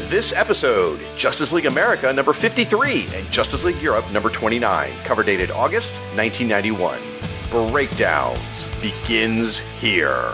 This episode, Justice League America number 53 and Justice League Europe number 29, cover dated August 1991. Breakdowns begins here.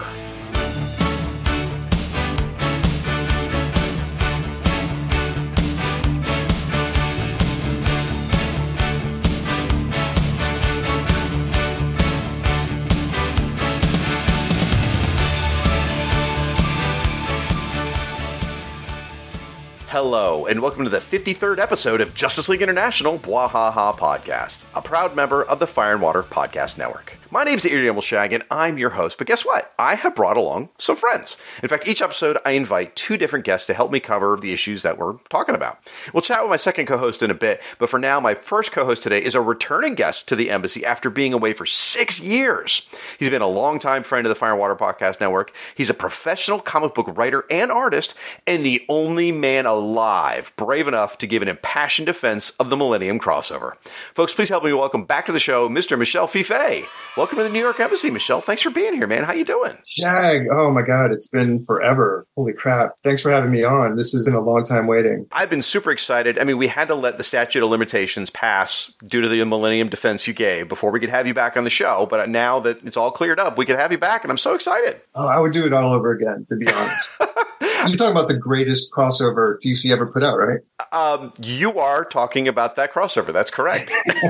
Hello, and welcome to the 53rd episode of Justice League International Bwahaha Podcast, a proud member of the Fire and Water Podcast Network. My name's Daredevil Shag, and I'm your host, but guess what? I have brought along some friends. In fact, each episode I invite two different guests to help me cover the issues that we're talking about. We'll chat with my second co-host in a bit, but for now, my first co-host today is a returning guest to the embassy after being away for 6 years. He's been a longtime friend of the Fire and Water Podcast Network. He's a professional comic book writer and artist, and the only man alive brave enough to give an impassioned defense of the Millennium crossover. Folks, please help me welcome back to the show, Mr. Michel Fiffe. Welcome to the New York Embassy, Michel. Thanks for being here, man. How you doing? Jag, oh my God, it's been forever. Holy crap. Thanks for having me on. This has been a long time waiting. I've been super excited. I mean, we had to let the statute of limitations pass due to the Millennium defense you gave before we could have you back on the show. But now that it's all cleared up, we could have you back, and I'm so excited. Oh, I would do it all over again, to be honest. You're talking about the greatest crossover DC ever put out, right? You are talking about that crossover. That's correct.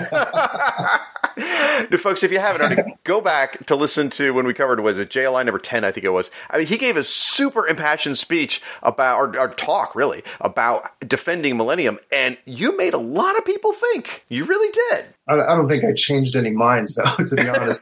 Now, folks, if you haven't already, go back to listen to when we covered, was it JLI number 10, I think it was. I mean, he gave a super impassioned speech about, or talk, really, about defending Millennium, and you made a lot of people think. You really did. I don't think I changed any minds, though, to be honest.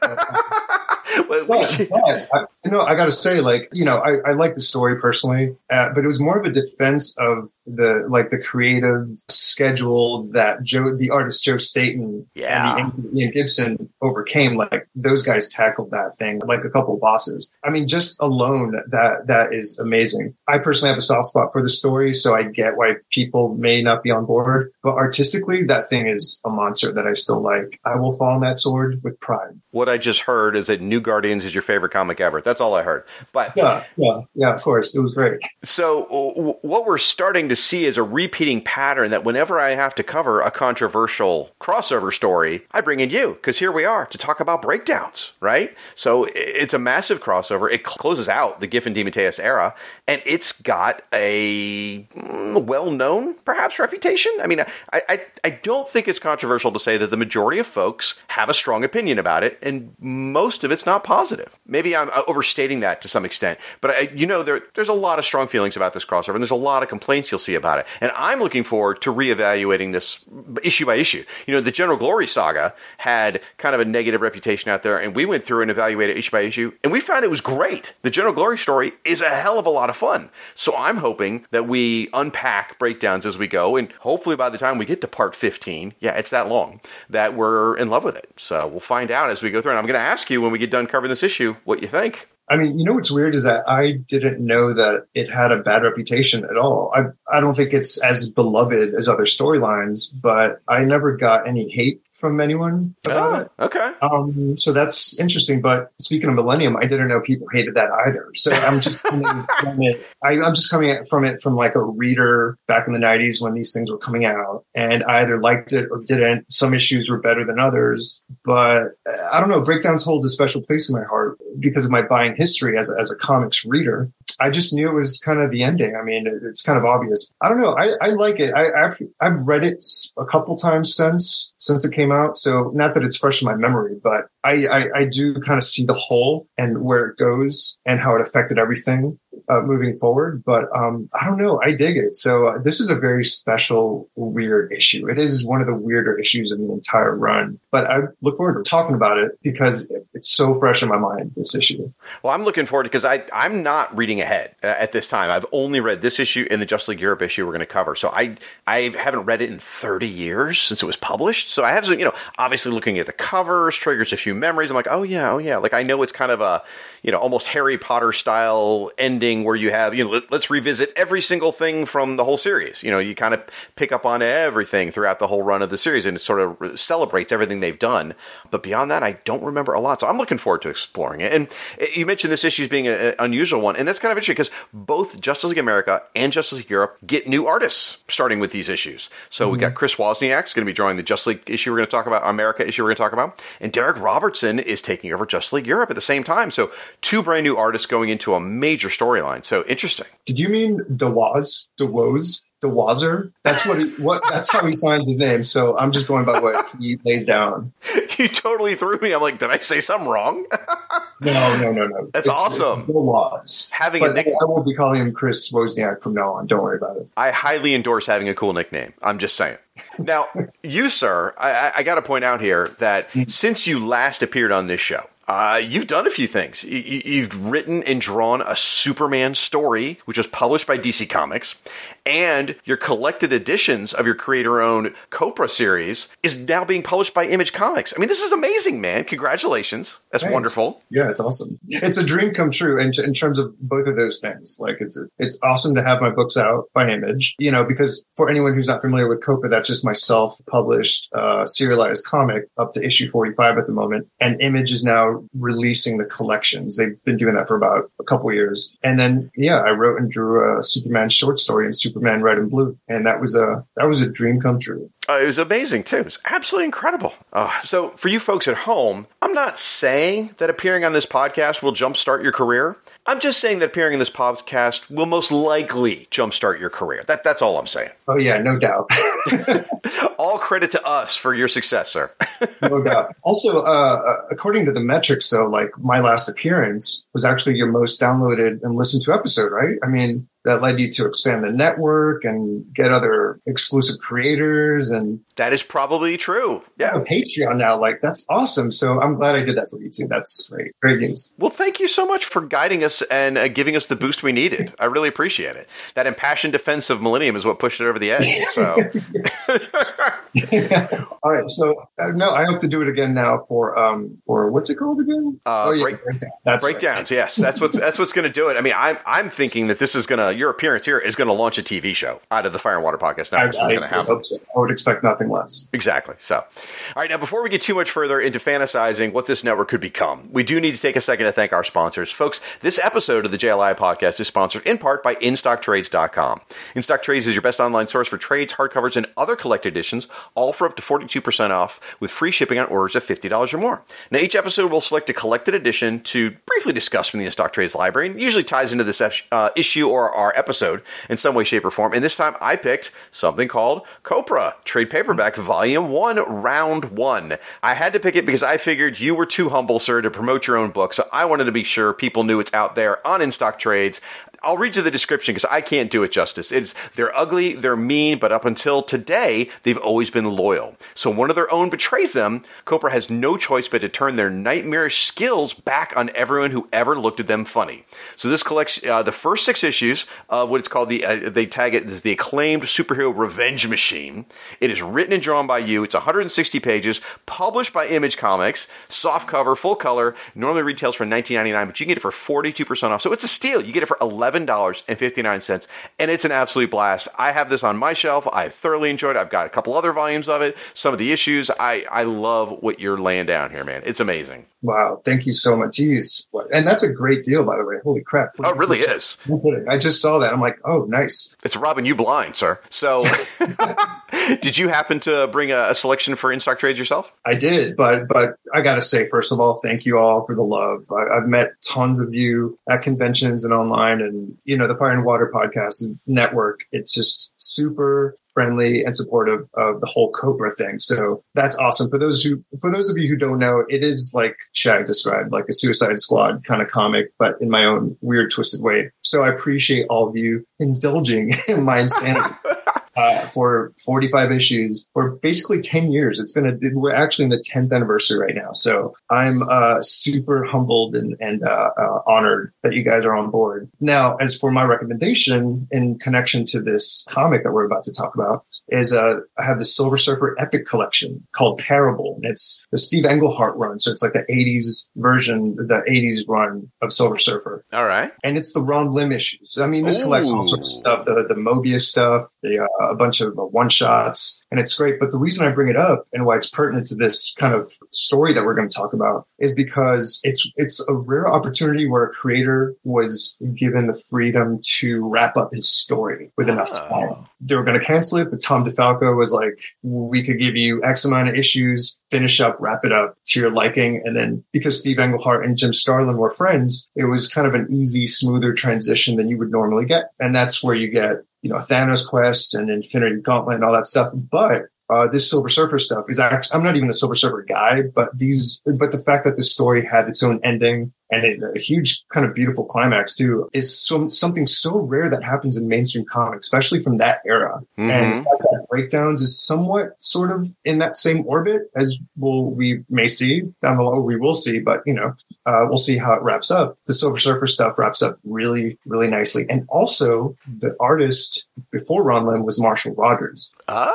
I got to say, I like the story personally, but it was more of a defense of the creative schedule that the artist Joe Staton and Ian Gibson overcame. Like, those guys tackled that thing like a couple of bosses. I mean, just alone, that is amazing. I personally have a soft spot for the story, so I get why people may not be on board. But artistically, that thing is a monster that I still like. I will fall on that sword with pride. What I just heard is that New Guardians is your favorite comic ever. That's all I heard. But yeah, of course. It was great. So what we're starting to see is a repeating pattern that whenever I have to cover a controversial crossover story, I bring in you, because here we are to talk about breakdowns, right? So it's a massive crossover. It closes out the Giffen DeMatteis era, and it's got a well-known, perhaps, reputation. I mean, I don't think it's controversial to say that the majority of folks have a strong opinion about it, and most of it's not positive. Maybe I'm overstating that to some extent, but there's a lot of strong feelings about this crossover, and there's a lot of complaints you'll see about it. And I'm looking forward to reevaluating this issue by issue. The General Glory saga had kind of a negative reputation out there, and we went through and evaluated issue by issue, and we found it was great. The General Glory story is a hell of a lot of fun. So I'm hoping that we unpack breakdowns as we go, and hopefully by the time we get to part 15, it's that long, that we're in love with it. So we'll find out as we go through. And I'm going to ask you when we get done covering this issue what you think. I mean, what's weird is that I didn't know that it had a bad reputation at all. I don't think it's as beloved as other storylines, but I never got any hate from anyone about it. Okay. So that's interesting. But speaking of Millennium, I didn't know people hated that either. So I'm just coming from it. I'm just coming from it from like a reader back in the 90s when these things were coming out, and I either liked it or didn't. Some issues were better than others, but I don't know. Breakdowns hold a special place in my heart because of my buying history as a comics reader. I just knew it was kind of the ending. I mean, it's kind of obvious. I don't know. I like it. I've read it a couple times since it came out. So not that it's fresh in my memory, but I do kind of see the whole and where it goes and how it affected everything moving forward. But I don't know. I dig it. So this is a very special, weird issue. It is one of the weirder issues in the entire run. But I look forward to talking about it because it's so fresh in my mind, this issue. Well, I'm looking forward to because I'm not reading ahead at this time. I've only read this issue and the Justice League Europe issue we're going to cover. So I haven't read it in 30 years since it was published. So I have some, obviously looking at the covers triggers a few memories. I'm like, oh yeah. Like I know it's kind of a, almost Harry Potter style ending thing where you have, let's revisit every single thing from the whole series. You kind of pick up on everything throughout the whole run of the series, and it sort of celebrates everything they've done. But beyond that, I don't remember a lot. So I'm looking forward to exploring it. And you mentioned this issue as being an unusual one, and that's kind of interesting because both Justice League America and Justice League Europe get new artists starting with these issues. So we got Chris Wozniak's going to be drawing the Justice League issue we're going to talk about, America issue we're going to talk about, and Derek Robertson is taking over Justice League Europe at the same time. So two brand new artists going into a major storyline. So interesting. Did you mean DeWazer? That's that's how he signs his name. So I'm just going by what he lays down. You totally threw me. I'm like, did I say something wrong? No. That's awesome. DeWaz. I will be calling him Chris Wozniak from now on. Don't worry about it. I highly endorse having a cool nickname. I'm just saying. Now, you, sir, I got to point out here that since you last appeared on this show, you've done a few things. You've written and drawn a Superman story, which was published by DC Comics, and your collected editions of your creator-owned Copra series is now being published by Image Comics. I mean, this is amazing, man. Congratulations. That's Thanks. Wonderful. Yeah, it's awesome. It's a dream come true in terms of both of those things. Like, it's awesome to have my books out by Image, because for anyone who's not familiar with Copra, that's just my self-published serialized comic up to issue 45 at the moment. And Image is now releasing the collections. They've been doing that for about a couple of years. And then, I wrote and drew a Superman short story in Superman Red and Blue. And that was a dream come true. It was amazing, too. It was absolutely incredible. So for you folks at home, I'm not saying that appearing on this podcast will jumpstart your career. I'm just saying that appearing in this podcast will most likely jumpstart your career. That's all I'm saying. Oh, yeah, no doubt. All credit to us for your success, sir. No doubt. Also, according to the metrics, though, like my last appearance was actually your most downloaded and listened to episode, right? I mean, that led you to expand the network and get other exclusive creators. And that is probably true. Yeah. A Patreon now. Like, that's awesome. So I'm glad I did that for you too. That's great. Great news. Well, thank you so much for guiding us and giving us the boost we needed. I really appreciate it. That impassioned defense of Millennium is what pushed it over the edge. So. All right. So no, I hope to do it again now for what's it called again? Breakdowns. That's Breakdowns. Right. Yes. That's what's going to do it. I mean, I'm thinking that this is your appearance here is going to launch a TV show out of the Fire and Water Podcast Network. That's what's going to happen. So. I would expect nothing less. Exactly. So, all right. Now, before we get too much further into fantasizing what this network could become, we do need to take a second to thank our sponsors. Folks, this episode of the JLI Podcast is sponsored in part by InStockTrades.com. InStock Trades is your best online source for trades, hardcovers, and other collected editions, all for up to 42% off with free shipping on orders of $50 or more. Now, each episode will select a collected edition to briefly discuss from the InStock Trades library, and usually ties into this issue or our episode in some way, shape, or form. And this time I picked something called Copra, Trade Paperback Volume 1, Round 1. I had to pick it because I figured you were too humble, sir, to promote your own book, so I wanted to be sure people knew it's out there on InStock Trades. I'll read you the description because I can't do it justice. They're ugly, they're mean, but up until today, they've always been loyal. So one of their own betrays them. Copra has no choice but to turn their nightmarish skills back on everyone who ever looked at them funny. So this collects the first 6 issues of what it's called, they tag it as the acclaimed superhero revenge machine. It is written and drawn by you. It's 160 pages, published by Image Comics, soft cover, full color, normally retails for $19.99, but you can get it for 42% off. So it's a steal. You get it for $11.59, and it's an absolute blast. I have this on my shelf. I thoroughly enjoyed it. I've got a couple other volumes of it, some of the issues. I love what you're laying down here, man. It's amazing. Wow. Thank you so much. Jeez. And that's a great deal, by the way. Holy crap. Oh, it really is. I just saw that. I'm like, oh, nice. It's robbing you blind, sir. So did you happen to bring a selection for InStock Trades yourself? I did, but I got to say, first of all, thank you all for the love. I've met tons of you at conventions and online, and, the Fire and Water Podcast Network. It's just super friendly and supportive of the whole Copra thing. So that's awesome. For those of you who don't know, it is like Shag described, like a Suicide Squad kind of comic, but in my own weird, twisted way. So I appreciate all of you indulging in my insanity. For 45 issues for basically 10 years. We're actually in the 10th anniversary right now. So I'm super humbled and honored that you guys are on board. Now, as for my recommendation in connection to this comic that we're about to talk about, is I have the Silver Surfer Epic collection called Parable. And it's the Steve Englehart run. So it's like the 80s version, the 80s run of Silver Surfer. All right. And it's the Ron Lim issues. I mean, this collects all sorts of stuff, the Mobius stuff, a bunch of one-shots, and it's great. But the reason I bring it up and why it's pertinent to this kind of story that we're going to talk about is because it's a rare opportunity where a creator was given the freedom to wrap up his story with enough time. They were going to cancel it, but Tom DeFalco was like, we could give you X amount of issues, finish up, wrap it up to your liking. And then because Steve Englehart and Jim Starlin were friends, it was kind of an easy, smoother transition than you would normally get. And that's where you get, Thanos Quest and Infinity Gauntlet and all that stuff. But this Silver Surfer stuff is actually, I'm not even a Silver Surfer guy, but the fact that this story had its own ending and a huge kind of beautiful climax too is something so rare that happens in mainstream comics, especially from that era. Mm-hmm. And the fact that Breakdowns is somewhat sort of in that same orbit as we may see down the road. We will see, but we'll see how it wraps up. The Silver Surfer stuff wraps up really, really nicely. And also the artist before Ron Lim was Marshall Rogers.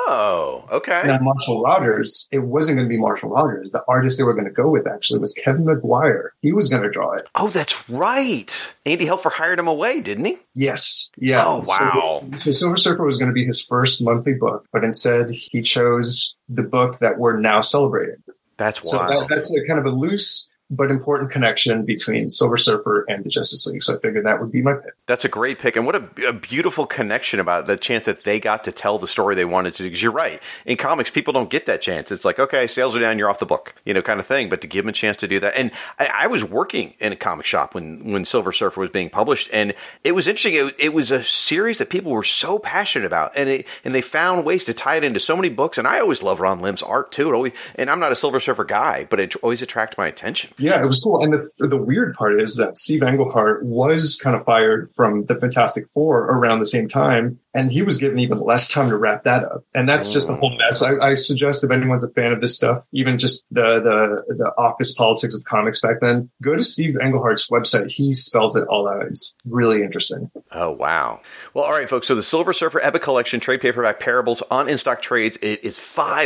Oh, okay. Now, Marshall Rogers, it wasn't going to be Marshall Rogers. The artist they were going to go with actually was Kevin Maguire. He was going to draw it. Oh, that's right. Andy Helfer hired him away, didn't he? Yes. Yeah. Oh, wow. So Silver Surfer was going to be his first monthly book, but instead he chose the book that we're now celebrating. That's wild. So that's a kind of a loose but important connection between Silver Surfer and the Justice League. So I figured that would be my pick. That's a great pick. And what a beautiful connection about the chance that they got to tell the story they wanted to. Because you're right. In comics, people don't get that chance. It's like, okay, sales are down, you're off the book, kind of thing. But to give them a chance to do that. And I was working in a comic shop when Silver Surfer was being published. And it was interesting. It was a series that people were so passionate about. And they found ways to tie it into so many books. And I always love Ron Lim's art, too. And I'm not a Silver Surfer guy, but it always attracted my attention. Yeah, it was cool. And the weird part is that Steve Englehart was kind of fired from the Fantastic Four around the same time. And he was given even less time to wrap that up. And that's just a whole mess. I suggest if anyone's a fan of this stuff, even just the office politics of comics back then, go to Steve Englehart's website. He spells it all out. It's really interesting. Oh, wow. Well, all right, folks. So the Silver Surfer Epic Collection trade paperback Parables on In-Stock Trades, it is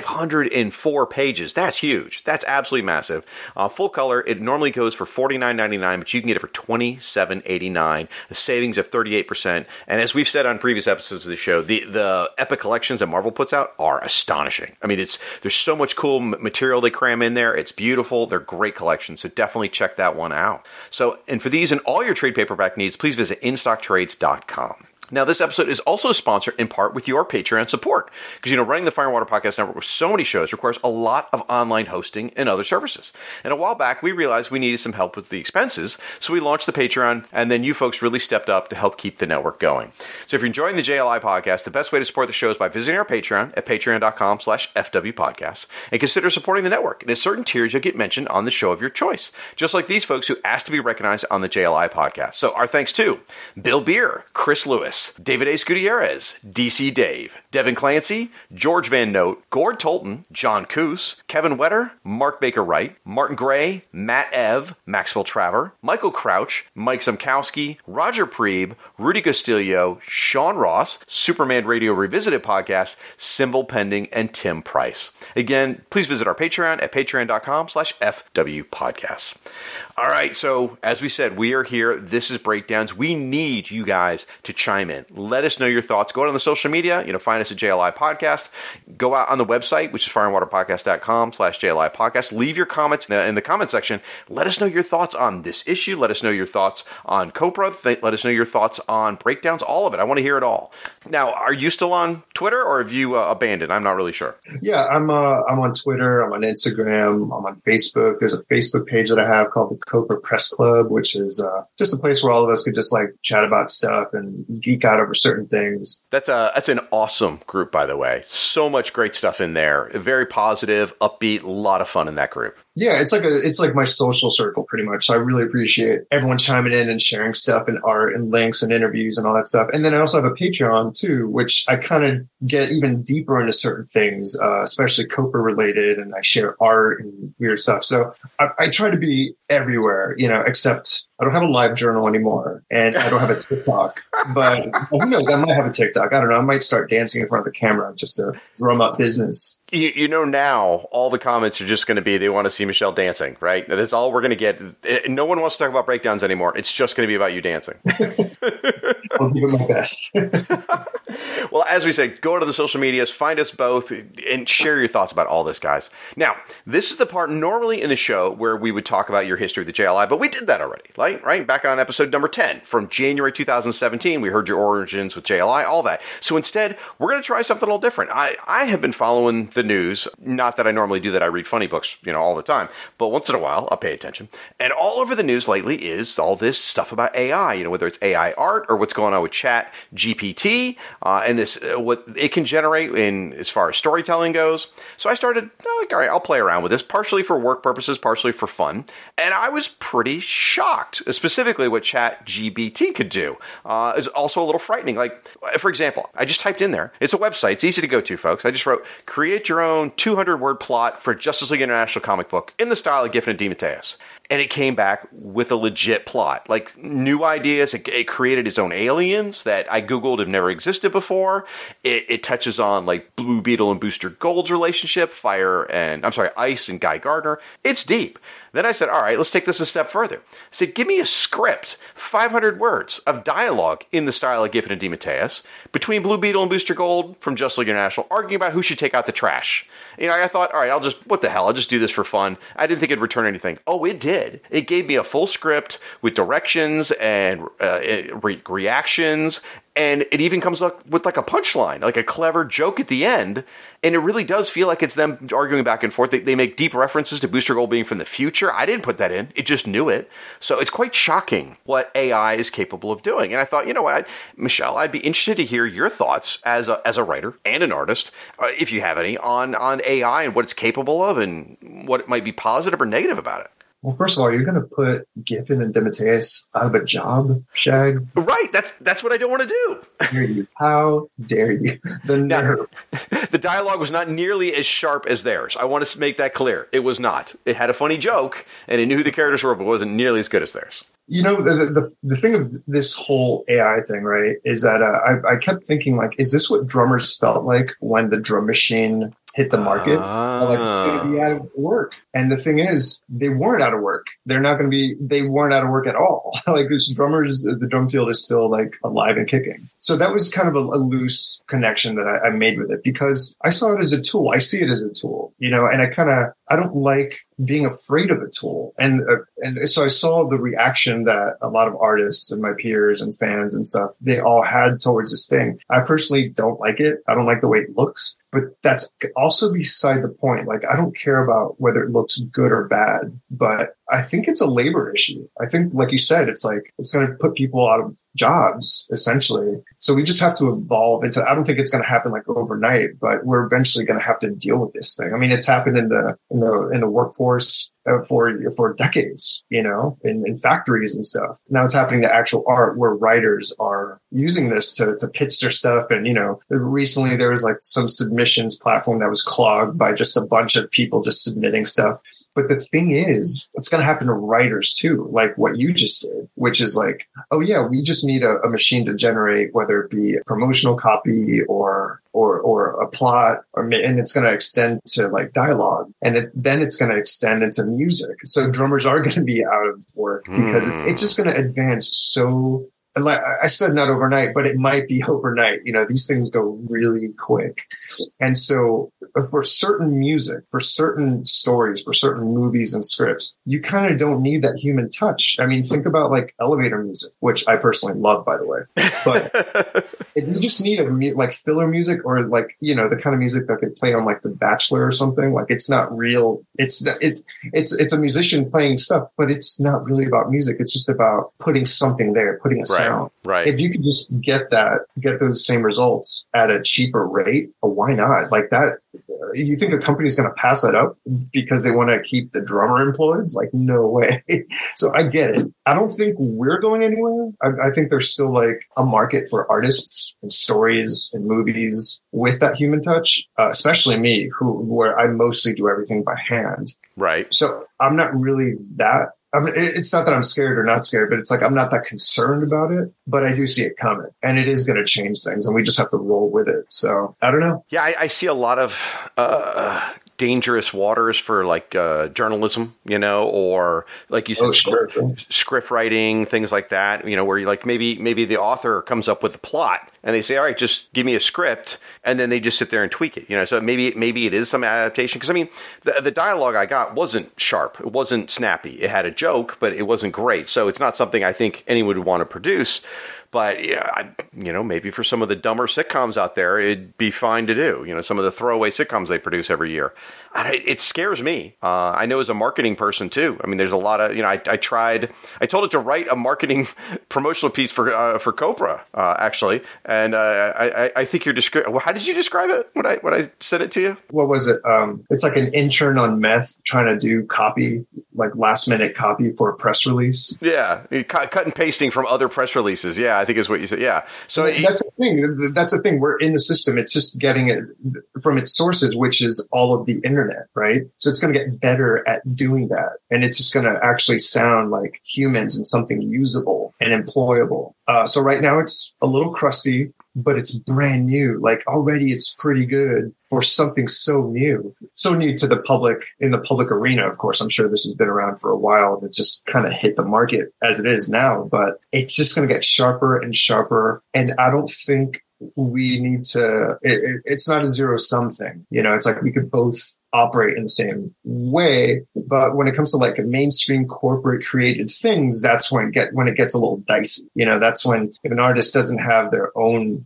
504 pages. That's huge. That's absolutely massive. Full color, it normally goes for $49.99, but you can get it for $27.89, a savings of 38%. And as we've said on previous episodes of the show, the Epic collections that Marvel puts out are astonishing. I mean, there's so much cool material they cram in there. It's beautiful. They're great collections. So definitely check that one out. So, and for these and all your trade paperback needs, please visit InStockTrades.com. Now, this episode is also sponsored in part with your Patreon support. Because, running the Fire and Water Podcast Network with so many shows requires a lot of online hosting and other services. And a while back, we realized we needed some help with the expenses. So we launched the Patreon, and then you folks really stepped up to help keep the network going. So if you're enjoying the JLI podcast, the best way to support the show is by visiting our Patreon at patreon.com/FWPodcast and consider supporting the network. And at certain tiers, you'll get mentioned on the show of your choice. Just like these folks who asked to be recognized on the JLI podcast. So our thanks to Bill Beer, Chris Lewis, David Ace Gutierrez, DC Dave, Devin Clancy, George Van Note, Gord Tolton, John Coos, Kevin Wetter, Mark Baker Wright, Martin Gray, Matt Ev, Maxwell Traver, Michael Crouch, Mike Zamkowski, Roger Preeb, Rudy Castillo, Sean Ross, Superman Radio Revisited Podcast, Symbol Pending, and Tim Price. Again, please visit our Patreon at patreon.com/FWPodcasts. All right, so as we said, we are here. This is Breakdowns. We need you guys to chime in. Let us know your thoughts. Go out on the social media. Find us at JLI Podcast. Go out on the website, which is fireandwaterpodcast.com/JLI Podcast. Leave your comments in the comment section. Let us know your thoughts on this issue. Let us know your thoughts on Copra. Let us know your thoughts on Breakdowns. All of it. I want to hear it all. Now, are you still on Twitter or have you abandoned? I'm not really sure. Yeah, I'm on Twitter. I'm on Instagram. I'm on Facebook. There's a Facebook page that I have called the Copra Press Club, which is just a place where all of us could just chat about stuff and geek out over certain things. That's an awesome group, by the way. So much great stuff in there. Very positive, upbeat, a lot of fun in that group. Yeah, it's like my social circle pretty much. So I really appreciate everyone chiming in and sharing stuff and art and links and interviews and all that stuff. And then I also have a Patreon too, which I kind of get even deeper into certain things, especially Copra related, and I share art and weird stuff. So I try to be everywhere, except I don't have a live journal anymore, and I don't have a TikTok. But who knows? I might have a TikTok. I don't know. I might start dancing in front of the camera just to drum up business. You know, now all the comments are just going to be they want to see Michelle dancing, right? That's all we're going to get. No one wants to talk about breakdowns anymore. It's just going to be about you dancing. I'll give it my best. Well, as we said, go to the social medias, find us both, and share your thoughts about all this, guys. Now, this is the part normally in the show where we would talk about your history with the JLI, but we did that already, right? Back on episode number 10 from January 2017, we heard your origins with JLI, all that. So instead, we're going to try something a little different. I have been following the news. Not that I normally do that. I read funny books, all the time, but once in a while, I'll pay attention. And all over the news lately is all this stuff about AI, whether it's AI art or what's going on with Chat GPT, and this what it can generate in as far as storytelling goes. So I started, all right, I'll play around with this, partially for work purposes, partially for fun. And I was pretty shocked, specifically what Chat GPT could do. It's also a little frightening. Like, for example, I just typed in there. It's a website. It's easy to go to, folks. I just wrote, create your own 200-word plot for Justice League International comic book in the style of Giffen and DeMatteis. And it came back with a legit plot, like new ideas. It created its own aliens that I Googled have never existed before. It touches on like Blue Beetle and Booster Gold's relationship, Ice and Guy Gardner. It's deep. Then I said, all right, let's take this a step further. I said, give me a script, 500 words of dialogue in the style of Giffen and DeMatteis between Blue Beetle and Booster Gold from Justice League International arguing about who should take out the trash. I thought, all right, what the hell? I'll just do this for fun. I didn't think it'd return anything. Oh, it did. It gave me a full script with directions and reactions. And it even comes up with like a punchline, like a clever joke at the end. And it really does feel like it's them arguing back and forth. They make deep references to Booster Gold being from the future. I didn't put that in. It just knew it. So it's quite shocking what AI is capable of doing. And I thought, you know what, Michelle, I'd be interested to hear your thoughts as a writer and an artist, if you have any, on AI and what it's capable of and what it might be positive or negative about it. Well, first of all, you're going to put Giffen and DeMatteis out of a job, Shag? Right. That's what I don't want to do. Dare you? How dare you? The nerve. The dialogue was not nearly as sharp as theirs. I want to make that clear. It was not. It had a funny joke, and it knew who the characters were, but wasn't nearly as good as theirs. The thing of this whole AI thing, right, is that I kept thinking, like, is this what drummers felt like when the drum machine hit the market? Like, they're going to be out of work. And the thing is, they weren't out of work. They weren't out of work at all. Like, these drummers, the drum field is still like alive and kicking. So that was kind of a loose connection that I made with it because I saw it as a tool. I see it as a tool, and I don't like being afraid of a tool. And so I saw the reaction that a lot of artists and my peers and fans and stuff, they all had towards this thing. I personally don't like it. I don't like the way it looks. But that's also beside the point. Like, I don't care about whether it looks good or bad, but I think it's a labor issue. I think, like you said, it's going to put people out of jobs, essentially. So we just have to evolve into, I don't think it's going to happen like overnight, but we're eventually going to have to deal with this thing. I mean, it's happened in the workforce for decades, in factories and stuff. Now it's happening to actual art where writers are using this to pitch their stuff. And, recently there was like some submissions platform that was clogged by just a bunch of people just submitting stuff. But the thing is, it's going to happen to writers too, like what you just did, which is like, oh yeah, we just need a machine to generate, whether it be a promotional copy or a plot, and it's going to extend to like dialogue, and then it's going to extend into music. So drummers are going to be out of work because it's just going to advance so. Like I said, not overnight, but it might be overnight. These things go really quick. And so for certain music, for certain stories, for certain movies and scripts, you kind of don't need that human touch. I mean, think about like elevator music, which I personally love, by the way. But you just need like filler music or like, the kind of music that they play on like The Bachelor or something. Like, it's not real. It's a musician playing stuff, but it's not really about music. It's just about putting something there, putting a sound. Right. If you could just get those same results at a cheaper rate, why not? Like that, you think a company's going to pass that up because they want to keep the drummer employed? Like, no way. So I get it. I don't think we're going anywhere. I think there's still like a market for artists and stories and movies with that human touch, especially me, where I mostly do everything by hand. Right. So I'm not really that I mean, it's not that I'm scared or not scared, but it's like I'm not that concerned about it, but I do see it coming, and it is going to change things, and we just have to roll with it. So I don't know. Yeah, I see a lot of dangerous waters for like journalism, or like you said, script writing, things like that, where you like maybe the author comes up with a plot and they say, all right, just give me a script. And then they just sit there and tweak it, so maybe it is some adaptation. Because I mean, the dialogue I got wasn't sharp. It wasn't snappy. It had a joke, but it wasn't great. So it's not something I think anyone would want to produce. But, maybe for some of the dumber sitcoms out there, it'd be fine to do. Some of the throwaway sitcoms they produce every year. It scares me. I know as a marketing person, too. I mean, there's a lot of, I told it to write a marketing promotional piece for Copra, actually. And I think how did you describe it when I sent it to you? What was it? It's like an intern on meth trying to do copy, like last minute copy for a press release. Yeah. Cut and pasting from other press releases. Yeah. I think is what you said. Yeah. So that's the thing. That's the thing. We're in the system. It's just getting it from its sources, which is all of the internet, right? So it's going to get better at doing that. And it's just going to actually sound like humans and something usable and employable. So right now it's a little crusty, but it's brand new. Like already it's pretty good for something so new to the public, in the public arena. Of course, I'm sure this has been around for a while and it's just kind of hit the market as it is now, but it's just going to get sharper and sharper. And I don't think we need to, it's not a zero sum thing. It's like we could both operate in the same way. But when it comes to like a mainstream corporate created things, that's when it gets a little dicey. That's when if an artist doesn't have their own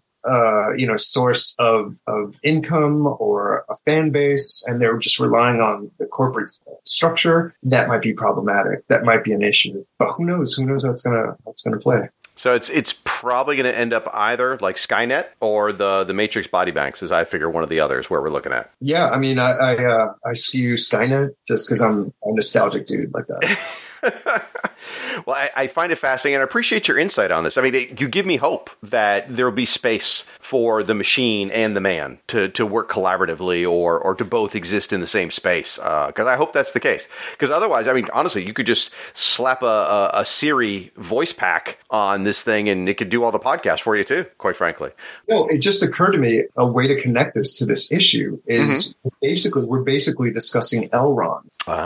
source of income or a fan base, and they're just relying on the corporate structure, that might be problematic. That might be an issue. But who knows? Who knows how it's gonna play? So it's probably going to end up either like Skynet or the Matrix body banks, as I figure one of the others where we're looking at. Yeah, I mean, I skew Skynet just because I'm a nostalgic dude like that. Well, I find it fascinating, and I appreciate your insight on this. I mean, you give me hope that there will be space for the machine and the man to work collaboratively or to both exist in the same space, because I hope that's the case. Because otherwise, I mean, honestly, you could just slap a Siri voice pack on this thing, and it could do all the podcasts for you, too, quite frankly. No, it just occurred to me, a way to connect this to this issue is we're basically discussing Elrond.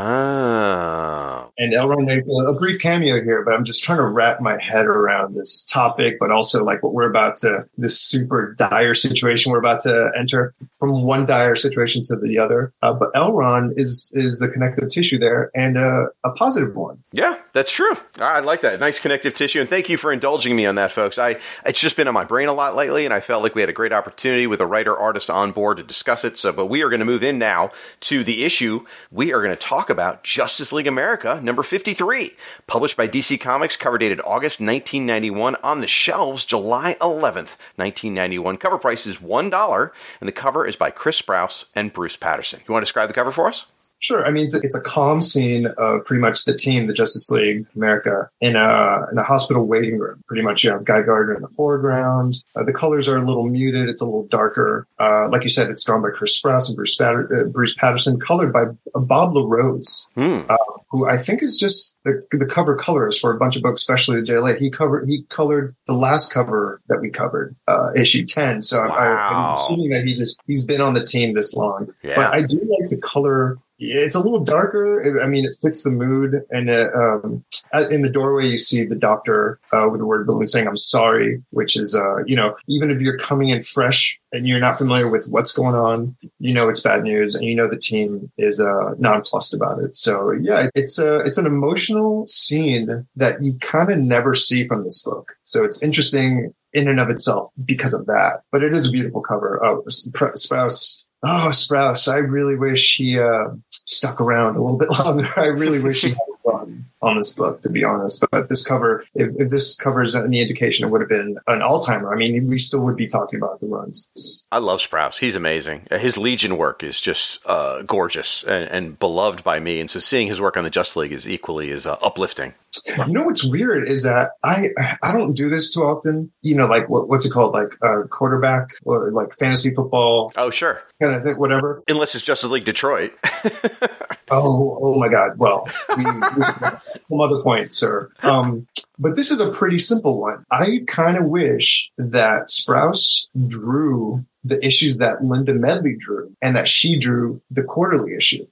Ah. And Elrond makes a brief cameo here, but I'm just trying to wrap my head around this topic, but also like this super dire situation we're about to enter, from one dire situation to the other. But Elrond is the connective tissue there, and a positive one. Yeah, that's true. I like that. Nice connective tissue. And thank you for indulging me on that, folks. It's just been on my brain a lot lately, and I felt like we had a great opportunity with a writer-artist on board to discuss it. But we are going to move in now to the issue. We are going to talk about Justice League America number 53, published by DC Comics, cover dated August 1991, on the shelves July 11th, 1991. Cover price is $1, and the cover is by Chris Sprouse and Bruce Patterson. You want to describe the cover for us? Sure. I mean, it's a calm scene of pretty much the team, the Justice League America, in a hospital waiting room. Pretty much, you have Guy Gardner in the foreground. The colors are a little muted. It's a little darker. Like you said, it's drawn by Chris Sprouse and Bruce Patterson, colored by Bob LaRose, who I think is just the cover colorist for a bunch of books, especially the JLA. He colored the last cover that we covered, issue 10. So wow. I'm assuming that he's been on the team this long. Yeah. But I do like the color. It's a little darker. I mean, it fits the mood. And in the doorway, you see the doctor with the word balloon saying, "I'm sorry," which is, even if you're coming in fresh and you're not familiar with what's going on, it's bad news, and the team is nonplussed about it. So yeah, it's an emotional scene that you kind of never see from this book. So it's interesting in and of itself because of that. But it is a beautiful cover. Sprouse, I really wish he stuck around a little bit longer. I really wish he had fun on this book, to be honest. But this cover, if this cover is any indication, it would have been an all-timer. I mean, we still would be talking about the runs. I love Sprouse. He's amazing. His Legion work is just gorgeous and beloved by me. And so seeing his work on the Justice League is equally as uplifting. You know what's weird is that I don't do this too often. You know, like what's it called, like quarterback or like fantasy football Oh, sure. kind of thing, whatever. Unless it's Justice League Detroit. Oh my God! Well, we some other point, sir. But this is a pretty simple one. I kind of wish that Sprouse drew the issues that Linda Medley drew, and that she drew the quarterly issue.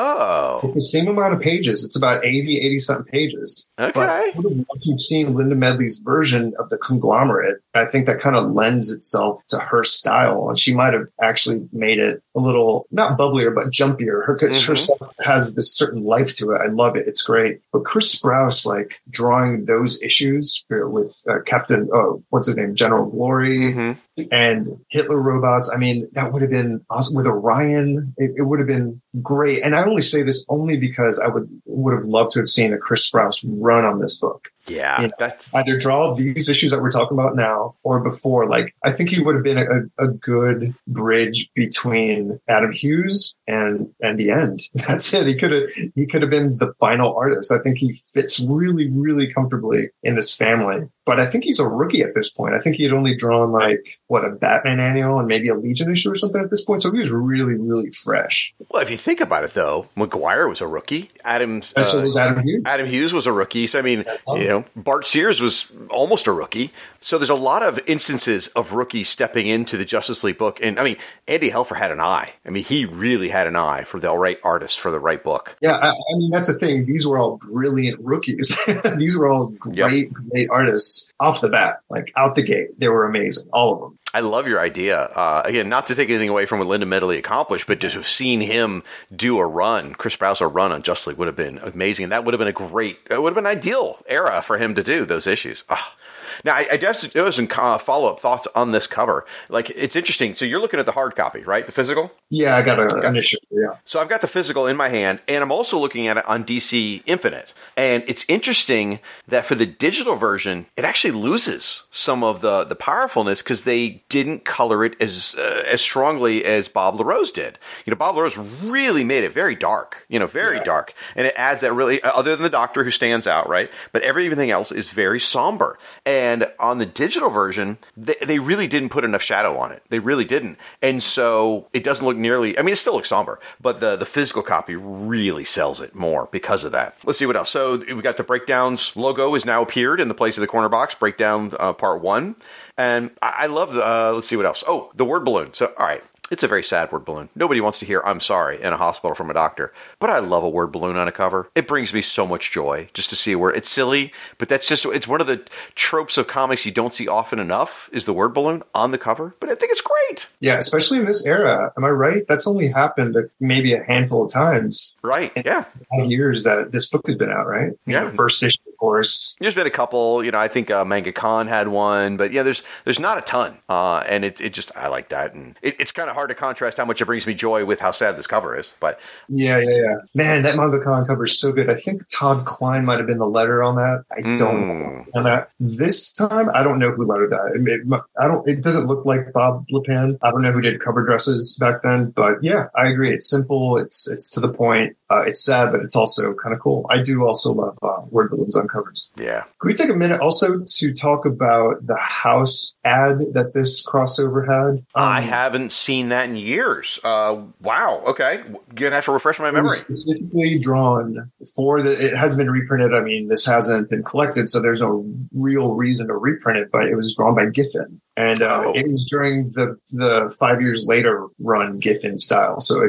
Oh. It's the same amount of pages. It's about 80-something pages. Okay. But I would have loved to have seen Linda Medley's version of the conglomerate. I think that kind of lends itself to her style. And she might have actually made it a little, not bubblier, but jumpier. Her stuff has this certain life to it. I love it. It's great. But Chris Sprouse, like drawing those issues with Captain, what's his name? General Glory. And Hitler robots. I mean, that would have been awesome. With Orion, it would have been great. And I only say this only because I would have loved to have seen a Chris Sprouse run on this book. Yeah, You know, that's either draw these issues that we're talking about now or before. Like, I think he would have been a good bridge between Adam Hughes and the end. That's it. He could have been the final artist. I think he fits really, really comfortably in this family. But I think he's a rookie at this point. I think he had only drawn like a Batman annual and maybe a Legion issue or something at this point. So he was really, really fresh. well. If you think about it, though, McGuire was a rookie. And so was Adam Hughes. Adam Hughes was a rookie. So I mean, Bart Sears was almost a rookie. So there's a lot of instances of rookies stepping into the Justice League book. And I mean, Andy Helfer had an eye. I mean, he really had an eye for the right artist for the right book. Yeah, I mean, that's the thing. These were all brilliant rookies. These were all great artists off the bat, like out the gate. They were amazing, all of them. I love your idea. Again, not to take anything away from what Linda Medley accomplished, but just have seen him do a run, Chris Sprouse a run on Justice League would have been amazing. And that would have been it would have been an ideal era for him to do those issues. Now, I just there was some follow-up thoughts on this cover. Like, it's interesting. So you're looking at the hard copy, right? The physical? Yeah, I got an issue. Yeah. So I've got the physical in my hand, and I'm also looking at it on DC Infinite. And it's interesting that for the digital version, it actually loses some of the powerfulness because they didn't color it as strongly as Bob LaRose did. You know, Bob LaRose really made it very dark, very dark. And it adds that really, other than the Doctor who stands out, right? But everything else is very somber. And on the digital version, they really didn't put enough shadow on it. They really didn't. And so it doesn't look nearly, I mean, it still looks somber, but the physical copy really sells it more because of that. Let's see what else. So we got the Breakdowns logo has now appeared in the place of the corner box, Breakdown Part 1. And I love let's see what else. Oh, the word balloon. So, all right. It's a very sad word balloon. Nobody wants to hear "I'm sorry" in a hospital from a doctor. But I love a word balloon on a cover. It brings me so much joy just to see where it's silly. But it's one of the tropes of comics you don't see often enough is the word balloon on the cover. But I think it's great. Yeah, especially in this era. Am I right? That's only happened maybe a handful of times. Right, yeah. 5 years that this book has been out, right? Yeah. First issue, of course. There's been a couple, I think Manga Con had one, but yeah, there's not a ton. And it just, I like that. And it's kind of hard to contrast how much it brings me joy with how sad this cover is. But yeah. Man, that Manga Con cover is so good. I think Todd Klein might have been the letter on that. I don't know on that. This time, I don't know who lettered that. It doesn't look like Bob Lepin. I don't know who did cover dresses back then, but yeah, I agree. It's simple. It's to the point. It's sad, but it's also kind of cool. I do also love word balloons on covers. Yeah. Can we take a minute also to talk about the house ad that this crossover had? I haven't seen that in years. Wow. Okay. You're going to have to refresh my memory. It was specifically drawn it hasn't been reprinted. I mean, this hasn't been collected, so there's no real reason to reprint it, but it was drawn by Giffen. And it was during the 5 years later run Giffen style. So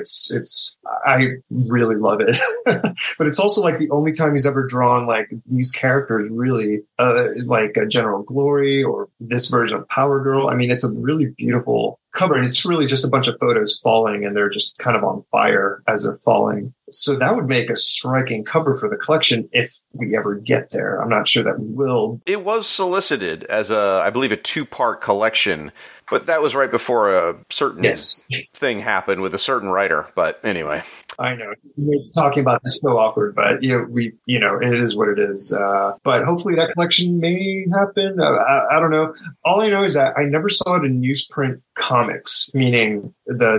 I really love it. But it's also like the only time he's ever drawn like these characters really like a General Glory or this version of Power Girl. I mean, it's a really beautiful cover, and it's really just a bunch of photos falling, and they're just kind of on fire as they're falling. So that would make a striking cover for the collection if we ever get there. I'm not sure that we will. It was solicited as I believe, a 2-part collection, but that was right before a certain thing happened with a certain writer. But anyway. I know. We're talking about this so awkward, but it is what it is. But hopefully that collection may happen. I don't know. All I know is that I never saw it in newsprint comics, meaning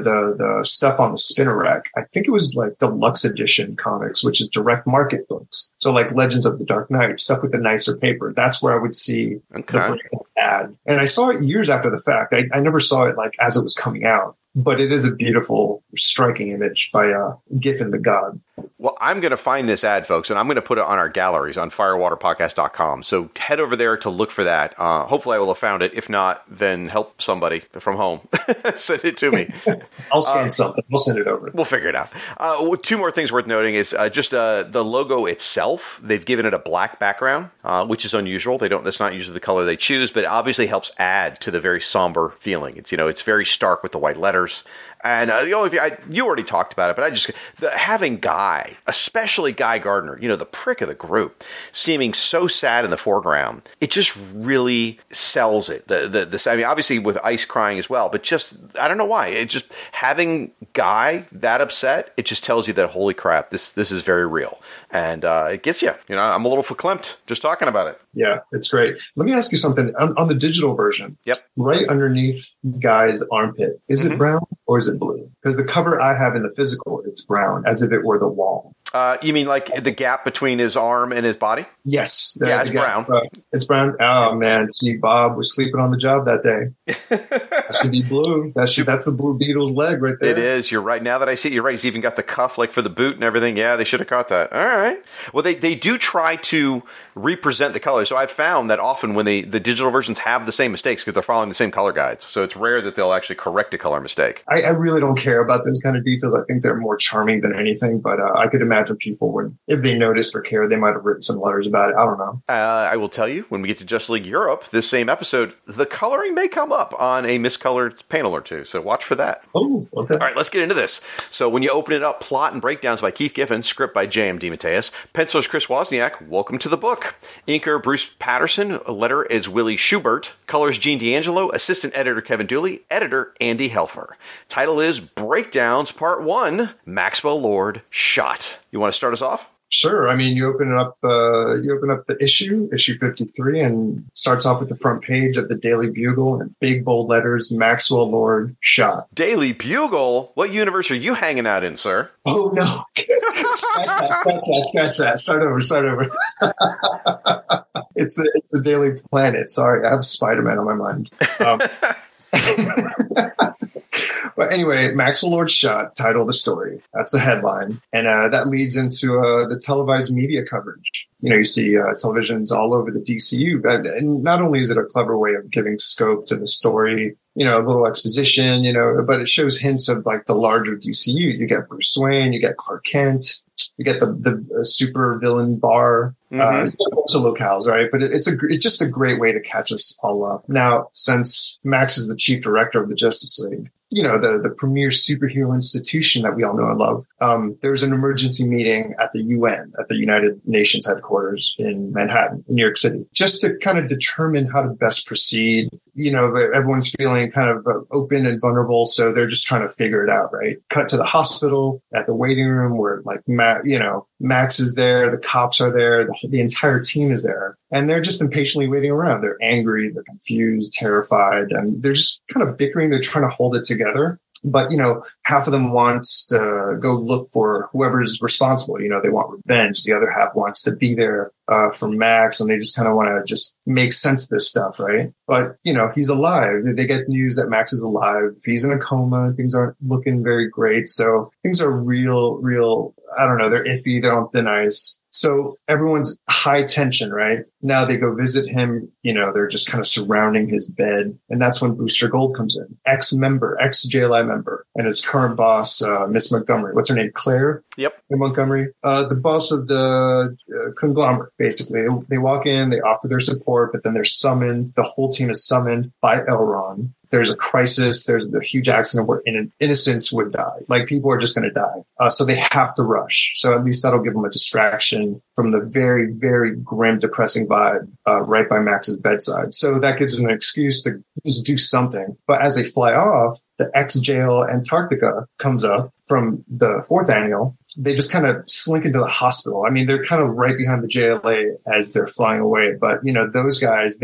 the stuff on the spinner rack. I think it was like deluxe edition comics, which is direct market books. So like Legends of the Dark Knight, stuff with the nicer paper. That's where I would see the breakdown ad. And I saw it years after the fact. I never saw it like as it was coming out. But it is a beautiful, striking image by Giffen the God. Well, I'm going to find this ad, folks, and I'm going to put it on our galleries on firewaterpodcast.com. So head over there to look for that. Hopefully I will have found it. If not, then help somebody from home. Send it to me. I'll scan something. We'll send it over. We'll figure it out. Two more things worth noting is just the logo itself. They've given it a black background, which is unusual. That's not usually the color they choose, but it obviously helps add to the very somber feeling. It's very stark with the white letters. And the only thing you already talked about it, but having Guy, especially Guy Gardner, the prick of the group, seeming so sad in the foreground, it just really sells it. Obviously with Ice crying as well, but just I don't know why. It just having Guy that upset, it just tells you that holy crap, this is very real, and it gets you. I'm a little verklempt just talking about it. Yeah, it's great. Let me ask you something. On the digital version, yep, right underneath Guy's armpit, is it brown or is it blue? Because the cover I have in the physical, it's brown, as if it were the wall. You mean like the gap between his arm and his body? Yes. It's brown. It's brown. Oh, man. See, Bob was sleeping on the job that day. That should be blue. That's the Blue Beetle's leg right there. It is. You're right. Now that I see it, you're right. He's even got the cuff like for the boot and everything. Yeah, they should have caught that. All right. Well, they do try to represent the color. So I've found that often when the digital versions have the same mistakes because they're following the same color guides. So it's rare that they'll actually correct a color mistake. I really don't care about those kind of details. I think they're more charming than anything. But I could imagine people would, if they noticed or cared, they might have written some letters about it. I don't know. I will tell you, when we get to Justice League Europe, this same episode, the coloring may come up on a miscolored panel or two. So watch for that. Oh, okay. All right, let's get into this. So when you open it up, plot and breakdowns by Keith Giffen, script by J.M. DeMatteis, pencilers Chris Wozniak, welcome to the book. Inker Bruce Patterson, letter is Willie Schubert, colors Gene D'Angelo, assistant editor Kevin Dooley, editor Andy Helfer. Title is Breakdowns Part 1, Maxwell Lord Shot. You want to start us off? Sure. I mean, you open up the issue 53, and starts off with the front page of the Daily Bugle in big bold letters, Maxwell Lord Shot. Daily Bugle? What universe are you hanging out in, sir? Oh, no. Scratch that. Start over. It's the Daily Planet. Sorry, I have Spider-Man on my mind. But anyway, Maxwell Lord Shot, title of the story. That's the headline. And that leads into the televised media coverage. You see televisions all over the DCU. And not only is it a clever way of giving scope to the story, a little exposition, but it shows hints of like the larger DCU. You get Bruce Wayne, you get Clark Kent, you get the super villain bar. You get also locales, right? But it's just a great way to catch us all up. Now, since Max is the chief director of the Justice League, the premier superhero institution that we all know and love, there's an emergency meeting at the UN, at the United Nations headquarters in Manhattan, in New York City, just to kind of determine how to best proceed. Everyone's feeling kind of open and vulnerable, so they're just trying to figure it out, right? Cut to the hospital, at the waiting room where Max is there, the cops are there, the entire team is there, and they're just impatiently waiting around. They're angry, they're confused, terrified, and they're just kind of bickering. They're trying to hold it together. But, half of them wants to go look for whoever's responsible. They want revenge. The other half wants to be there for Max, and they just kind of want to just make sense of this stuff, right? But, he's alive. They get news that Max is alive. He's in a coma. Things aren't looking very great. So things are real, I don't know, they're iffy. They're on thin ice. So everyone's high tension, right? Now they go visit him, they're just kind of surrounding his bed. And that's when Booster Gold comes in. Ex-JLI member, and his current boss, Miss Montgomery. What's her name? Claire? Yep. Montgomery. The boss of the conglomerate, basically. They walk in, they offer their support, but then they're summoned. The whole team is summoned by Elron. There's a crisis. There's a huge accident where innocents would die. Like, people are just going to die. So they have to rush. So at least that'll give them a distraction from the very, very grim, depressing vibe right by Max's bedside. So that gives them an excuse to just do something. But as they fly off, the ex-jail Antarctica comes up from the fourth annual, they just kind of slink into the hospital. I mean, they're kind of right behind the JLA as they're flying away. But, those guys,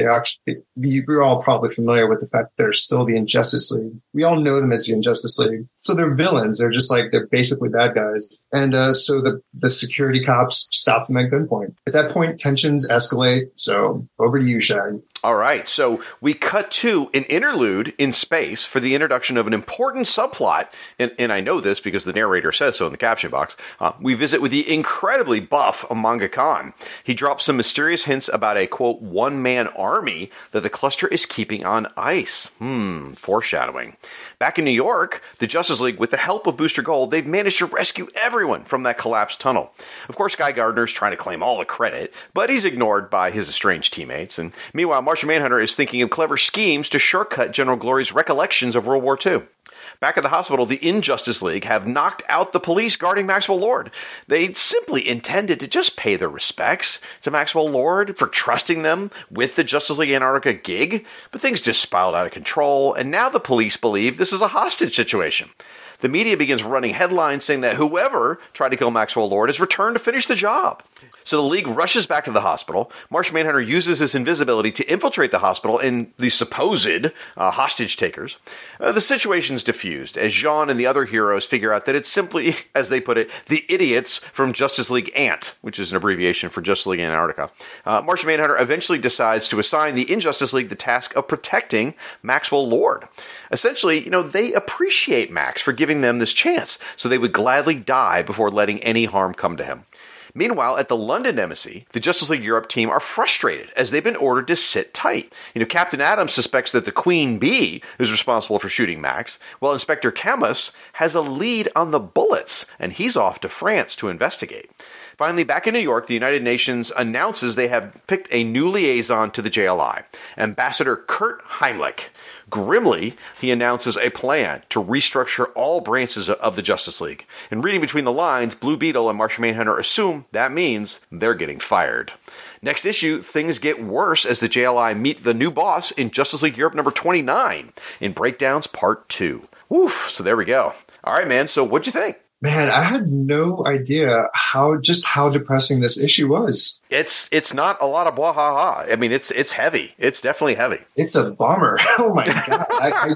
we're all probably familiar with the fact that they're still the Injustice League. We all know them as the Injustice League. So they're villains. They're just they're basically bad guys. And so the security cops stop them at gunpoint. At that point, tensions escalate. So over to you, Shag. All right, so we cut to an interlude in space for the introduction of an important subplot, and I know this because the narrator says so in the caption box. We visit with the incredibly buff Manga Khan. He drops some mysterious hints about a, quote, one-man army that the cluster is keeping on ice. Foreshadowing. Back in New York, the Justice League, with the help of Booster Gold, they've managed to rescue everyone from that collapsed tunnel. Of course, Guy Gardner's trying to claim all the credit, but he's ignored by his estranged teammates. And meanwhile, Martian Manhunter is thinking of clever schemes to shortcut General Glory's recollections of World War II. Back at the hospital, the Injustice League have knocked out the police guarding Maxwell Lord. They simply intended to just pay their respects to Maxwell Lord for trusting them with the Justice League Antarctica gig, but things just spiraled out of control, and now the police believe this is a hostage situation. The media begins running headlines saying that whoever tried to kill Maxwell Lord has returned to finish the job. So the League rushes back to the hospital. Martian Manhunter uses his invisibility to infiltrate the hospital and the supposed hostage takers. The situation's diffused as Jean and the other heroes figure out that it's simply, as they put it, the idiots from Justice League Ant, which is an abbreviation for Justice League Antarctica. Martian Manhunter eventually decides to assign the Injustice League the task of protecting Maxwell Lord. Essentially, they appreciate Max for giving them this chance, so they would gladly die before letting any harm come to him. Meanwhile, at the London Embassy, the Justice League Europe team are frustrated as they've been ordered to sit tight. Captain Atom suspects that the Queen Bee is responsible for shooting Max, while Inspector Camus has a lead on the bullets, and he's off to France to investigate. Finally, back in New York, the United Nations announces they have picked a new liaison to the JLI, Ambassador Kurt Heimlich. Grimly, he announces a plan to restructure all branches of the Justice League. And reading between the lines, Blue Beetle and Martian Manhunter assume that means they're getting fired. Next issue, things get worse as the JLI meet the new boss in Justice League Europe number 29 in Breakdowns Part 2. Woof, so there we go. All right, man, so what'd you think? Man, I had no idea how depressing this issue was. It's not a lot of blah ha ha. I mean, it's heavy. It's definitely heavy. It's a bummer. Oh my God.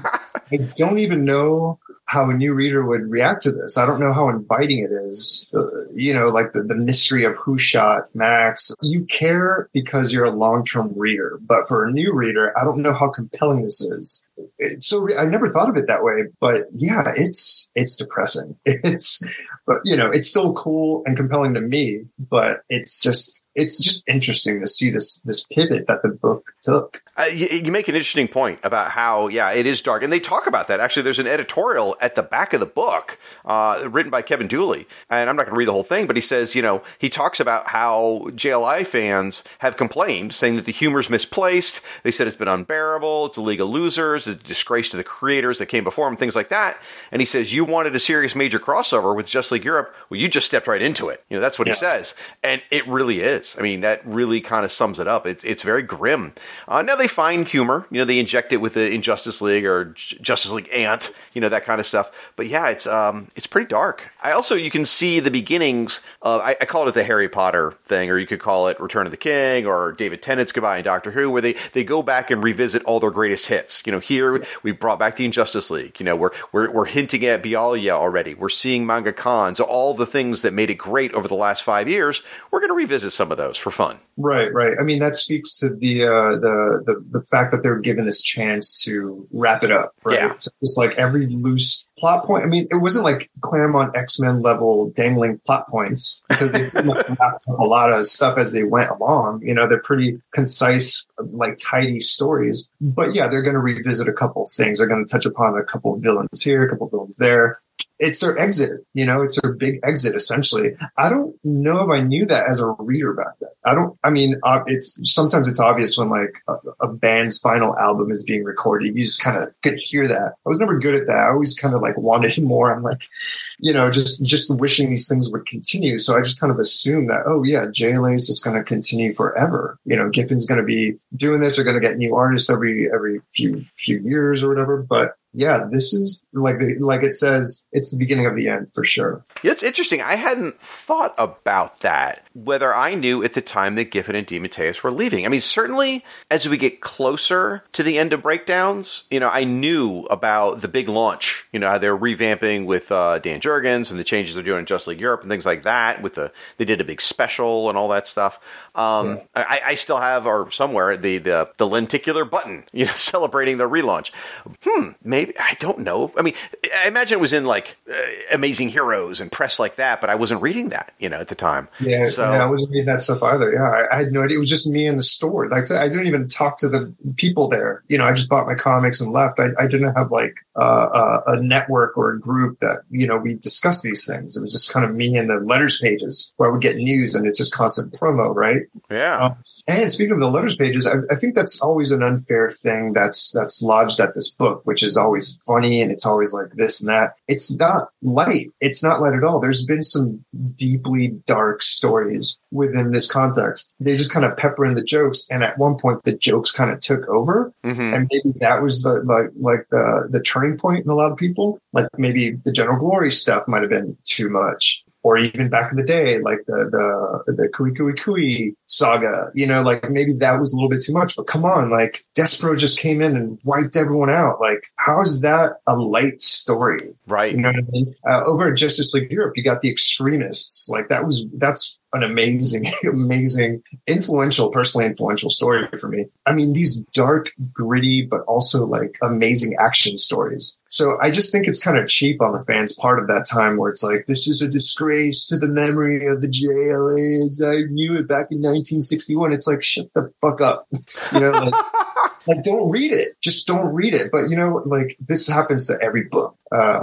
I don't even know how a new reader would react to this. I don't know how inviting it is. Like the mystery of who shot Max. You care because you're a long-term reader, but for a new reader, I don't know how compelling this is. I never thought of it that way, but yeah, it's depressing. It's still cool and compelling to me, but it's just interesting to see this pivot that the book took. You make an interesting point about how, it is dark. And they talk about that. Actually, there's an editorial at the back of the book written by Kevin Dooley. And I'm not going to read the whole thing, but he says, he talks about how JLI fans have complained, saying that the humor's misplaced. They said it's been unbearable. It's a league of losers. It's a disgrace to the creators that came before him, things like that. And he says, you wanted a serious major crossover with Justice League Europe. Well, you just stepped right into it. That's what he says. And it really is. I mean, that really kind of sums it up. It's very grim. Now they find humor. They inject it with the Injustice League or Justice League Ant, that kind of stuff. But yeah, it's pretty dark. You can see the beginnings of, I call it the Harry Potter thing, or you could call it Return of the King or David Tennant's Goodbye in Doctor Who, where they go back and revisit all their greatest hits. Here we brought back the Injustice League. We're hinting at Bialya already. We're seeing Manga Khan. So all the things that made it great over the last 5 years, we're going to revisit some of those for fun. Right. I mean, that speaks to the fact that they're given this chance to wrap it up. Right. Yeah. So it's like every loose plot point. I mean, it wasn't like Claremont X-Men level dangling plot points because they pretty much wrapped up a lot of stuff as they went along. They're pretty concise, like tidy stories. But yeah, they're going to revisit a couple of things. They're going to touch upon a couple of villains here, a couple of villains there. It's their exit, it's their big exit, essentially. I don't know if I knew that as a reader back then. Sometimes it's obvious when like a band's final album is being recorded. You just kind of could hear that. I was never good at that. I always kind of like wanted more. I'm like, just wishing these things would continue. So I just kind of assumed that, oh yeah, JLA is just going to continue forever. Giffen's going to be doing this. They're going to get new artists every few years or whatever. But yeah, this is like it says, it's the beginning of the end for sure. Yeah, it's interesting. I hadn't thought about that, whether I knew at the time that Giffen and DeMatteis were leaving. I mean, certainly as we get closer to the end of Breakdowns, I knew about the big launch, how they're revamping with Dan Jurgens and the changes they're doing in Just League Europe and things like that. They did a big special and all that stuff. I still have, or somewhere, the lenticular button, celebrating the relaunch. Maybe, I don't know. I mean, I imagine it was in like Amazing Heroes and press like that, but I wasn't reading that, at the time. Yeah, I wasn't reading that stuff either. Yeah, I had no idea. It was just me in the store. Like I didn't even talk to the people there. I just bought my comics and left. I didn't have like a network or a group that, we discussed these things. It was just kind of me in the letters pages where I would get news, and it's just constant promo, right? Yeah. And speaking of the letters pages, I think that's always an unfair thing that's lodged at this book, which is always funny, and it's always like this and that. It's not light. It's not light at all. There's been some deeply dark stories within this context. They just kind of pepper in the jokes, and at one point the jokes kind of took over, and maybe that was the turning point in a lot of people. Like maybe the General Glory stuff might have been too much. Or even back in the day, like the Kui Kui Kui saga, like maybe that was a little bit too much. But come on, like Despero just came in and wiped everyone out. Like, how is that a light story? Right. You know what I mean? Over at Justice League Europe, you got the Extremists. Like that's an amazing, personally influential story for me. I mean, these dark, gritty, but also like amazing action stories. So I just think it's kind of cheap on the fans' part of that time where it's like, this is a disgrace to the memory of the JLAs. I knew it back in 1961. It's like, shut the fuck up. Like, don't read it. Just don't read it. But, like this happens to every book.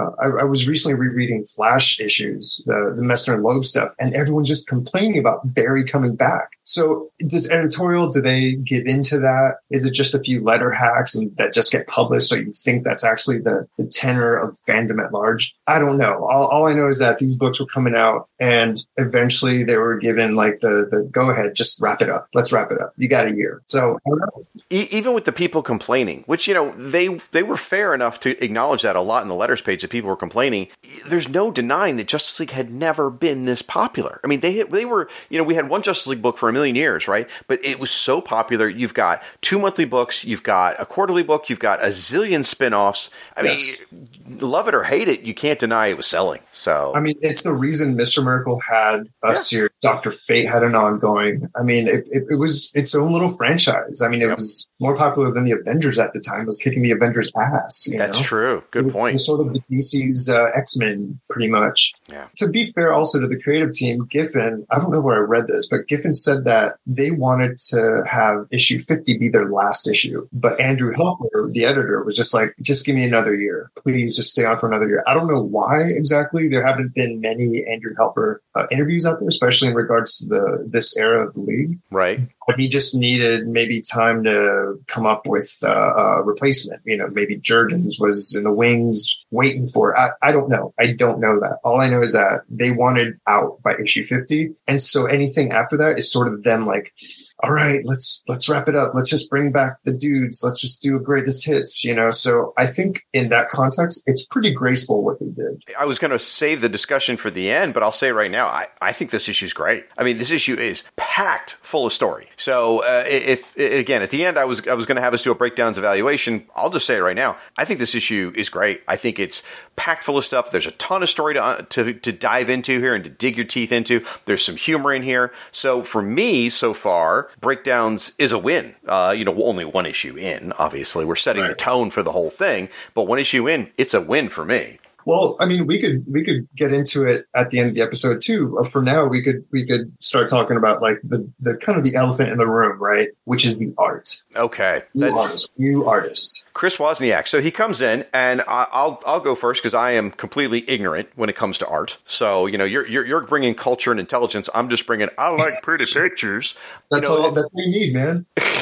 I was recently rereading Flash issues, the Messner and Loeb stuff, and everyone's just complaining about Barry coming back. So does editorial, do they give into that? Is it just a few letter hacks and that just get published? So you think that's actually the tenor of fandom at large? I don't know. All I know is that these books were coming out and eventually they were given like the go ahead, just wrap it up. Let's wrap it up. You got a year. So I don't know. Even with the people complaining, which, they were fair enough to acknowledge that a lot in the letters page that people were complaining. There's no denying that Justice League had never been this popular. I mean, they were, we had one Justice League book for a million years, right? But it was so popular. You've got 2 monthly books, you've got a quarterly book, you've got a zillion spin-offs. I mean, love it or hate it, you can't deny it was selling. So I mean, it's the reason Mr. Miracle had a series. Dr. Fate had an ongoing. I mean, it was its own little franchise. I mean, it was more popular than the Avengers at the time. It was kicking the Avengers' ass. That's true. Good point. It was sort of the DC's X-Men, pretty much. Yeah. To be fair, also to the creative team, Giffen, I don't know where I read this, but Giffen said that they wanted to have issue 50 be their last issue. But Andrew Helfer, the editor, was just like, just give me another year. Please just stay on for another year. I don't know why exactly. There haven't been many Andrew Helfer interviews out there, especially in regards to this era of the league. Right. But he just needed maybe time to come up with a replacement. Maybe Jurgens was in the wings waiting for it. I don't know. I don't know that. All I know is that they wanted out by issue 50. And so anything after that is sort of them like, all right, let's wrap it up. Let's just bring back the dudes. Let's just do a greatest hits, So I think in that context, it's pretty graceful what they did. I was going to save the discussion for the end, but I'll say right now, I think this issue is great. I mean, this issue is packed full of story. So if again, at the end, I was going to have us do a breakdowns evaluation. I'll just say it right now. I think this issue is great. I think it's packed full of stuff. There's a ton of story to dive into here and to dig your teeth into. There's some humor in here. So for me, so far, Breakdowns is a win. Only one issue in, obviously. We're setting the tone for the whole thing, but one issue in, it's a win for me. Well, I mean, we could get into it at the end of the episode too. For now, we could start talking about like the kind of the elephant in the room, right? Which is the art. Okay, new artist. Chris Wozniak. So he comes in, and I'll go first because I am completely ignorant when it comes to art. So you're bringing culture and intelligence. I'm just bringing I like pretty pictures. That's all you need, man.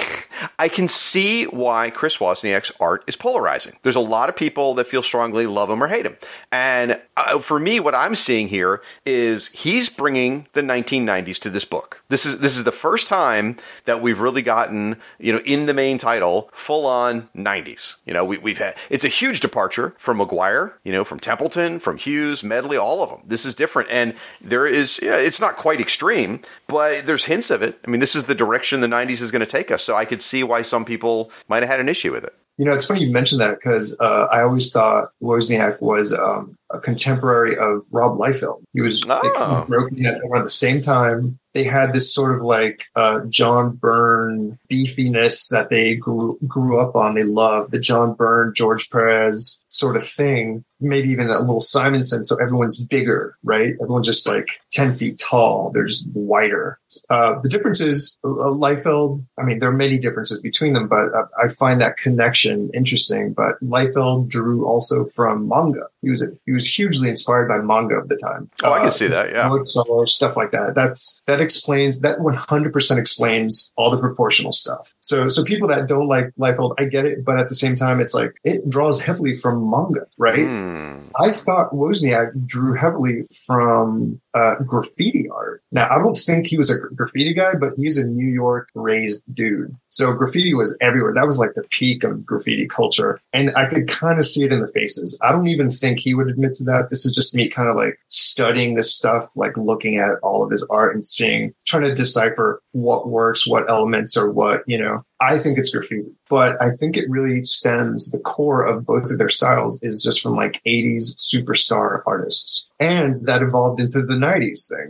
I can see why Chris Wozniak's art is polarizing. There's a lot of people that feel strongly love him or hate him. And For me, what I'm seeing here is he's bringing the 1990s to this book. This is the first time that we've really gotten, in the main title, full on 90s. We've had, it's a huge departure from Maguire, from Templeton, from Hughes, Medley, all of them. This is different, and there is, it's not quite extreme, but there's hints of it. I mean, this is the direction the 90s is going to take us. So I could see why some people might have had an issue with it. It's funny you mentioned that because I always thought Wozniak was a contemporary of Rob Liefeld. He was they kind of broken at around the same time. They had this sort of like John Byrne beefiness that they grew up on. They loved the John Byrne, George Perez sort of thing. Maybe even a little Simonson. So everyone's bigger, right? Everyone's just like 10 feet tall. They're just wider. The difference is Liefeld. I mean, there are many differences between them, but I find that connection interesting. But Liefeld drew also from manga. He was hugely inspired by manga of the time. Oh, I can see that. Yeah, stuff like that. That explains that 100% explains all the proportional stuff. So people that don't like Liefeld, I get it, but at the same time, it's like it draws heavily from manga, right? I thought Wozniak drew heavily from graffiti art. Now, I don't think he was a graffiti guy, but he's a New York raised dude. So graffiti was everywhere. That was like the peak of graffiti culture. And I could kind of see it in the faces. I don't even think he would admit to that. This is just me kind of like studying this stuff, like looking at all of his art and trying to decipher what works, what elements are what, I think it's graffiti, but I think it really stems, the core of both of their styles is just from like 80s superstar artists. And that evolved into the 90s thing.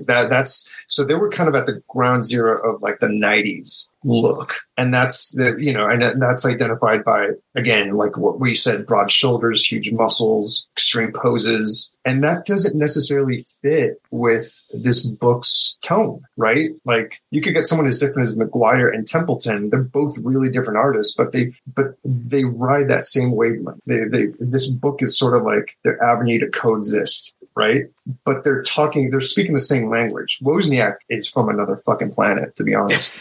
So they were kind of at the ground zero of like the 90s look. And that's and that's identified by, again, like what we said, broad shoulders, huge muscles, extreme poses. And that doesn't necessarily fit with this book's tone, right? Like you could get someone as different as Maguire and Templeton. They're both really different artists, but they ride that same wavelength. This book is sort of like their avenue to coexist, right? But they're speaking the same language. Wozniak is from another fucking planet, to be honest.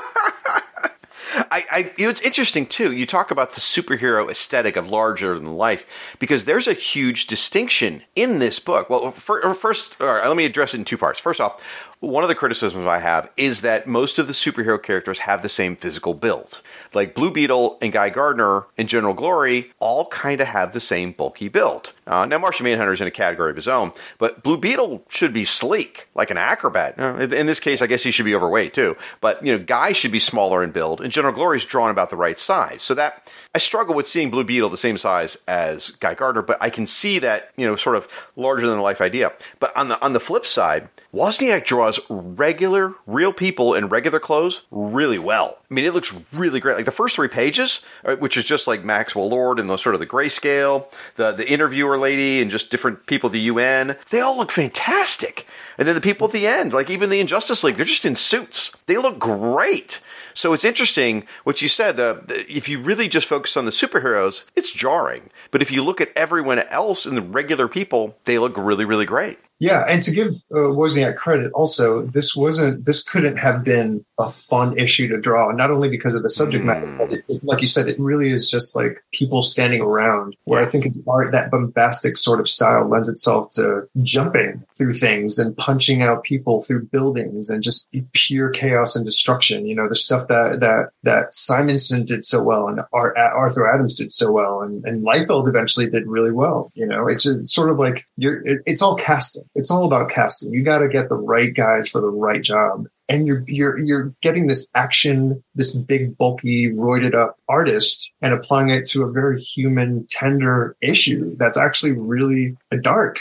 It's interesting too. You talk about the superhero aesthetic of larger than life because there's a huge distinction in this book. Well, first, all right, let me address it in two parts. First off, one of the criticisms I have is that most of the superhero characters have the same physical build. Like Blue Beetle and Guy Gardner and General Glory all kind of have the same bulky build. Now, Martian Manhunter is in a category of his own, but Blue Beetle should be sleek, like an acrobat. In this case, I guess he should be overweight too. But, Guy should be smaller in build, and General Glory is drawn about the right size. So that I struggle with seeing Blue Beetle the same size as Guy Gardner, but I can see that, sort of larger than life idea. But on the flip side, Wozniak draws regular, real people in regular clothes really well. I mean, it looks really great. Like the first 3 pages, which is just like Maxwell Lord and the sort of the grayscale, the interviewer lady and just different people at the UN, they all look fantastic. And then the people at the end, like even the Injustice League, they're just in suits. They look great. So it's interesting what you said. If you really just focus on the superheroes, it's jarring. But if you look at everyone else and the regular people, they look really, really great. Yeah, and to give Wozniak credit, also this couldn't have been a fun issue to draw. Not only because of the subject matter, but like you said, it really is just like people standing around. Where I think in art, that bombastic sort of style lends itself to jumping through things and punching out people through buildings and just pure chaos and destruction. The stuff that Simonson did so well and Arthur Adams did so well, and Liefeld eventually did really well. It's sort of like it's all casting. It's all about casting. You got to get the right guys for the right job. And you're getting this action, this big, bulky, roided up artist and applying it to a very human, tender issue that's actually really dark,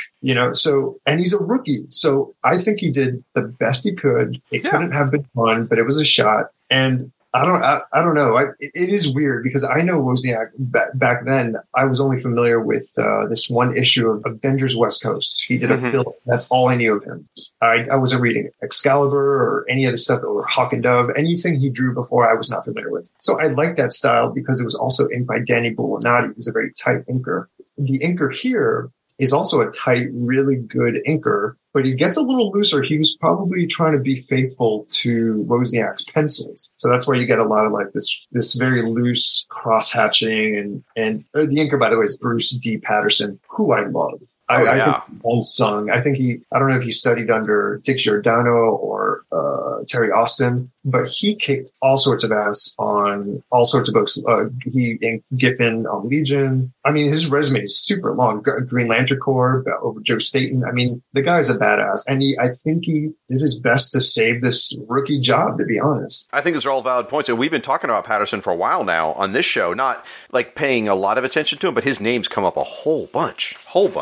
So, and he's a rookie. So I think he did the best he could. It couldn't have been fun, but it was a shot. And I don't know. It is weird because I know Wozniak back then. I was only familiar with this one issue of Avengers West Coast. He did a film. That's all I knew of him. I wasn't reading Excalibur or any of the stuff, or Hawk and Dove. Anything he drew before, I was not familiar with. So I liked that style because it was also inked by Danny Bulanati, who's a very tight inker. The inker here is also a tight, really good inker, but he gets a little looser. He was probably trying to be faithful to Wozniak's pencils. So that's why you get a lot of like this very loose cross hatching and the inker, by the way, is Bruce D. Patterson, who I love. I think unsung. I don't know if he studied under Dick Giordano or Terry Austin, but he kicked all sorts of ass on all sorts of books. He inked Giffen on Legion. I mean, his resume is super long. Green Lantern Corps over Joe Staton. I mean, the guy's a badass, and I think he did his best to save this rookie job, to be honest. I think those are all valid points, and we've been talking about Patterson for a while now on this show, not like paying a lot of attention to him, but his name's come up a whole bunch.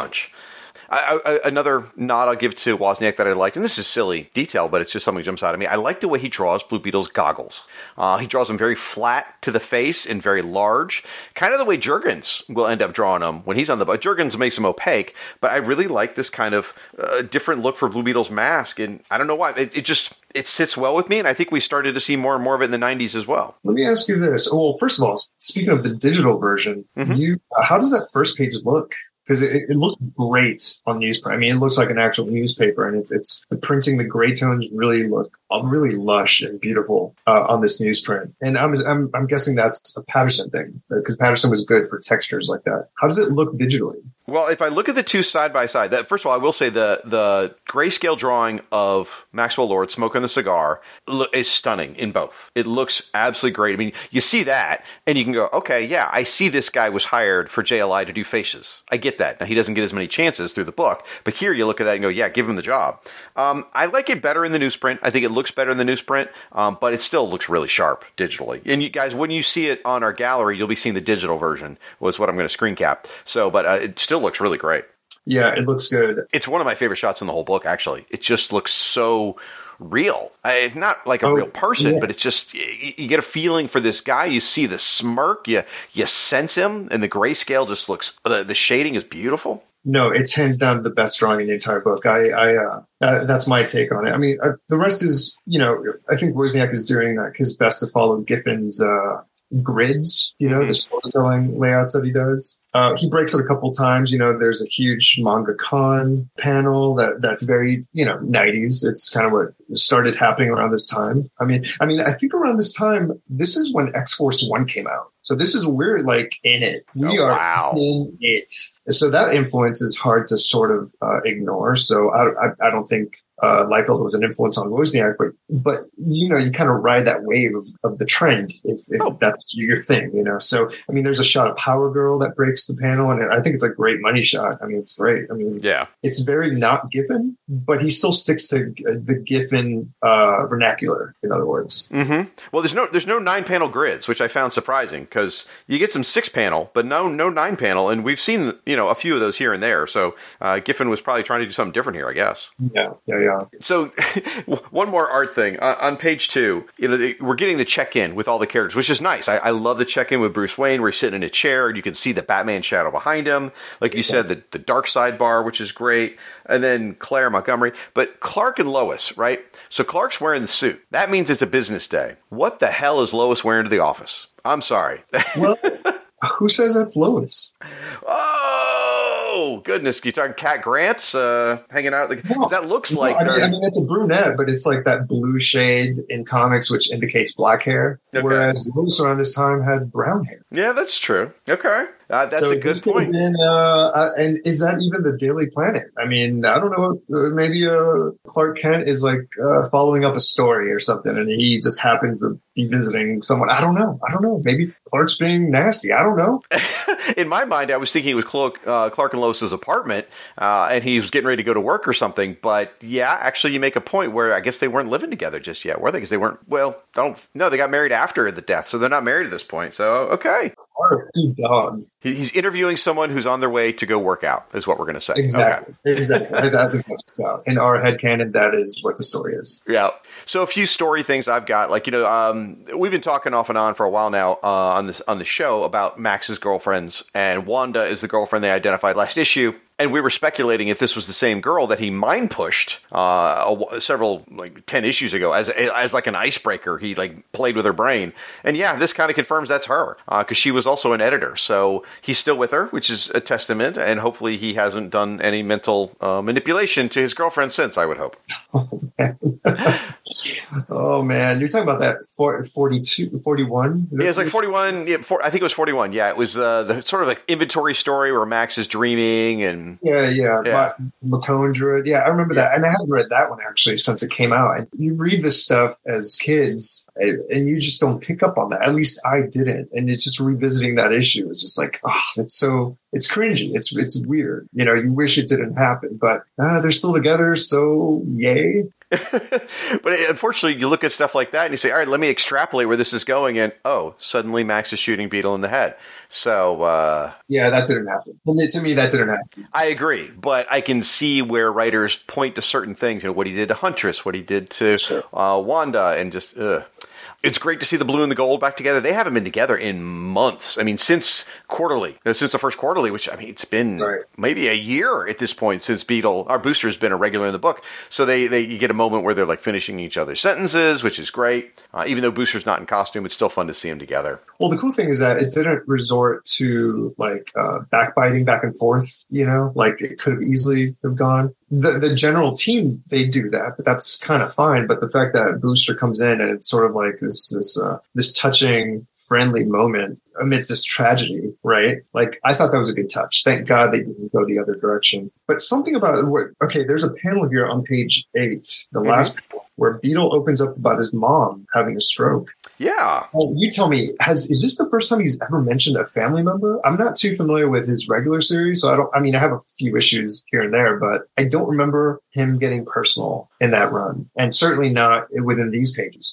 Another nod I'll give to Wozniak that I liked, and this is silly detail, but it's just something that jumps out at me. I like the way he draws Blue Beetle's goggles. He draws them very flat to the face and very large, kind of the way Jurgens will end up drawing them when he's on the boat. Jurgens makes them opaque, but I really like this kind of different look for Blue Beetle's mask, and I don't know why. It sits well with me, and I think we started to see more and more of it in the 90s as well. Let me ask you this. Well, first of all, speaking of the digital version, how does that first page look? Because it looked great on newsprint. I mean, it looks like an actual newspaper, and it's the printing. The gray tones really look really lush and beautiful on this newsprint. And I'm guessing that's a Patterson thing, because Patterson was good for textures like that. How does it look digitally? Well, if I look at the two side by side, first of all, I will say the grayscale drawing of Maxwell Lord smoking the cigar is stunning in both. It looks absolutely great. I mean, you see that, and you can go, okay, yeah, I see this guy was hired for JLI to do faces. I get that. Now, he doesn't get as many chances through the book, but here you look at that and go, yeah, give him the job. I like it better in the newsprint. I think it looks better in the newsprint, but it still looks really sharp digitally. And you guys, when you see it on our gallery, you'll be seeing the digital version, was what I'm going to screen cap. So, but it still looks really great. Yeah, it looks good. It's one of my favorite shots in the whole book, actually. It just looks so real. It's not like a real person, but it's just, you get a feeling for this guy. You see the smirk, you sense him, and the grayscale just looks, the shading is beautiful. No, it's hands down the best drawing in the entire book. That's my take on it. I mean, the rest is, I think Wozniak is doing his best to follow Giffen's grids, the storytelling layouts that he does. He breaks it a couple times. There's a huge Manga Con panel that's very, 90s. It's kind of what started happening around this time. I mean, I think around this time, this is when X-Force 1 came out. So we're like in it. We are in it. So that influence is hard to sort of ignore. So I don't think Liefeld was an influence on Wozniak, but you kind of ride that wave of the trend if that's your thing, So I mean, there's a shot of Power Girl that breaks the panel, and I think it's a great money shot. I mean, it's great. I mean, it's very not Giffen, but he still sticks to the Giffen vernacular. In other words, well, there's no 9-panel grids, which I found surprising because you get some 6-panel, but no 9-panel, and we've seen a few of those here and there. So Giffen was probably trying to do something different here, I guess. Yeah. So one more art thing on page 2, we're getting the check-in with all the characters, which is nice. I love the check-in with Bruce Wayne where he's sitting in a chair and you can see the Batman shadow behind him. Like you said, the dark side bar, which is great. And then Claire Montgomery. But Clark and Lois, right? So Clark's wearing the suit. That means it's a business day. What the hell is Lois wearing to the office? I'm sorry. Well, who says that's Lois? Oh, goodness. You talking Cat Grant's hanging out? That looks like... I mean, it's a brunette, but it's like that blue shade in comics, which indicates black hair. Okay. Whereas Lois around this time had brown hair. Yeah, that's true. Okay. That's a good point. And is that even the Daily Planet? I mean, I don't know. Maybe Clark Kent is like following up a story or something, and he just happens to be visiting someone. I don't know. Maybe Clark's being nasty. I don't know. In my mind, I was thinking it was Clark and Lois's apartment, and he was getting ready to go to work or something. But yeah, actually, you make a point where I guess they weren't living together just yet, were they? Because they weren't. Well, they got married after the death, so they're not married at this point. So okay. Clark, good dog. He's interviewing someone who's on their way to go work out, is what we're going to say. Exactly. Okay. Exactly. I think that's out. In our headcanon, that is what the story is. Yeah. So a few story things I've got, we've been talking off and on for a while now on the show about Max's girlfriends, and Wanda is the girlfriend they identified last issue. And we were speculating if this was the same girl that he mind pushed several 10 issues ago as like an icebreaker. He played with her brain, and yeah, this kind of confirms that's her because she was also an editor. So he's still with her, which is a testament, and hopefully he hasn't done any mental manipulation to his girlfriend since, I would hope. Oh, man. You're talking about that 42, 41? Yeah, it was like 41. Yeah, I think it was 41. Yeah, it was the sort of like inventory story where Max is dreaming and... Yeah. McCone drew it. Yeah, I remember that. And I haven't read that one, actually, since it came out. And you read this stuff as kids, and you just don't pick up on that. At least I didn't. And it's just revisiting that issue. It's just like, it's cringy. It's weird. You know, you wish it didn't happen, but they're still together. So yay. But unfortunately, you look at stuff like that and you say, all right, let me extrapolate where this is going. And suddenly Max is shooting Beetle in the head. So, yeah, that didn't happen. To me, that didn't happen. I agree. But I can see where writers point to certain things, what he did to Huntress, what he did to Wanda, and just, It's great to see the blue and the gold back together. They haven't been together in months. I mean, since the first quarterly, which, I mean, it's been maybe a year at this point since Booster's been a regular in the book. So you get a moment where they're like finishing each other's sentences, which is great. Even though Booster's not in costume, it's still fun to see them together. Well, the cool thing is that it didn't resort to like backbiting back and forth, like it could have easily have gone. The general team, they do that, but that's kind of fine. But the fact that Booster comes in and it's sort of like this touching, friendly moment amidst this tragedy, right? Like, I thought that was a good touch. Thank God they didn't go the other direction. But something about it, there's a panel here on page 8, the last panel, where Beetle opens up about his mom having a stroke. Yeah. Well, you tell me, is this the first time he's ever mentioned a family member? I'm not too familiar with his regular series, so I have a few issues here and there, but I don't remember him getting personal in that run, and certainly not within these pages.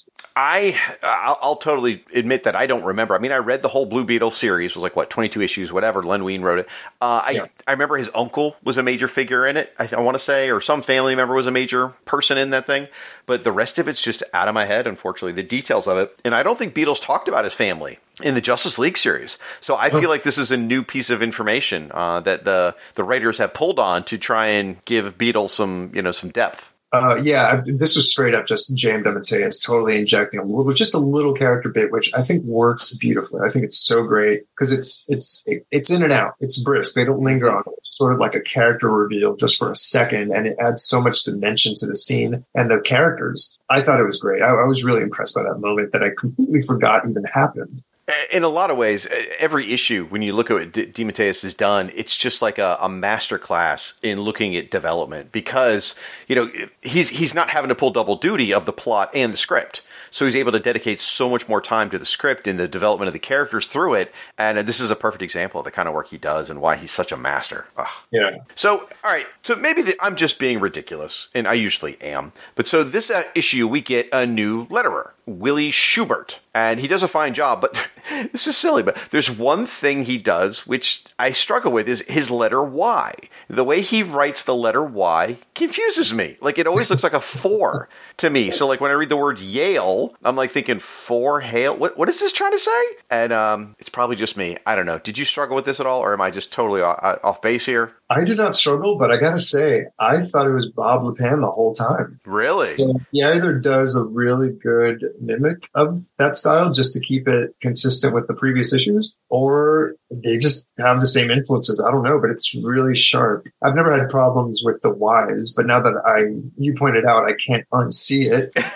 I'll totally admit that I don't remember. I mean, I read the whole Blue Beetle series. It was like, 22 issues, whatever. Len Wein wrote it. I remember his uncle was a major figure in it, I want to say, or some family member was a major person in that thing. But the rest of it's just out of my head, unfortunately, the details of it. And I don't think Beetle's talked about his family in the Justice League series. So I feel like this is a new piece of information that the writers have pulled on to try and give Beetle some depth. This was straight up just J.M. DeMatteis totally injecting just a little character bit, which I think works beautifully. I think it's so great because it's in and out. It's brisk. They don't linger on it. It's sort of like a character reveal just for a second, and it adds so much dimension to the scene and the characters. I thought it was great. I was really impressed by that moment that I completely forgot even happened. In a lot of ways, every issue, when you look at what DeMatteis has done, it's just like a masterclass in looking at development because, he's not having to pull double duty of the plot and the script. So he's able to dedicate so much more time to the script and the development of the characters through it. And this is a perfect example of the kind of work he does and why he's such a master. Ugh. Yeah. So, all right. So maybe I'm just being ridiculous, and I usually am. But so this issue, we get a new letterer, Willie Schubert. And he does a fine job, but this is silly. But there's one thing he does, which I struggle with, is his letter Y. The way he writes the letter Y confuses me. Like, it always looks like a 4 to me. So, like, when I read the word Yale, I'm like thinking 4 hail. What is this trying to say? And it's probably just me. I don't know. Did you struggle with this at all, or am I just totally off base here? I did not struggle, but I gotta say, I thought it was Bob Lepin the whole time. Really? So he either does a really good mimic of that style just to keep it consistent with the previous issues, or they just have the same influences. I don't know, but it's really sharp. I've never had problems with the Ys, but now that you pointed out, I can't unsee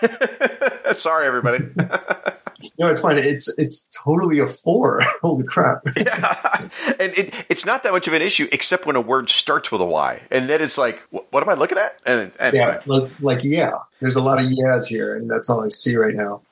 it. Sorry, everybody. No, it's fine. It's totally a 4. Holy crap. Yeah. And it's not that much of an issue, except when a word starts with a Y. And then it's like, what am I looking at? And anyway. Yeah. There's a lot of yeahs here, and that's all I see right now.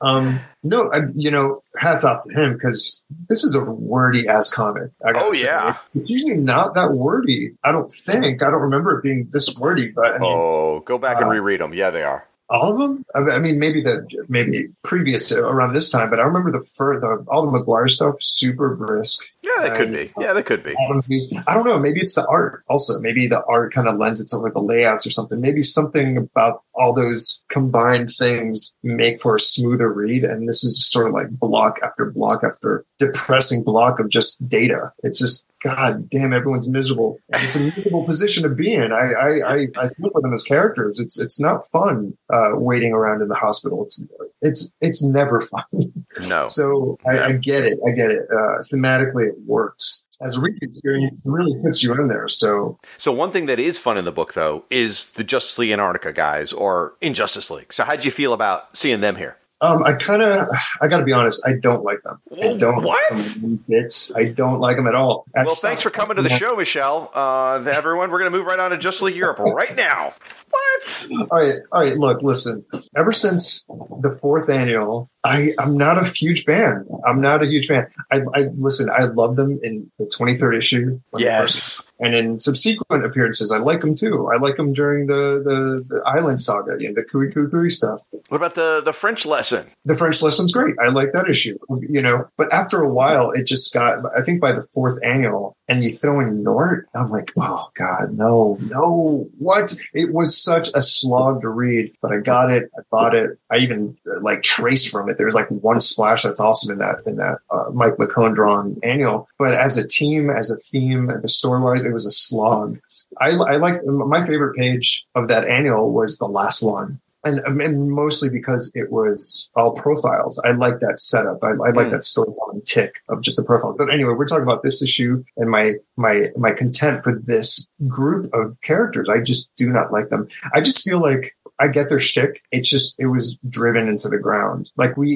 Hats off to him, because this is a wordy-ass comic. Yeah. It's usually not that wordy, I don't think. I don't remember it being this wordy, but go back and reread them. Yeah, they are. All of them? I mean, maybe previous around this time, but I remember all the McGuire stuff, super brisk. Yeah, that could be. Yeah, that could be. I don't know. Maybe it's the art also. Maybe the art kind of lends itself with the layouts or something. Maybe something about all those combined things make for a smoother read. And this is sort of like block after block after depressing block of just data. It's just, God damn, everyone's miserable. And it's a miserable position to be in. I feel for them as characters. It's not fun waiting around in the hospital. It's never fun. No. So I get it. Thematically, it works. as a read experience, it really puts you in there. So one thing that is fun in the book, though, is the Justice League Antarctica guys, or Injustice League. So how'd you feel about seeing them here? I got to be honest, I don't like them. I don't What? like them bits. I don't like them at all. Well, thanks for coming to the show, Michelle. Everyone, we're going to move right on to Justice League Europe right now. What? All right. Look, listen. Ever since the 4th annual, I'm not a huge fan. I listen. I love them in the 23rd issue. Yes. And in subsequent appearances, I like them too. I like them during the Island Saga, the Kui Kui Kui stuff. What about the French lesson? The French lesson's great. I like that issue, But after a while, it just got. I think by the 4th annual, and you throw in Nort, I'm like, oh God, no, what? It was such a slog to read, but I got it. I bought it. I even traced from it. There's one splash that's awesome in that Mike McKone drawn annual. But as a team, as a theme, the story wise, it was a slog. I like my favorite page of that annual was the last one. And mostly because it was all profiles. I like that setup. I like that storytelling tick of just the profiles. But anyway, we're talking about this issue and my contempt for this group of characters. I just do not like them. I just feel like I get their shtick. It was driven into the ground.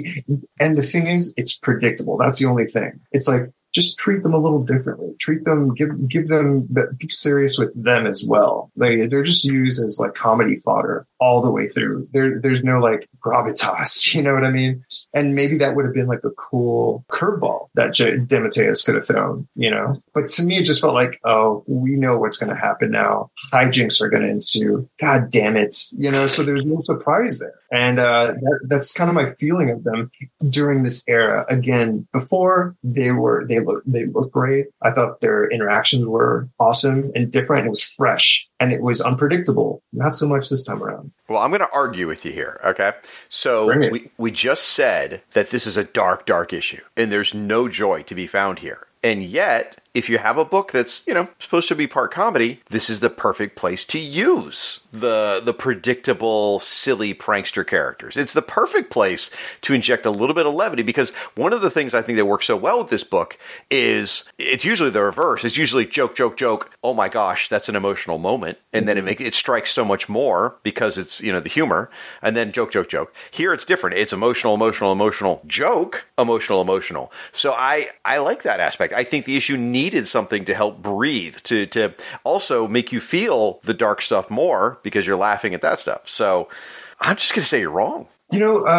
And the thing is, it's predictable. That's the only thing. It's like, just treat them a little differently. Treat them, give them, be serious with them as well. They're just used as comedy fodder all the way through. There's no gravitas, you know what I mean? And maybe that would have been a cool curveball that DeMatteis could have thrown, But to me, it just felt like, oh, we know what's going to happen now. Hijinks are going to ensue. God damn it, So there's no surprise there, and that's kind of my feeling of them during this era. Again, before they looked great. I thought their interactions were awesome and different. It was fresh and it was unpredictable. Not so much this time around. Well, I'm going to argue with you here. Okay. So we just said that this is a dark, dark issue and there's no joy to be found here. And yet, if you have a book that's, supposed to be part comedy, this is the perfect place to use the predictable, silly prankster characters. It's the perfect place to inject a little bit of levity, because one of the things I think that works so well with this book is it's usually the reverse. It's usually joke, joke, joke. Oh my gosh, that's an emotional moment. And then it strikes so much more because it's, the humor. And then joke, joke, joke. Here it's different. It's emotional, emotional, emotional, joke, emotional, emotional. So I like that aspect. I think the issue needed something to help breathe, to also make you feel the dark stuff more because you're laughing at that stuff. So I'm just going to say you're wrong. We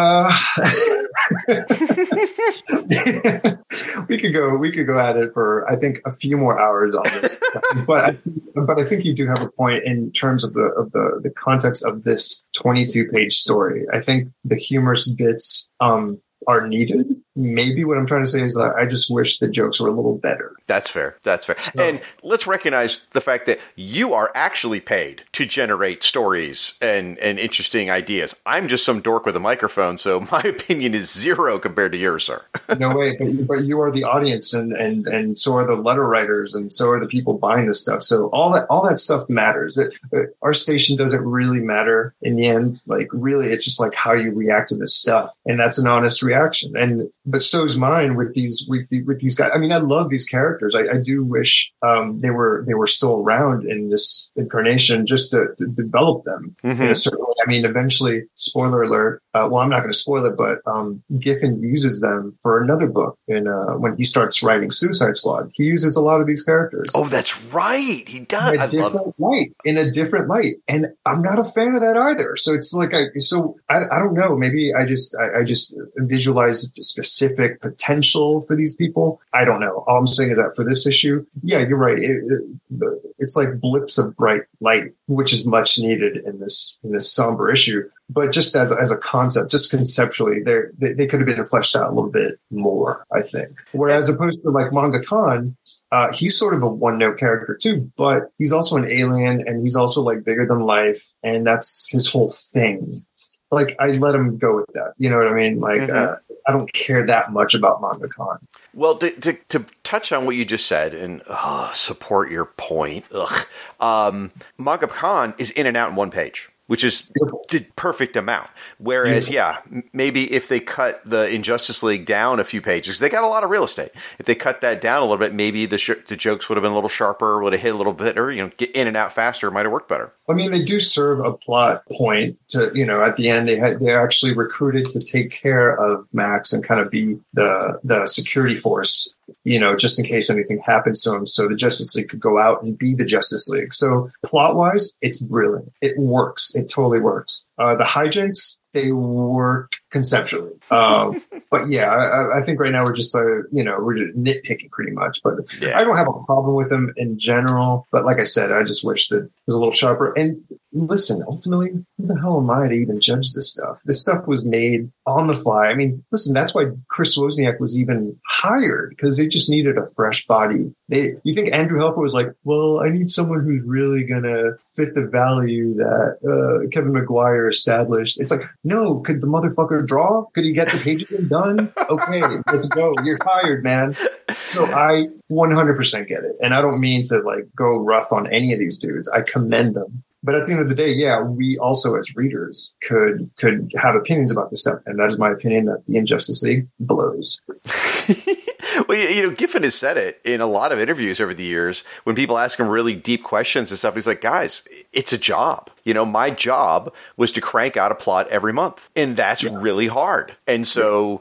could go at it for, I think, a few more hours on this, but I think you do have a point in terms of the context of this 22-page story. I think the humorous bits are needed. Maybe what I'm trying to say is that I just wish the jokes were a little better. That's fair. And let's recognize the fact that you are actually paid to generate stories and interesting ideas. I'm just some dork with a microphone, so my opinion is zero compared to yours, sir. No way, but you are the audience, and so are the letter writers, and so are the people buying this stuff. So all that stuff matters. Our station doesn't really matter in the end. Really, it's just how you react to this stuff, and that's an honest reaction. But so's mine with these guys. I mean, I love these characters. I do wish they were still around in this incarnation just to develop them in a certain way. I mean, eventually, spoiler alert. Well, I'm not going to spoil it, but Giffen uses them for another book. When he starts writing Suicide Squad, he uses a lot of these characters. Oh, that's right. He does. In a different light. And I'm not a fan of that either. So it's I don't know. Maybe I just visualize specific potential for these people. I don't know. All I'm saying is that for this issue, yeah, you're right. It's like blips of bright light, which is much needed in this somber issue. But just as a concept, just conceptually, they could have been fleshed out a little bit more, I think. Whereas opposed to Manga Khan, he's sort of a one-note character too, but he's also an alien and he's also bigger than life, and that's his whole thing. I let him go with that. You know what I mean? I don't care that much about Manga Khan. Well, to touch on what you just said and support your point, Manga Khan is in and out in one page. which is the perfect amount. Whereas, maybe if they cut the Injustice League down a few pages, they got a lot of real estate. If they cut that down a little bit, maybe the jokes would have been a little sharper, would have hit a little bit, or get in and out faster, might have worked better. I mean, they do serve a plot point to, at the end, they're actually recruited to take care of Max and kind of be the security force, just in case anything happens to him. So the Justice League could go out and be the Justice League. So plot wise, it's brilliant. It works. It totally works. The hijinks, they work conceptually. But yeah, I think right now we're just, we're just nitpicking pretty much. But I don't have a problem with them in general. But like I said, I just wish that it was a little sharper. And listen, ultimately, who the hell am I to even judge this stuff? This stuff was made on the fly. I mean, listen, that's why Chris Wozniak was even hired, because they just needed a fresh body. You think Andrew Helfer was like, well, I need someone who's really going to fit the value that Kevin Maguire established. It's like, no, could the motherfucker draw? Could he get the pages done? Okay, let's go. You're hired, man. So I 100% get it. And I don't mean to go rough on any of these dudes. I commend them. But at the end of the day, we also as readers could have opinions about this stuff. And that is my opinion, that the Injustice League blows. Well, Giffen has said it in a lot of interviews over the years when people ask him really deep questions and stuff. He's like, guys, it's a job. My job was to crank out a plot every month, and that's really hard. And so,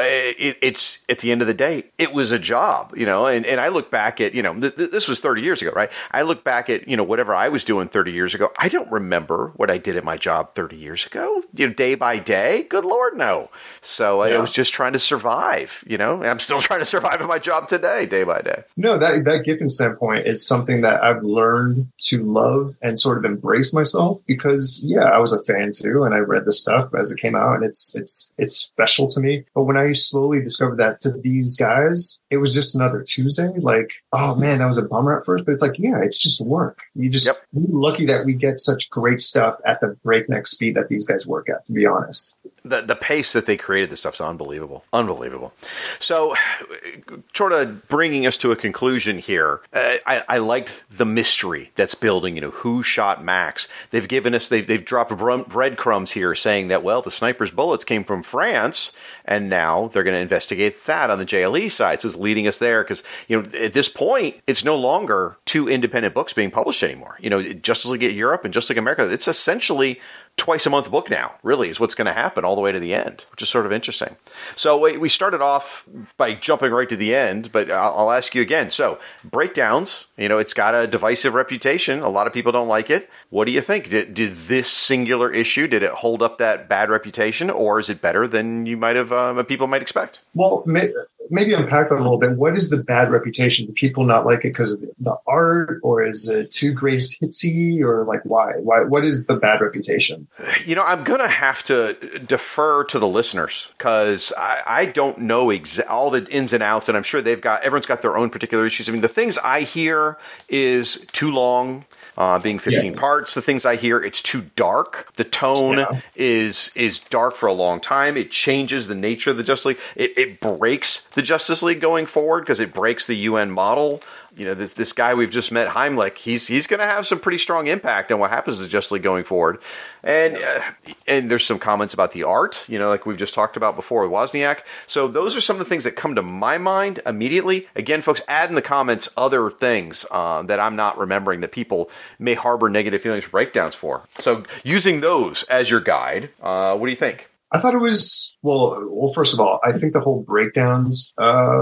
it's at the end of the day, it was a job, and I look back at, this was 30 years ago, right? I look back at, whatever I was doing 30 years ago. I don't remember what I did at my job 30 years ago, day by day. Good Lord, no. So I was just trying to survive, and I'm still trying to survive at my job today, day by day. No, that Giffen standpoint is something that I've learned to love and sort of embrace myself, because I was a fan too, and I read the stuff as it came out, and it's special to me. But when I slowly discovered that to these guys, it was just another Tuesday. Oh man, that was a bummer at first, but it's it's just work. You're lucky that we get such great stuff at the breakneck speed that these guys work at, to be honest. The pace that they created this stuff is unbelievable. Unbelievable. So, sort of bringing us to a conclusion here, I liked the mystery that's building, who shot Max. They've given us, they've dropped breadcrumbs here saying that, well, the sniper's bullets came from France, and now they're going to investigate that on the JLE side. So it's leading us there because, at this point, it's no longer two independent books being published anymore. Justice League Europe and Justice League America, it's essentially twice a month book now, really, is what's going to happen all the way to the end, which is sort of interesting. So we started off by jumping right to the end, but I'll ask you again. So breakdowns, it's got a divisive reputation. A lot of people don't like it. What do you think? Did this singular issue, did it hold up that bad reputation, or is it better than you might have, people might expect? Well, maybe unpack that a little bit. What is the bad reputation? Do people not like it because of the art, or is it too greatest hitsy, or why? What is the bad reputation? I'm going to have to defer to the listeners because I don't know all the ins and outs, and I'm sure everyone's got their own particular issues. I mean, the things I hear is too long. Being 15 parts, the things I hear, it's too dark. The tone is dark for a long time. It changes the nature of the Justice League. It breaks the Justice League going forward because it breaks the UN model. This guy we've just met, Heimlich, he's going to have some pretty strong impact on what happens to Justice League going forward. And there's some comments about the art, like we've just talked about before with Wozniak. So those are some of the things that come to my mind immediately. Again, folks, add in the comments other things that I'm not remembering that people may harbor negative feelings or breakdowns for. So using those as your guide, what do you think? I thought it was, well, first of all, I think the whole breakdowns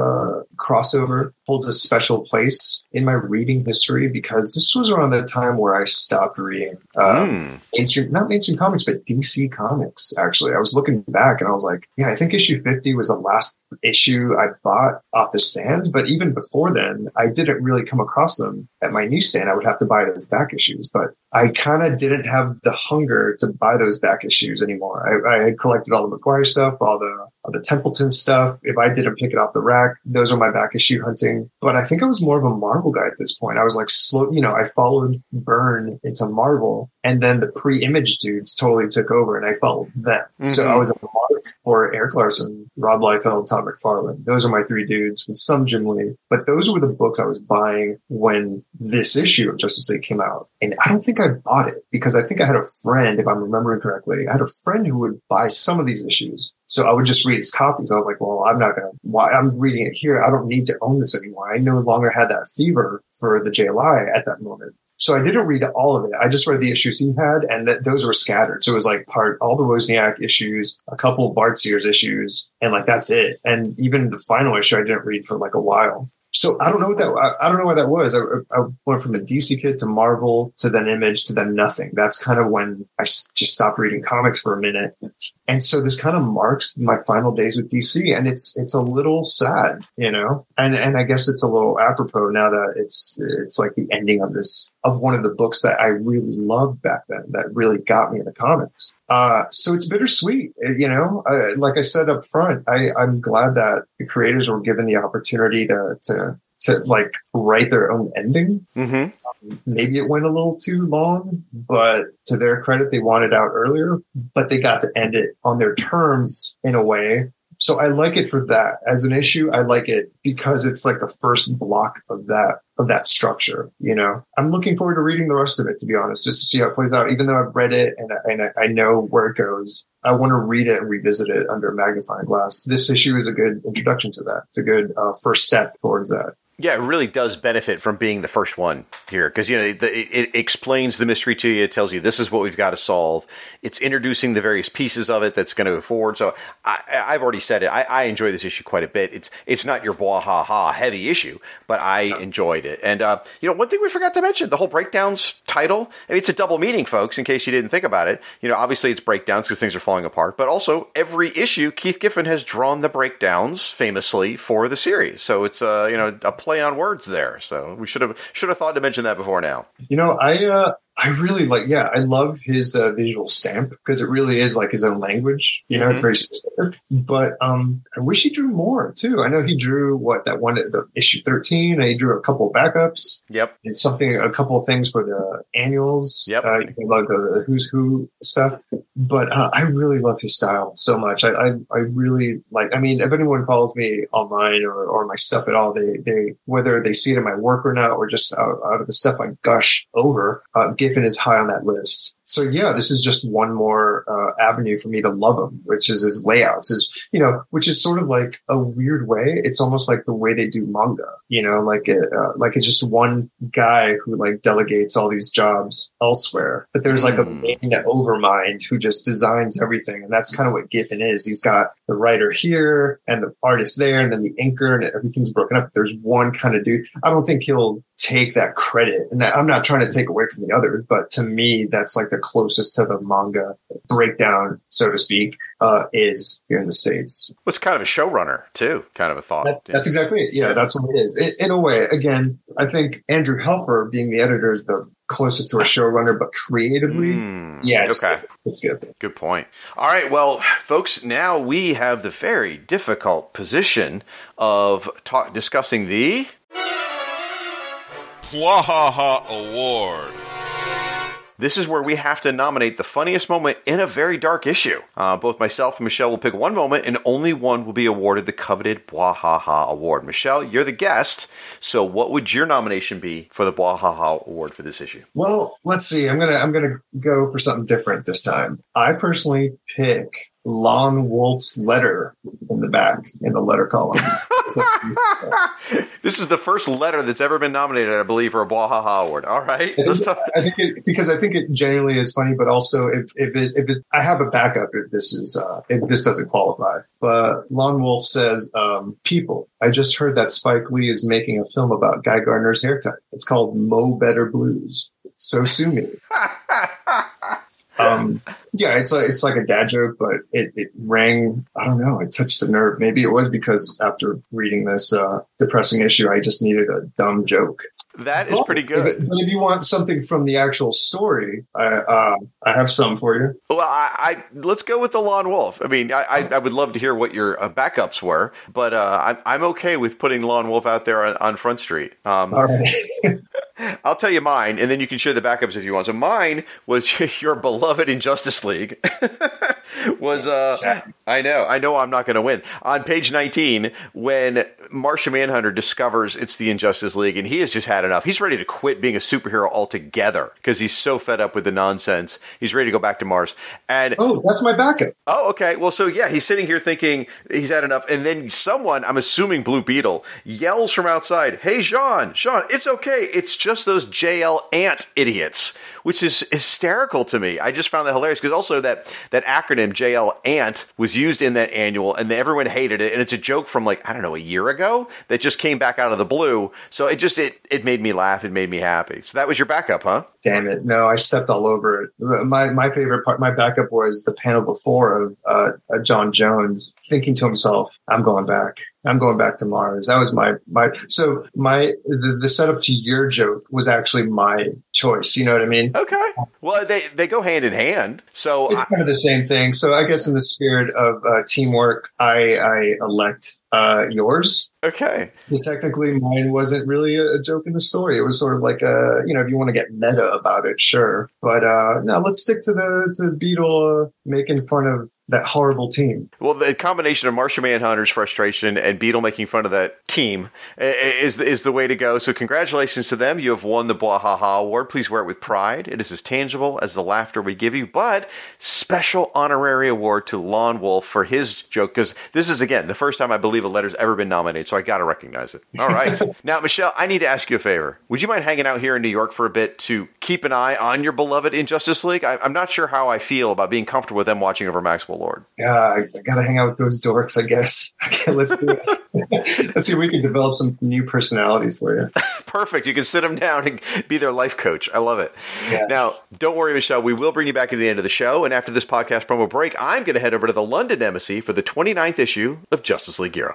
crossover holds a special place in my reading history because this was around the time where I stopped reading not mainstream comics, but DC Comics, actually. I was looking back and I was like, I think issue 50 was the last issue I bought off the stands. But even before then, I didn't really come across them at my newsstand. I would have to buy it as back issues. But I kind of didn't have the hunger to buy those back issues anymore. I had collected all the McGuire stuff, all the the Templeton stuff. If I didn't pick it off the rack, those are my back issue hunting. But I think I was more of a Marvel guy at this point. I was like slow, I followed Byrne into Marvel, and then the pre-Image dudes totally took over, and I followed them. Mm-hmm. So I was a mark for Eric Larson, Rob Liefeld, Todd McFarlane. Those are my three dudes, with some Jim Lee. But those were the books I was buying when this issue of Justice League came out. And I don't think I bought it because I think I had a friend, if I'm remembering correctly, I had a friend who would buy some of these issues. So I would just read his copies. I was like, well, I'm not going to, why I'm reading it here. I don't need to own this anymore. I no longer had that fever for the JLI at that moment. So I didn't read all of it. I just read the issues he had, and those were scattered. So it was like all the Wozniak issues, a couple of Bart Sears issues, and like that's it. And even the final issue I didn't read for like a while. So I don't know what that was. I went from a DC kid to Marvel to then Image to then nothing. That's kind of when I just stopped reading comics for a minute. And so this kind of marks my final days with DC, and it's a little sad, and I guess it's a little apropos now that it's like the ending of one of the books that I really loved back then that really got me into comics. So it's bittersweet, like I said up front, I'm glad that the creators were given the opportunity to like write their own ending. Mm-hmm. Maybe it went a little too long, but to their credit, they wanted out earlier, but they got to end it on their terms in a way. So I like it for that. As an issue, I like it because it's like the first block of that structure, I'm looking forward to reading the rest of it, to be honest, just to see how it plays out. Even though I've read it and I know where it goes, I want to read it and revisit it under a magnifying glass. This issue is a good introduction to that. It's a good first step towards that. Yeah, it really does benefit from being the first one here because, it explains the mystery to you. It tells you this is what we've got to solve. It's introducing the various pieces of it that's going to go forward. So I've already said it. I enjoy this issue quite a bit. It's not your blah-ha-ha heavy issue, but I enjoyed it. And, one thing we forgot to mention, the whole Breakdowns title, it's a double meaning, folks, in case you didn't think about it. Obviously it's breakdowns because things are falling apart, but also every issue, Keith Giffen has drawn the breakdowns famously for the series. So it's, a play on words there. So we should have thought to mention that before now. I really I love his visual stamp because it really is like his own language. It's very specific. But I wish he drew more too. I know he drew the issue 13. And he drew a couple of backups. Yep. And a couple of things for the annuals. Yep. Like the Who's Who stuff. But I really love his style so much. I really like. I mean, if anyone follows me online or my stuff at all, they whether they see it in my work or not, or just out of the stuff I gush over. Giffen is high on that list. So yeah, this is just one more avenue for me to love him, which is his layouts, which is sort of like a weird way. It's almost like the way they do manga, like it's just one guy who like delegates all these jobs elsewhere. But there's like a main overmind who just designs everything, and that's kind of what Giffen is. He's got the writer here and the artist there, and then the inker, and everything's broken up. There's one kind of dude. I don't think he'll take that credit, and I'm not trying to take away from the others, but to me, that's like the closest to the manga breakdown, so to speak, is here in the States. Well, it's kind of a showrunner too, kind of a thought. That's exactly it. Yeah, that's what it is. In a way, again, I think Andrew Helfer being the editor is the closest to a showrunner, but creatively, it's okay. It's good. Good point. All right, well, folks, now we have the very difficult position of discussing the Bwahaha Award. This is where we have to nominate the funniest moment in a very dark issue. Both myself and Michelle will pick one moment, and only one will be awarded the coveted Bwahaha Award. Michelle, you're the guest, so what would your nomination be for the Bwahaha Award for this issue? Well, let's see. I'm gonna go for something different this time. I personally pick Lon Wolf's letter in the back, in the letter column. This is the first letter that's ever been nominated, I believe, for a Bwahaha Award. All right. I think it genuinely is funny, but also if I have a backup if this doesn't qualify. But Lon Wolf says, people, I just heard that Spike Lee is making a film about Guy Gardner's haircut. It's called Mo Better Blues. So sue me. It's like a dad joke, but it rang. I don't know. It touched the nerve. Maybe it was because after reading this depressing issue, I just needed a dumb joke. That is pretty good. But if you want something from the actual story, I have some for you. Well, I let's go with the Lone Wolf. I mean, I would love to hear what your backups were, but I'm okay with putting Lone Wolf out there on Front Street. All right. I'll tell you mine, and then you can share the backups if you want. So mine was your beloved Injustice League. I know I'm not going to win. On page 19, when Martian Manhunter discovers it's the Injustice League, and he has just had enough. He's ready to quit being a superhero altogether because he's so fed up with the nonsense. He's ready to go back to Mars. And that's my backup. Oh, okay. Well, so yeah, he's sitting here thinking he's had enough, and then someone, I'm assuming Blue Beetle, yells from outside, "Hey, Sean, it's okay. It's just those JL Ant idiots," which is hysterical to me. I just found that hilarious because also that acronym JL Ant was used in that annual, and everyone hated it, and it's a joke from a year ago that just came back out of the blue. So it made me laugh. It made me happy. So that was your backup, huh? Damn it! No, I stepped all over it. My favorite part, my backup was the panel before of John Jones thinking to himself, "I'm going back. I'm going back to Mars." That was the setup to your joke was actually my choice. You know what I mean? Okay. Well, they go hand in hand. So it's kind of the same thing. So I guess in the spirit of teamwork, I elect yours. Okay. Because technically mine wasn't really a joke in the story. It was sort of like if you want to get meta about it, sure. But no, let's stick to Beetle making fun of that horrible team. Well, the combination of Martian Manhunter's frustration and Beetle making fun of that team is the way to go. So congratulations to them. You have won the Bwahaha Award. Please wear it with pride. It is as tangible as the laughter we give you. But special honorary award to Lone Wolf for his joke, because this is, again, the first time I believe a letter's ever been nominated. So I got to recognize it. All right. Now, Michelle, I need to ask you a favor. Would you mind hanging out here in New York for a bit to keep an eye on your beloved Injustice League? I'm not sure how I feel about being comfortable with them watching over Maxwell Lord. Yeah, I got to hang out with those dorks, I guess. Okay, let's do it. Let's see if we can develop some new personalities for you. Perfect. You can sit them down and be their life coach. I love it. Yeah. Now, don't worry, Michelle. We will bring you back at the end of the show. And after this podcast promo break, I'm going to head over to the London Embassy for the 29th issue of Justice League Europe.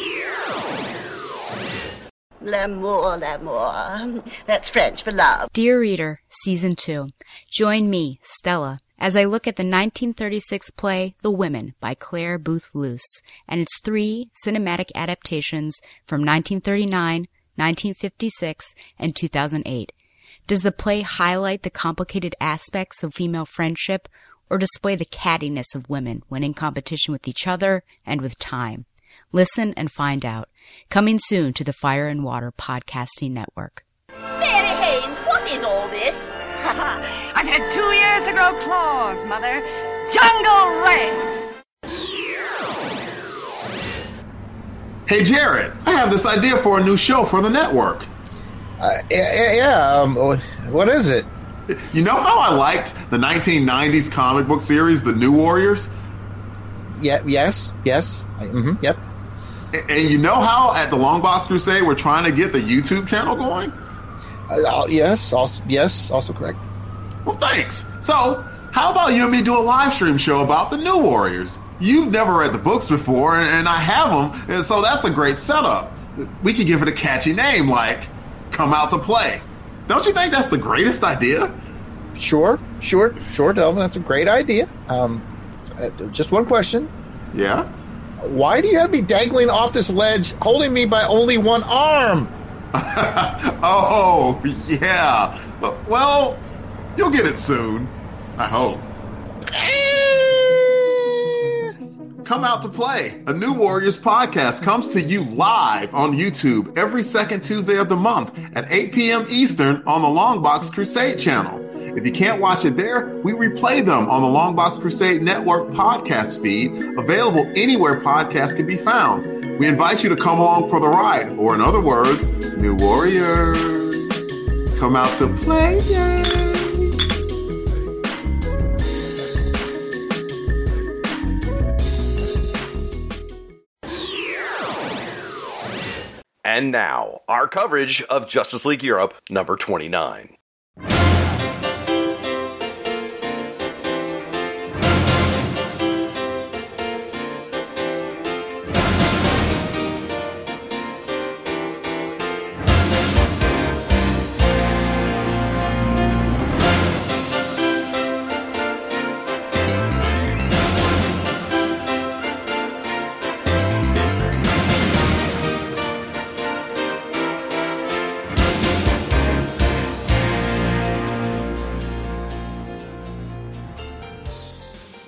L'amour. That's French for love. Dear Reader, Season 2. Join me, Stella, as I look at the 1936 play The Women by Claire Booth Luce and its 3 cinematic adaptations from 1939, 1956, and 2008. Does the play highlight the complicated aspects of female friendship or display the cattiness of women when in competition with each other and with time? Listen and find out. Coming soon to the Fire and Water Podcasting Network. Mary Haynes, what is all this? I've had 2 years to grow claws, Mother. Jungle Ray! Hey, Jared, I have this idea for a new show for the network. What is it? You know how I liked the 1990s comic book series, The New Warriors? Yes. Yep. And you know how at the Long Box Crusade we're trying to get the YouTube channel going? Yes, also correct. Well, thanks. So, how about you and me do a live stream show about the New Warriors? You've never read the books before, and I have them, and so that's a great setup. We could give it a catchy name like Come Out to Play. Don't you think that's the greatest idea? Sure, Delvin. That's a great idea. Just one question. Yeah? Why do you have me dangling off this ledge, holding me by only one arm? Oh, yeah. Well, you'll get it soon. I hope. Come Out to Play, a New Warriors podcast, comes to you live on YouTube every second Tuesday of the month at 8 p.m. Eastern on the Longbox Crusade channel. If you can't watch it there, we replay them on the Longbox Crusade Network podcast feed, available anywhere podcasts can be found. We invite you to come along for the ride, or in other words, New Warriors, come out to play. And now, our coverage of Justice League Europe, number 29.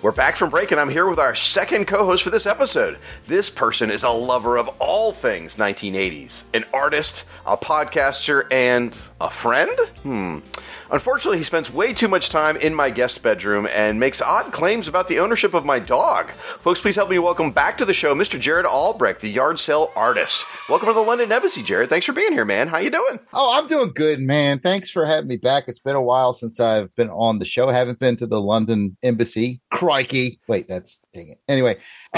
We're back from break, and I'm here with our second co-host for this episode. This person is a lover of all things 1980s. An artist, a podcaster, and a friend? Unfortunately, he spends way too much time in my guest bedroom and makes odd claims about the ownership of my dog. Folks, please help me welcome back to the show Mr. Jared Albrecht, the yard sale artist. Welcome to the London Embassy, Jared. Thanks for being here, man. How you doing? Oh, I'm doing good, man. Thanks for having me back. It's been a while since I've been on the show. I haven't been to the London Embassy. Crikey. Wait, dang it. Anyway,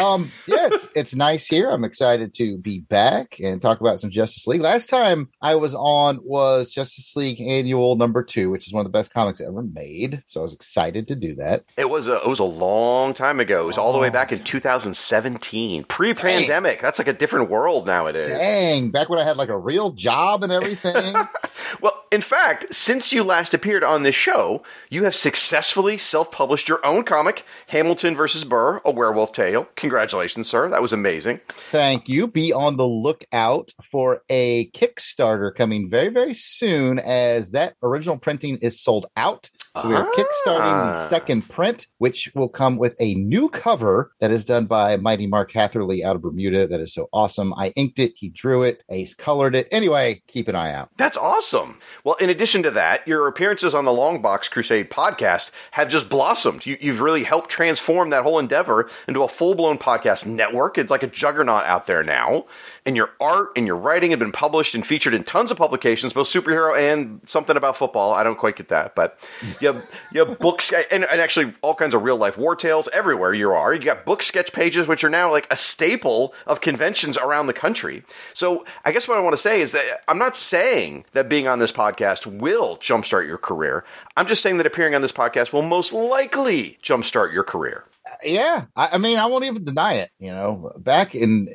it's nice here. I'm excited to be back and talk about some Justice League. Last time I was on was Justice League Annual #2, which is one of the best comics ever made. So I was excited to do that. It was a long time ago. It was all the way back in 2017, pre-pandemic. That's like a different world nowadays. Dang, back when I had like a real job and everything. Well, in fact, since you last appeared on this show, you have successfully self-published your own comic, Hamilton vs. Burr, A Werewolf Tale. Congratulations, sir. That was amazing. Thank you. Be on the lookout for a Kickstarter coming very, very soon, as that original printing is sold out. So we are kickstarting the second print, which will come with a new cover that is done by Mighty Mark Hatherley out of Bermuda. That is so awesome. I inked it. He drew it. Ace colored it. Anyway, keep an eye out. That's awesome. Well, in addition to that, your appearances on the Longbox Crusade podcast have just blossomed. You've really helped transform that whole endeavor into a full-blown podcast network. It's like a juggernaut out there now. And your art and your writing have been published and featured in tons of publications, both superhero and something about football. I don't quite get that, but you have books and actually all kinds of real-life war tales everywhere you are. You got book sketch pages, which are now like a staple of conventions around the country. So I guess what I want to say is that I'm not saying that being on this podcast will jumpstart your career. I'm just saying that appearing on this podcast will most likely jumpstart your career. Yeah, I mean, I won't even deny it. Back in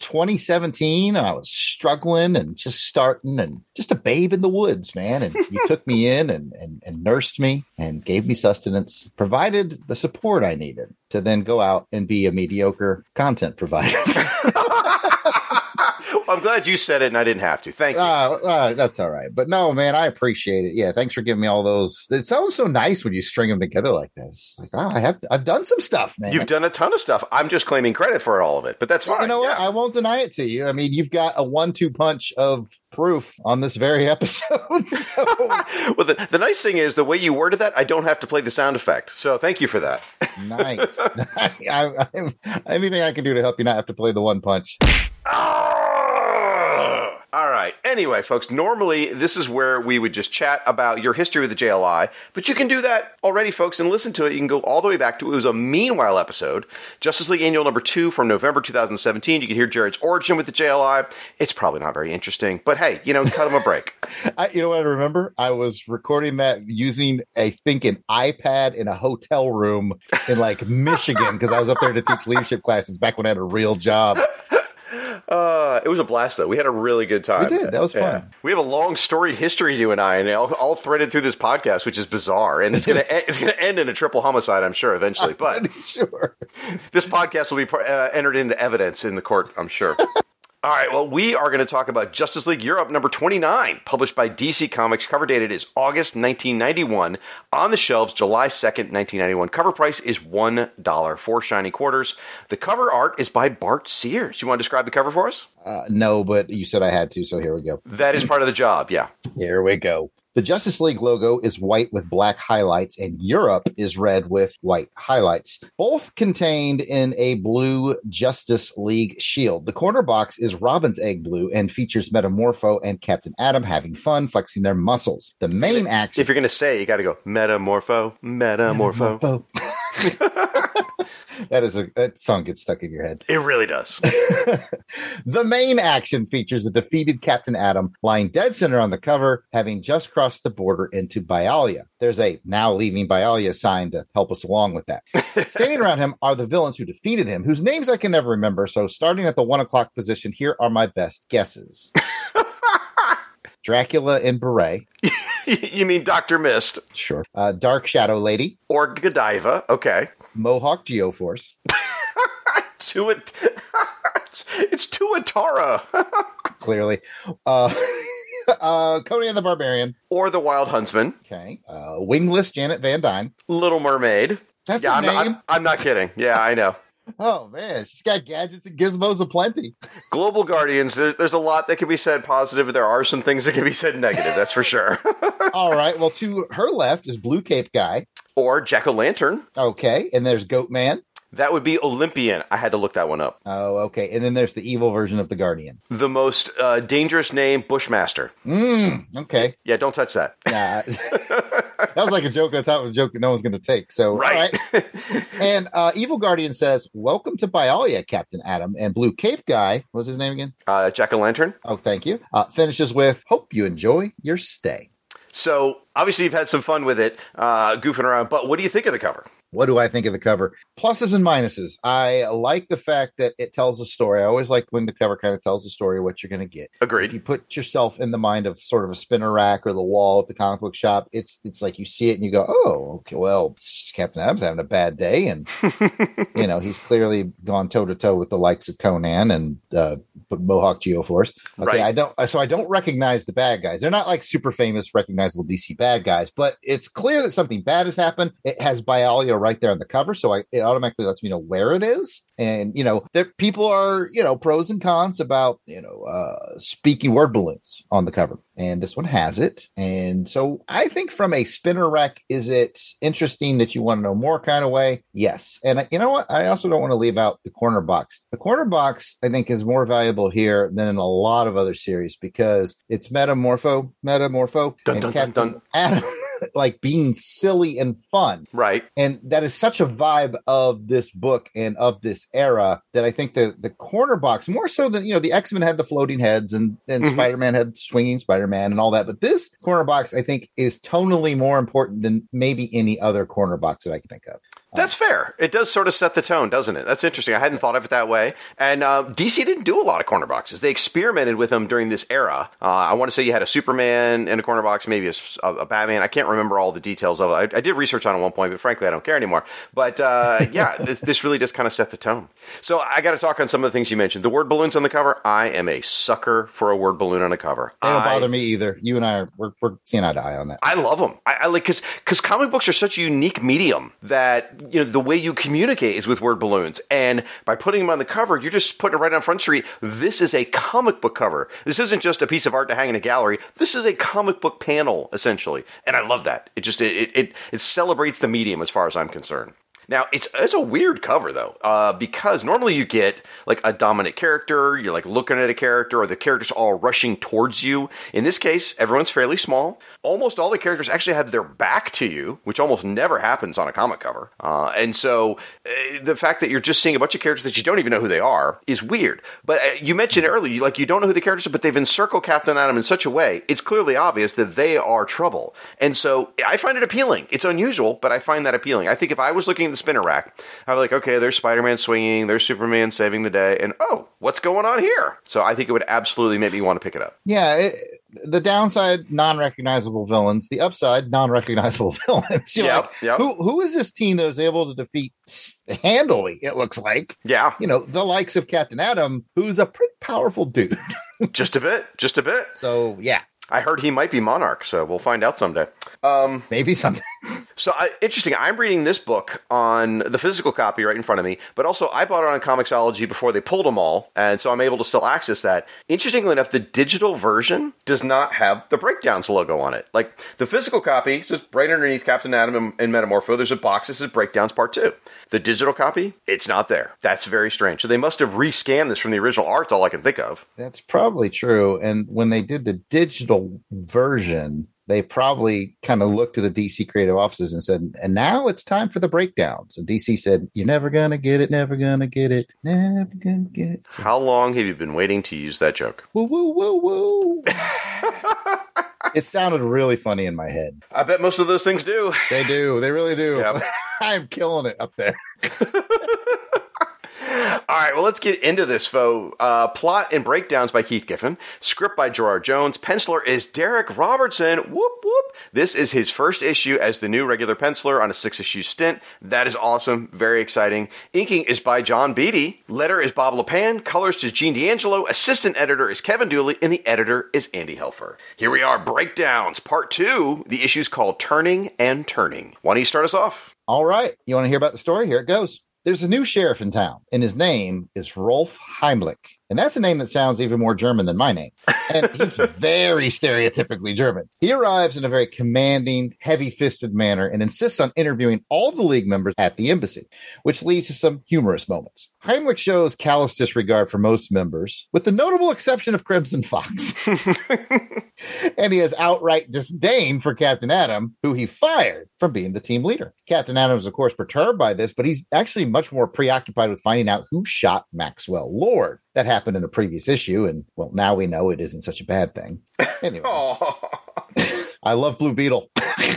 2017, I was struggling and just starting and just a babe in the woods, man. And you took me in and nursed me and gave me sustenance, provided the support I needed to then go out and be a mediocre content provider. I'm glad you said it and I didn't have to. Thank you. That's all right. But no, man, I appreciate it. Yeah, thanks for giving me all those. It sounds so nice when you string them together like this. Like, I've done some stuff, man. You've done a ton of stuff. I'm just claiming credit for all of it, but that's fine. You know what? I won't deny it to you. I mean, you've got a 1-2 punch of proof on this very episode. So. Well, the nice thing is the way you worded that, I don't have to play the sound effect. So thank you for that. Nice. Anything I can do to help you not have to play the one punch. All right. Anyway, folks, normally this is where we would just chat about your history with the JLI, but you can do that already, folks, and listen to it. You can go all the way back to, it was a Meanwhile episode, Justice League Annual #2 from November 2017. You can hear Jared's origin with the JLI. It's probably not very interesting, but hey, cut him a break. You know what I remember? I was recording that using, I think, an iPad in a hotel room in like Michigan, because I was up there to teach leadership classes back when I had a real job. It was a blast, though. We had a really good time. We did. That was fun. Yeah. We have a long storied history, you and I, and all threaded through this podcast, which is bizarre. And it's gonna end in a triple homicide, I'm sure, eventually. I'm pretty sure. This podcast will be entered into evidence in the court, I'm sure. All right, well, we are going to talk about Justice League Europe #29, published by DC Comics. Cover dated is August 1991. On the shelves, July 2nd, 1991. Cover price is $1, 4 shiny quarters. The cover art is by Bart Sears. You want to describe the cover for us? No, but you said I had to, so here we go. That is part of the job, yeah. Here we go. The Justice League logo is white with black highlights, and Europe is red with white highlights, both contained in a blue Justice League shield. The corner box is Robin's egg blue and features Metamorpho and Captain Atom having fun, flexing their muscles. The main action... If you're going to say it, you got to go, Metamorpho. That song gets stuck in your head. It really does. The main action features a defeated Captain Atom lying dead center on the cover, having just crossed the border into Bialia. There's a now leaving Bialia sign to help us along with that. Standing around him are the villains who defeated him, whose names I can never remember. So starting at the 1 o'clock position, here are my best guesses. Dracula in Beret. You mean Dr. Mist? Sure. Dark Shadow Lady. Or Godiva. Okay. Mohawk Geoforce. It's Tuatara. Clearly. Conan the Barbarian. Or the Wild Huntsman. Okay. Wingless Janet Van Dyne. Little Mermaid. That's Yeah, her name. I'm not kidding. Yeah, I know. Oh man, she's got gadgets and gizmos aplenty. Global Guardians, there's a lot that can be said positive. There are some things that can be said negative, that's for sure. All right. Well, to her left is Blue Cape Guy. Or Jack-o'-lantern. Okay. And there's Goat Man. That would be Olympian. I had to look that one up. Oh, okay. And then there's the evil version of the Guardian. The most dangerous name, Bushmaster. Okay. Yeah, don't touch that. Nah. That was like a joke. I thought it was a joke that no one's going to take. So, right. All right. And Evil Guardian says, "Welcome to Byalia, Captain Atom." And Blue Cape Guy, what was his name again? Jack-o'-lantern. Oh, thank you. Finishes with, "Hope you enjoy your stay." So, obviously, you've had some fun with it, goofing around. But what do you think of the cover? What do I think of the cover? Pluses and minuses. I like the fact that it tells a story. I always like when the cover kind of tells a story of what you're going to get. Agreed. If you put yourself in the mind of sort of a spinner rack or the wall at the comic book shop, it's like you see it and you go, oh, okay, well, Captain Adam's having a bad day. And, he's clearly gone toe-to-toe with the likes of Conan and Mohawk Geoforce. Okay, right. I don't recognize the bad guys. They're not like super famous, recognizable DC bad guys, but it's clear that something bad has happened. It has Byalia right there on the cover, so it automatically lets me know where it is. And there people are pros and cons about speaking word balloons on the cover, and this one has it. And so I think from a spinner rack, is it interesting that you want to know more kind of way? Yes. And you know what? I also don't want to leave out the corner box. The corner box I think is more valuable here than in a lot of other series because it's Metamorpho, dun, and dun, Captain dun, dun. Atom. Like being silly and fun. Right. And that is such a vibe of this book and of this era that I think the corner box, more so than, the X-Men had the floating heads and Spider-Man had swinging Spider-Man and all that. But this corner box, I think, is tonally more important than maybe any other corner box that I can think of. That's fair. It does sort of set the tone, doesn't it? That's interesting. I hadn't thought of it that way. And DC didn't do a lot of corner boxes. They experimented with them during this era. I want to say you had a Superman in a corner box, maybe a Batman. I can't remember all the details of it. I did research on it at one point, but frankly, I don't care anymore. But this really just kind of set the tone. So I got to talk on some of the things you mentioned. The word balloons on the cover. I am a sucker for a word balloon on a cover. They don't bother me either. You and I we're seeing eye to eye on that. I love them. I like because comic books are such a unique medium that the way you communicate is with word balloons, and by putting them on the cover, you're just putting it right on Front Street. This is a comic book cover. This isn't just a piece of art to hang in a gallery. This is a comic book panel essentially, and I love that. It just it celebrates the medium as far as I'm concerned. Now, it's a weird cover, though, because normally you get, like, a dominant character, you're, like, looking at a character, or the character's all rushing towards you. In this case, everyone's fairly small. Almost all the characters actually have their back to you, which almost never happens on a comic cover. And so the fact that you're just seeing a bunch of characters that you don't even know who they are is weird. But you mentioned earlier, you don't know who the characters are, but they've encircled Captain Atom in such a way, it's clearly obvious that they are trouble. And so I find it appealing. It's unusual, but I find that appealing. I think if I was looking at the spinner rack, I'd be like, okay, there's Spider-Man swinging, there's Superman saving the day, and oh, what's going on here? So I think it would absolutely make me want to pick it up. Yeah, the downside, non-recognizable villains. The upside, non-recognizable villains. Yep. Who is this team that was able to defeat handily, it looks like? Yeah. The likes of Captain Atom, who's a pretty powerful dude. Just a bit. So, yeah. I heard he might be Monarch, so we'll find out someday. Maybe someday. So, interesting. I'm reading this book on the physical copy right in front of me, but also I bought it on Comixology before they pulled them all, and so I'm able to still access that. Interestingly enough, the digital version does not have the Breakdowns logo on it. Like, the physical copy, just right underneath Captain Atom and Metamorpho, there's a box that says Breakdowns Part 2. The digital copy, it's not there. That's very strange. So they must have rescanned this from the original art, all I can think of. That's probably true. And when they did the digital version, they probably kind of looked to the DC creative offices and said, and now it's time for the Breakdowns. And DC said, you're never going to get it, never going to get it, never going to get it. So, how long have you been waiting to use that joke? Woo, woo, woo, woo. It sounded really funny in my head. I bet most of those things do. They do. They really do. Yep. I'm killing it up there. All right, well, let's get into this, foe. Plot and breakdowns by Keith Giffen. Script by Gerard Jones. Penciler is Derek Robertson. Whoop, whoop. This is his first issue as the new regular penciler on a 6-issue stint. That is awesome. Very exciting. Inking is by John Beatty. Letter is Bob Lepan. Colorist is Gene D'Angelo. Assistant editor is Kevin Dooley. And the editor is Andy Helfer. Here we are, Breakdowns, Part 2. The issue's called Turning and Turning. Why don't you start us off? All right. You want to hear about the story? Here it goes. There's a new sheriff in town, and his name is Rolf Heimlich. And that's a name that sounds even more German than my name. And he's very stereotypically German. He arrives in a very commanding, heavy-fisted manner and insists on interviewing all the League members at the embassy, which leads to some humorous moments. Heimlich shows callous disregard for most members, with the notable exception of Crimson Fox. And he has outright disdain for Captain Atom, who he fired from being the team leader. Captain Atom is, of course, perturbed by this, but he's actually much more preoccupied with finding out who shot Maxwell Lord. That happened in a previous issue, and, well, now we know it isn't such a bad thing. Anyway. I love Blue Beetle.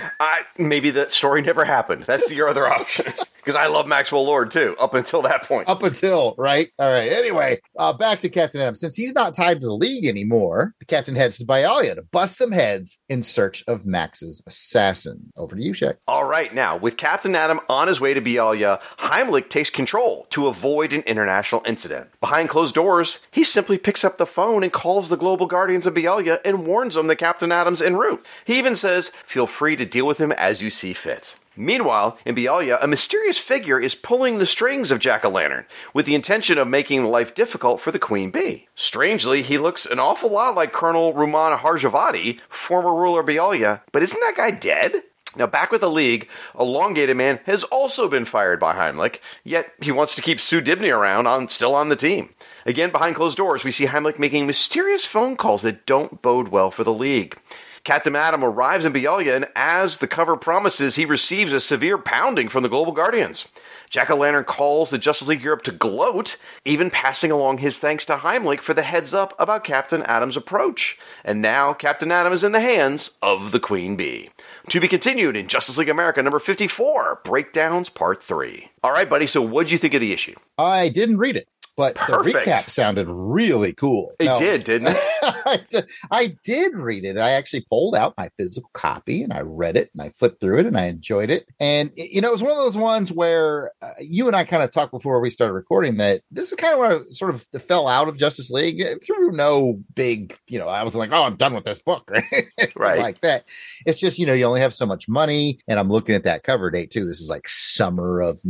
Maybe that story never happened. That's your other option. Because I love Maxwell Lord, too, up until that point. Up until, right? All right. Anyway, back to Captain Atom. Since he's not tied to the League anymore, the captain heads to Bialia to bust some heads in search of Max's assassin. Over to you, Shaq. All right. Now, with Captain Atom on his way to Bialia, Heimlich takes control to avoid an international incident. Behind closed doors, he simply picks up the phone and calls the Global Guardians of Bialia and warns them that Captain Atom's en route. He even says, feel free to deal with him as you see fit. Meanwhile, in Bialia, a mysterious figure is pulling the strings of Jack-o'-lantern with the intention of making life difficult for the Queen Bee. Strangely, he looks an awful lot like Colonel Ruman Harjavati, former ruler of Bialia, but isn't that guy dead? Now, back with the League, Elongated Man has also been fired by Heimlich, yet he wants to keep Sue Dibney around, still on the team. Again, behind closed doors, we see Heimlich making mysterious phone calls that don't bode well for the League. Captain Atom arrives in Bialia, and as the cover promises, he receives a severe pounding from the Global Guardians. Jack-o'-lantern calls the Justice League Europe to gloat, even passing along his thanks to Heimlich for the heads up about Captain Atom's approach. And now Captain Atom is in the hands of the Queen Bee. To be continued in Justice League America number 54, Breakdowns Part 3. All right, buddy, so what'd you think of the issue? I didn't read it, but Perfect. The recap sounded really cool. It did, didn't it? I did read it. I actually pulled out my physical copy and I read it and I flipped through it and I enjoyed it. And, it was one of those ones where you and I kind of talked before we started recording that this is kind of where I sort of fell out of Justice League through no big, I was like, oh, I'm done with this book. Right. Like that. It's just, you only have so much money. And I'm looking at that cover date too. This is like summer of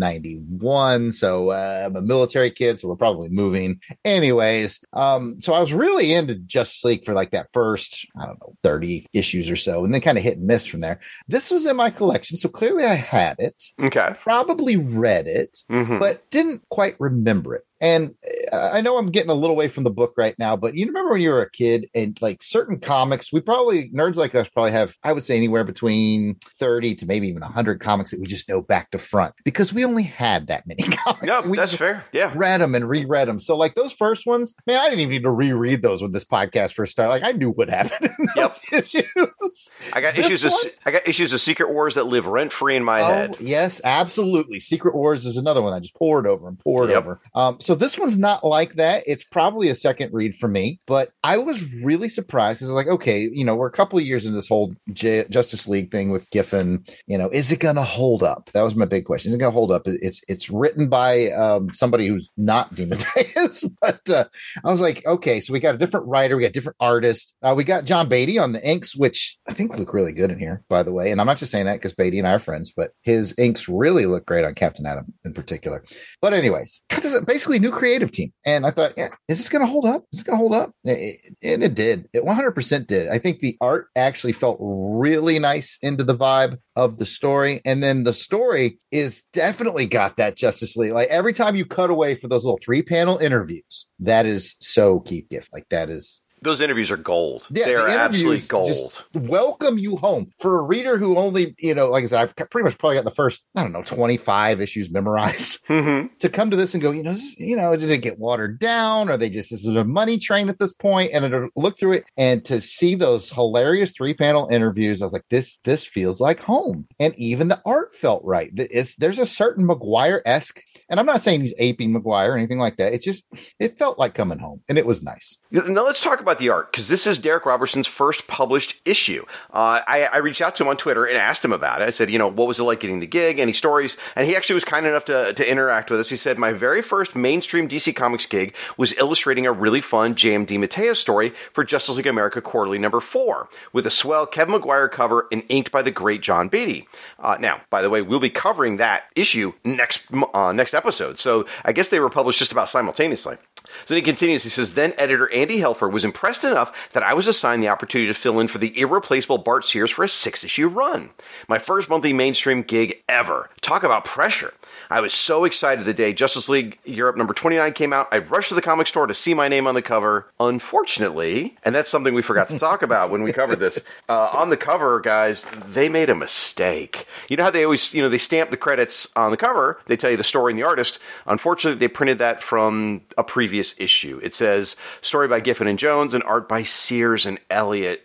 91. So I'm a military kid. So we're probably moving anyways. So I was really into Justice League for like that first, 30 issues or so, and then kind of hit and miss from there. This was in my collection, so clearly I had it. Okay. Probably read it, but didn't quite remember it. And I know I'm getting a little away from the book right now, but you remember when you were a kid and like certain comics, nerds like us probably have, I would say, anywhere between 30 to maybe even 100 comics that we just know back to front because we only had that many comics. No, that's fair. Yeah. Read them and reread them. So like those first ones, man, I didn't even need to reread those when this podcast first started. Like I knew what happened in those issues. I got issues of Secret Wars that live rent free in my head. Yes, absolutely. Secret Wars is another one I just poured over. So this one's not like that. It's probably a second read for me, but I was really surprised because I was like, okay, we're a couple of years in this whole Justice League thing with Giffen. Is it going to hold up? That was my big question. Is it going to hold up? It's written by somebody who's not DeMatteis, but I was like, okay, so we got a different writer, we got different artists. We got John Beatty on the inks, which I think look really good in here, by the way. And I'm not just saying that because Beatty and I are friends, but his inks really look great on Captain Atom in particular. But anyways, basically new creative team. And I thought, is this going to hold up? Is this going to hold up? And it did. It 100% did. I think the art actually felt really nice into the vibe of the story. And then the story is definitely got that Justice League. Like every time you cut away for those little 3-panel interviews, that is so Keith Giffen. Like that is Those interviews are gold. Yeah, they are the absolutely interviews gold. just welcome you home. For a reader who only, like I said, I've pretty much probably got the first, 25 issues memorized. To come to this and go, did it get watered down? Are they just, is it a money train at this point? And to look through it and to see those hilarious 3-panel interviews, I was like, this feels like home. And even the art felt right. There's a certain Maguire-esque, and I'm not saying he's aping Maguire or anything like that. It felt like coming home, and it was nice. Now let's talk about the art, because this is Derek Robertson's first published issue. I reached out to him on Twitter and asked him about it. I said, what was it like getting the gig? Any stories? And he actually was kind enough to interact with us. He said, my very first mainstream DC Comics gig was illustrating a really fun J.M. DeMatteo story for Justice League America Quarterly number 4, with a swell Kevin Maguire cover and inked by the great John Beatty. Now, by the way, we'll be covering that issue next episode. So I guess they were published just about simultaneously. So he continues, he says, then editor Andy Helfer was impressed enough that I was assigned the opportunity to fill in for the irreplaceable Bart Sears for a 6-issue run. My first monthly mainstream gig ever. Talk about pressure. I was so excited the day Justice League Europe number 29 came out. I rushed to the comic store to see my name on the cover. Unfortunately, and that's something we forgot to talk about when we covered this, on the cover, guys, they made a mistake. You know how they always, they stamp the credits on the cover. They tell you the story and the artist. Unfortunately, they printed that from a previous issue. It says, story by Giffen and Jones and art by Sears and Elliott.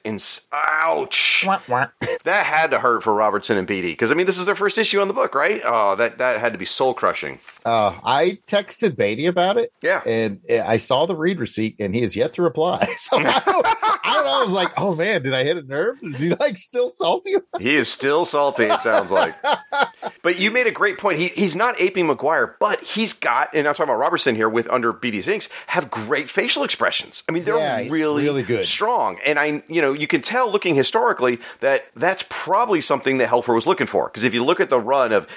Ouch! That had to hurt for Robertson and Beatty, because, this is their first issue on the book, right? Oh, that had to be soul-crushing. I texted Beatty about it. Yeah. And I saw the read receipt, and he has yet to reply. So I don't know. I was like, oh, man, did I hit a nerve? Is he, still salty? He is still salty, it sounds like. But you made a great point. He's not aping Maguire, but he's got, and I'm talking about Robertson here with under Beatty's inks, have great facial expressions. They're really good, strong. And you can tell looking historically that that's probably something that Helfer was looking for. Because if you look at the run of,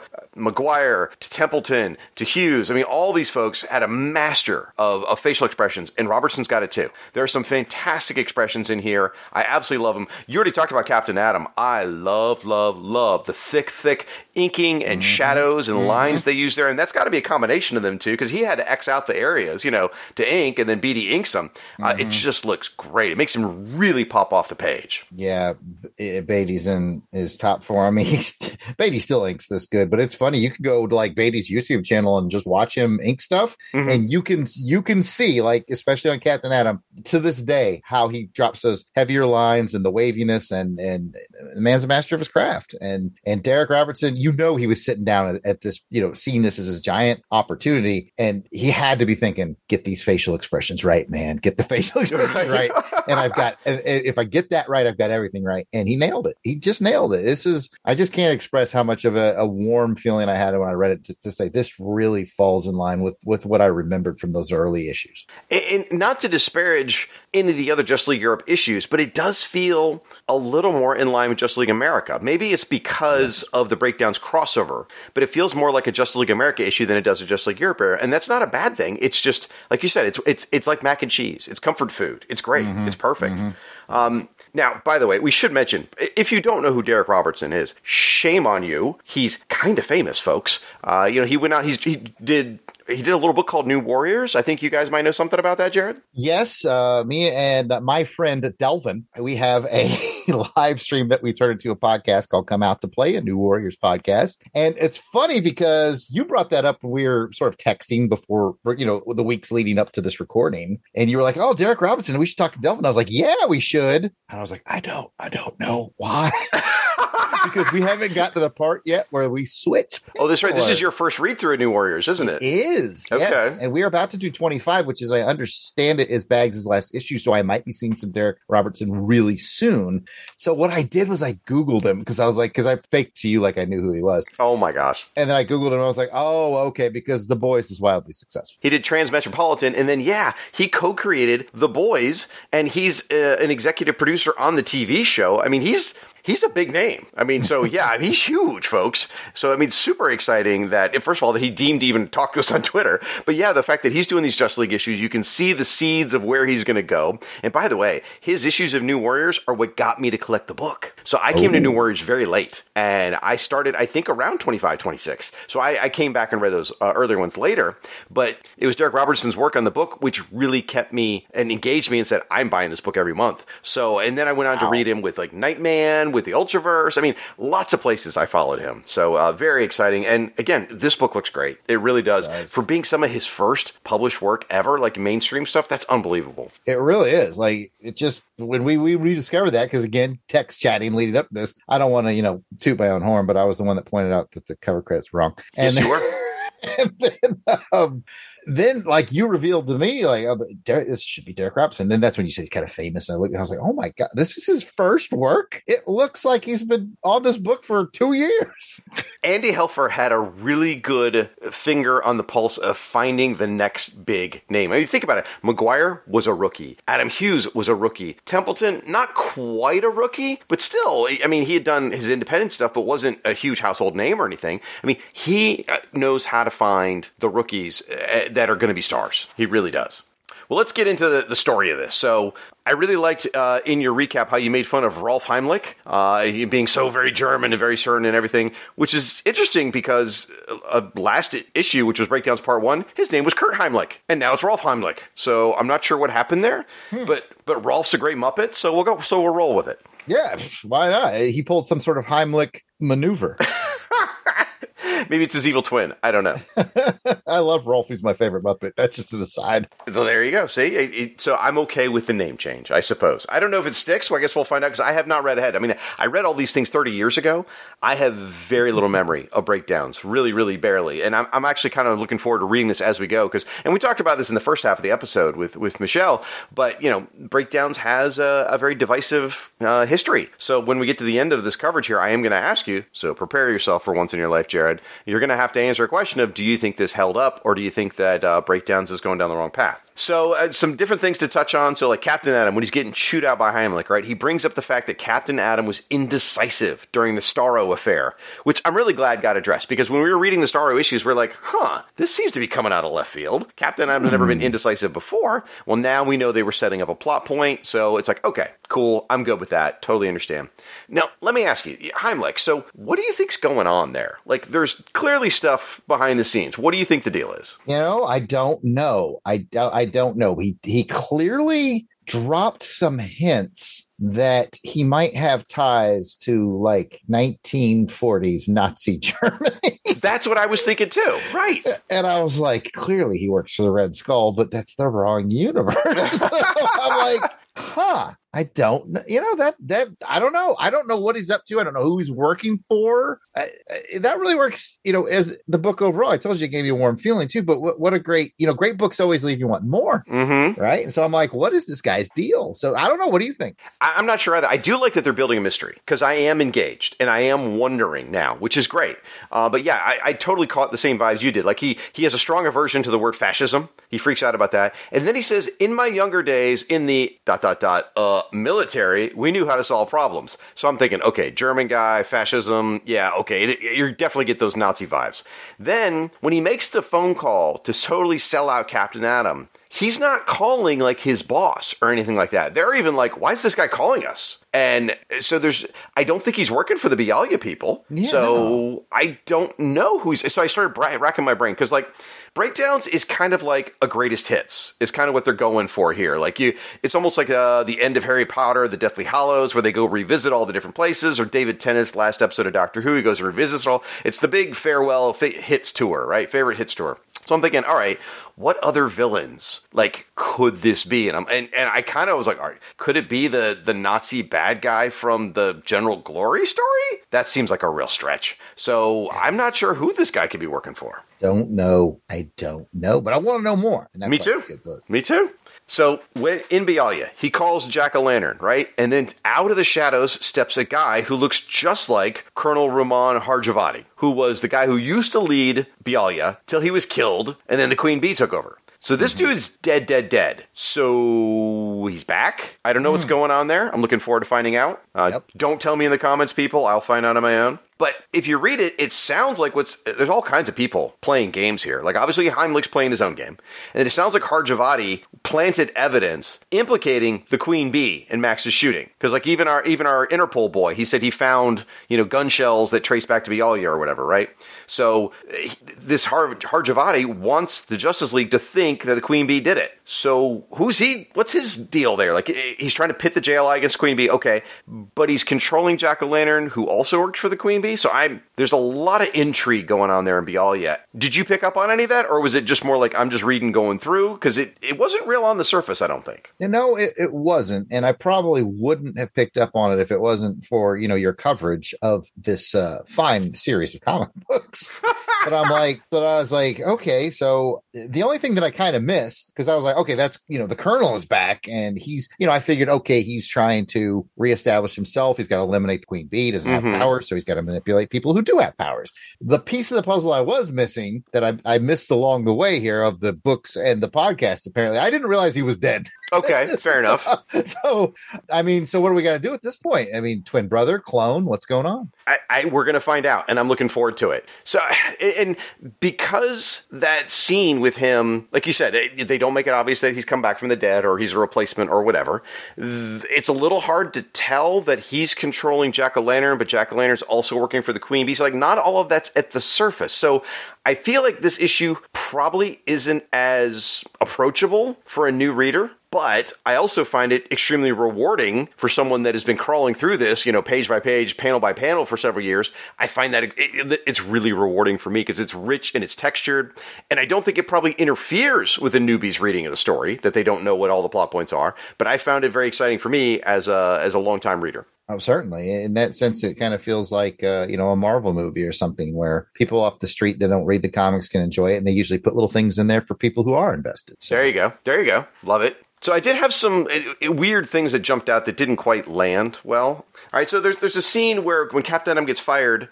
Maguire to Templeton to Hughes, all these folks had a master of facial expressions, and Robertson's got it too. There are some fantastic expressions in here. I absolutely love them. You already talked about Captain Atom. I love the thick inking and shadows and lines they use there, and that's got to be a combination of them too, because he had to X out the areas, to ink, and then Beatty inks them. It just looks great. It makes him really pop off the page. Yeah, Beatty's in his top form. Beatty still inks this good, but it's funny. You can go to Beatty's YouTube channel and just watch him ink stuff, and you can see, especially on Captain Atom, to this day, how he drops those heavier lines and the waviness, and the man's a master of his craft. And Derek Robertson, he was sitting down at this, seeing this as his giant opportunity, and he had to be thinking, get these facial expressions right, man. Get the facial expressions right. And if I get that right, I've got everything right. And he nailed it. He just nailed it. I just can't express how much of a warm feeling I had when I read it to say this really falls in line with what I remembered from those early issues. And not to disparage any of the other Justice League Europe issues, but it does feel a little more in line with Justice League America. Maybe it's because of the Breakdowns crossover, but it feels more like a Justice League America issue than it does a Justice League Europe era. And that's not a bad thing. It's just, like you said, it's like mac and cheese. It's comfort food. It's great. It's perfect. Now, by the way, we should mention, if you don't know who Derek Robertson is, shame on you. He's kind of famous, folks. He went out, he did a little book called New Warriors. I think you guys might know something about that, Jared. Yes. Me and my friend Delvin, we have a live stream that we turned into a podcast called Come Out to Play, a New Warriors podcast. And it's funny because you brought that up when we were sort of texting before, the weeks leading up to this recording. And you were like, oh, Derek Robertson, we should talk to Delvin. I was like, yeah, we should. And I was like, I don't know why. Because we haven't got to the part yet where we switch. Oh, that's right. This is your first read through of New Warriors, isn't it? It is. Okay. Yes. And we're about to do 25, which is, I understand it, is Baggs' last issue. So I might be seeing some Derek Robertson really soon. So what I did was I Googled him because I faked to you like I knew who he was. Oh my gosh. And then I Googled him and I was like, oh, okay, because The Boys is wildly successful. He did Transmetropolitan, and then, he co-created The Boys, and he's an executive producer on the TV show. he's a big name. I mean, so yeah, he's huge, folks. So, I mean, super exciting that, first of all, that he deemed to even talk to us on Twitter. But yeah, the fact that he's doing these Justice League issues, you can see the seeds of where he's going to go. And by the way, his issues of New Warriors are what got me to collect the book. So I came to New Warriors very late, and I started, I think, around 25, 26. So I came back and read those earlier ones later. But it was Derek Robertson's work on the book which really kept me and engaged me and said, I'm buying this book every month. So, and then I went on to read him with like Nightman, with the Ultraverse. I mean, lots of places I followed him. So very exciting. And again, this book looks great. It really does. Nice. For being some of his first published work ever, like mainstream stuff, that's unbelievable. It really is. Like, it just, when we rediscovered that, because again, text chatting leading up to this, I don't want to, toot my own horn, but I was the one that pointed out that the cover credits were wrong. And yes, you were. And then like you revealed to me, like, oh, this should be Derek Robinson. And then that's when you said he's kind of famous. And I was like, oh my God, this is his first work. It looks like he's been on this book for 2 years. Andy Helfer had a really good finger on the pulse of finding the next big name. I mean, think about it. Maguire was a rookie. Adam Hughes was a rookie. Templeton, not quite a rookie, but still, I mean, he had done his independent stuff, but wasn't a huge household name or anything. I mean, he knows how to find the rookies that are going to be stars. He really does. Well, let's get into the story of this. So I really liked in your recap how you made fun of Rolf Heimlich, being so very German and very certain and everything, which is interesting because last issue, which was Breakdowns Part 1, his name was Kurt Heimlich, and now it's Rolf Heimlich. So I'm not sure what happened there, but Rolf's a great Muppet, so we'll roll with it. Yeah, why not? He pulled some sort of Heimlich maneuver. Maybe it's his evil twin. I don't know. I love Rolf. He's my favorite Muppet. That's just an aside. Well, there you go. See? So I'm okay with the name change, I suppose. I don't know if it sticks, so I guess we'll find out because I have not read ahead. I mean, I read all these things 30 years ago. I have very little memory of Breakdowns. Really, really barely. And I'm actually kind of looking forward to reading this as we go and we talked about this in the first half of the episode with Michelle, but, Breakdowns has a very divisive history. So when we get to the end of this coverage here, I am going to ask you, so prepare yourself for once in your life, Jared. You're going to have to answer a question of, do you think this held up, or do you think that Breakdowns is going down the wrong path? So some different things to touch on. So like Captain Atom, when he's getting chewed out by Heimlich, right? He brings up the fact that Captain Atom was indecisive during the Starro affair, which I'm really glad got addressed because when we were reading the Starro issues, we're like, this seems to be coming out of left field. Captain Atom's never been indecisive before. Well, now we know they were setting up a plot point. So it's like, okay, cool. I'm good with that. Totally understand. Now, let me ask you, Heimlich, so what do you think's going on there? Like, there's clearly stuff behind the scenes. What do you think the deal is? I don't know. I don't know. He clearly dropped some hints that he might have ties to like 1940s Nazi Germany. That's what I was thinking too. Right. And I was like, clearly he works for the Red Skull, but that's the wrong universe. I'm like, I don't know. That I don't know. I don't know what he's up to. I don't know who he's working for. That really works, as the book overall. I told you it gave you a warm feeling too, but what a great, great books always leave you wanting more. Mm-hmm. Right. And so I'm like, what is this guy's deal? So I don't know. What do you think? I'm not sure either. I do like that they're building a mystery because I am engaged and I am wondering now, which is great. But yeah, I totally caught the same vibes you did. Like he has a strong aversion to the word fascism. He freaks out about that. And then he says, in my younger days in the ... military, we knew how to solve problems. So I'm thinking, okay, German guy, fascism, yeah, okay, you definitely get those Nazi vibes. Then, when he makes the phone call to totally sell out Captain Atom, he's not calling like his boss or anything like that. They're even like, why is this guy calling us? And so I don't think he's working for the Bialya people. Yeah, so I don't know so I started racking my brain because like Breakdowns is kind of like a greatest hits is kind of what they're going for here. Like it's almost like the end of Harry Potter, the Deathly Hallows, where they go revisit all the different places, or David Tennant's last episode of Doctor Who, he goes and revisits all. It's the big farewell hits tour, right? Favorite hits tour. So I'm thinking, all right, what other villains like could this be? And I kind of was like, all right, could it be the Nazi bad guy from the General Glory story? That seems like a real stretch. So I'm not sure who this guy could be working for. Don't know. I don't know, but I want to know more. And that's Me too. Me too. So when in Bialya, he calls Jack-o'-lantern, right? And then out of the shadows steps a guy who looks just like Colonel Roman Harjavati, who was the guy who used to lead Bialya till he was killed, and then the Queen Bee took over. So this dude's dead. So he's back? I don't know what's going on there. I'm looking forward to finding out. Don't tell me in the comments, people. I'll find out on my own. But if you read it, it sounds like there's all kinds of people playing games here. Like, obviously, Heimlich's playing his own game. And it sounds like Harjavati planted evidence implicating the Queen Bee in Max's shooting. Because, like, even our Interpol boy, he said he found, gun shells that trace back to Bialya or whatever, right? So this Harjavati wants the Justice League to think that the Queen Bee did it. So who's he? What's his deal there? Like, he's trying to pit the JLI against Queen Bee, okay. But he's controlling Jack-o'-lantern, who also worked for the Queen Bee. So there's a lot of intrigue going on there in Bialya. Did you pick up on any of that? Or was it just more like I'm just reading going through? Because it wasn't real on the surface, I don't think. No, it wasn't. And I probably wouldn't have picked up on it if it wasn't for, your coverage of this fine series of comic books. But I was like, okay, so the only thing that I kind of missed, because I was like, okay, that's, the Colonel is back and he's, I figured, okay, he's trying to reestablish himself. He's got to eliminate the Queen Bee. He doesn't have powers, so he's got to manipulate people who do have powers. The piece of the puzzle I was missing that I missed along the way here of the books and the podcast, apparently, I didn't realize he was dead. Okay, fair enough. So what do we got to do at this point? I mean, twin brother, clone, what's going on? We're going to find out, and I'm looking forward to it. So, and because that scene with him, like you said, they don't make it obvious that he's come back from the dead or he's a replacement or whatever. It's a little hard to tell that he's controlling Jack-o'-lantern, but Jack-o'-lantern's also working for the Queen Bee. So, like, not all of that's at the surface. So, I feel like this issue probably isn't as approachable for a new reader. But I also find it extremely rewarding for someone that has been crawling through this, page by page, panel by panel for several years. I find that it's really rewarding for me because it's rich and it's textured. And I don't think it probably interferes with a newbie's reading of the story, that they don't know what all the plot points are. But I found it very exciting for me as a longtime reader. Oh, certainly. In that sense, it kind of feels like, a Marvel movie or something where people off the street that don't read the comics can enjoy it. And they usually put little things in there for people who are invested. So. There you go. Love it. So I did have some weird things that jumped out that didn't quite land well. All right, so there's a scene where when Captain Atom gets fired,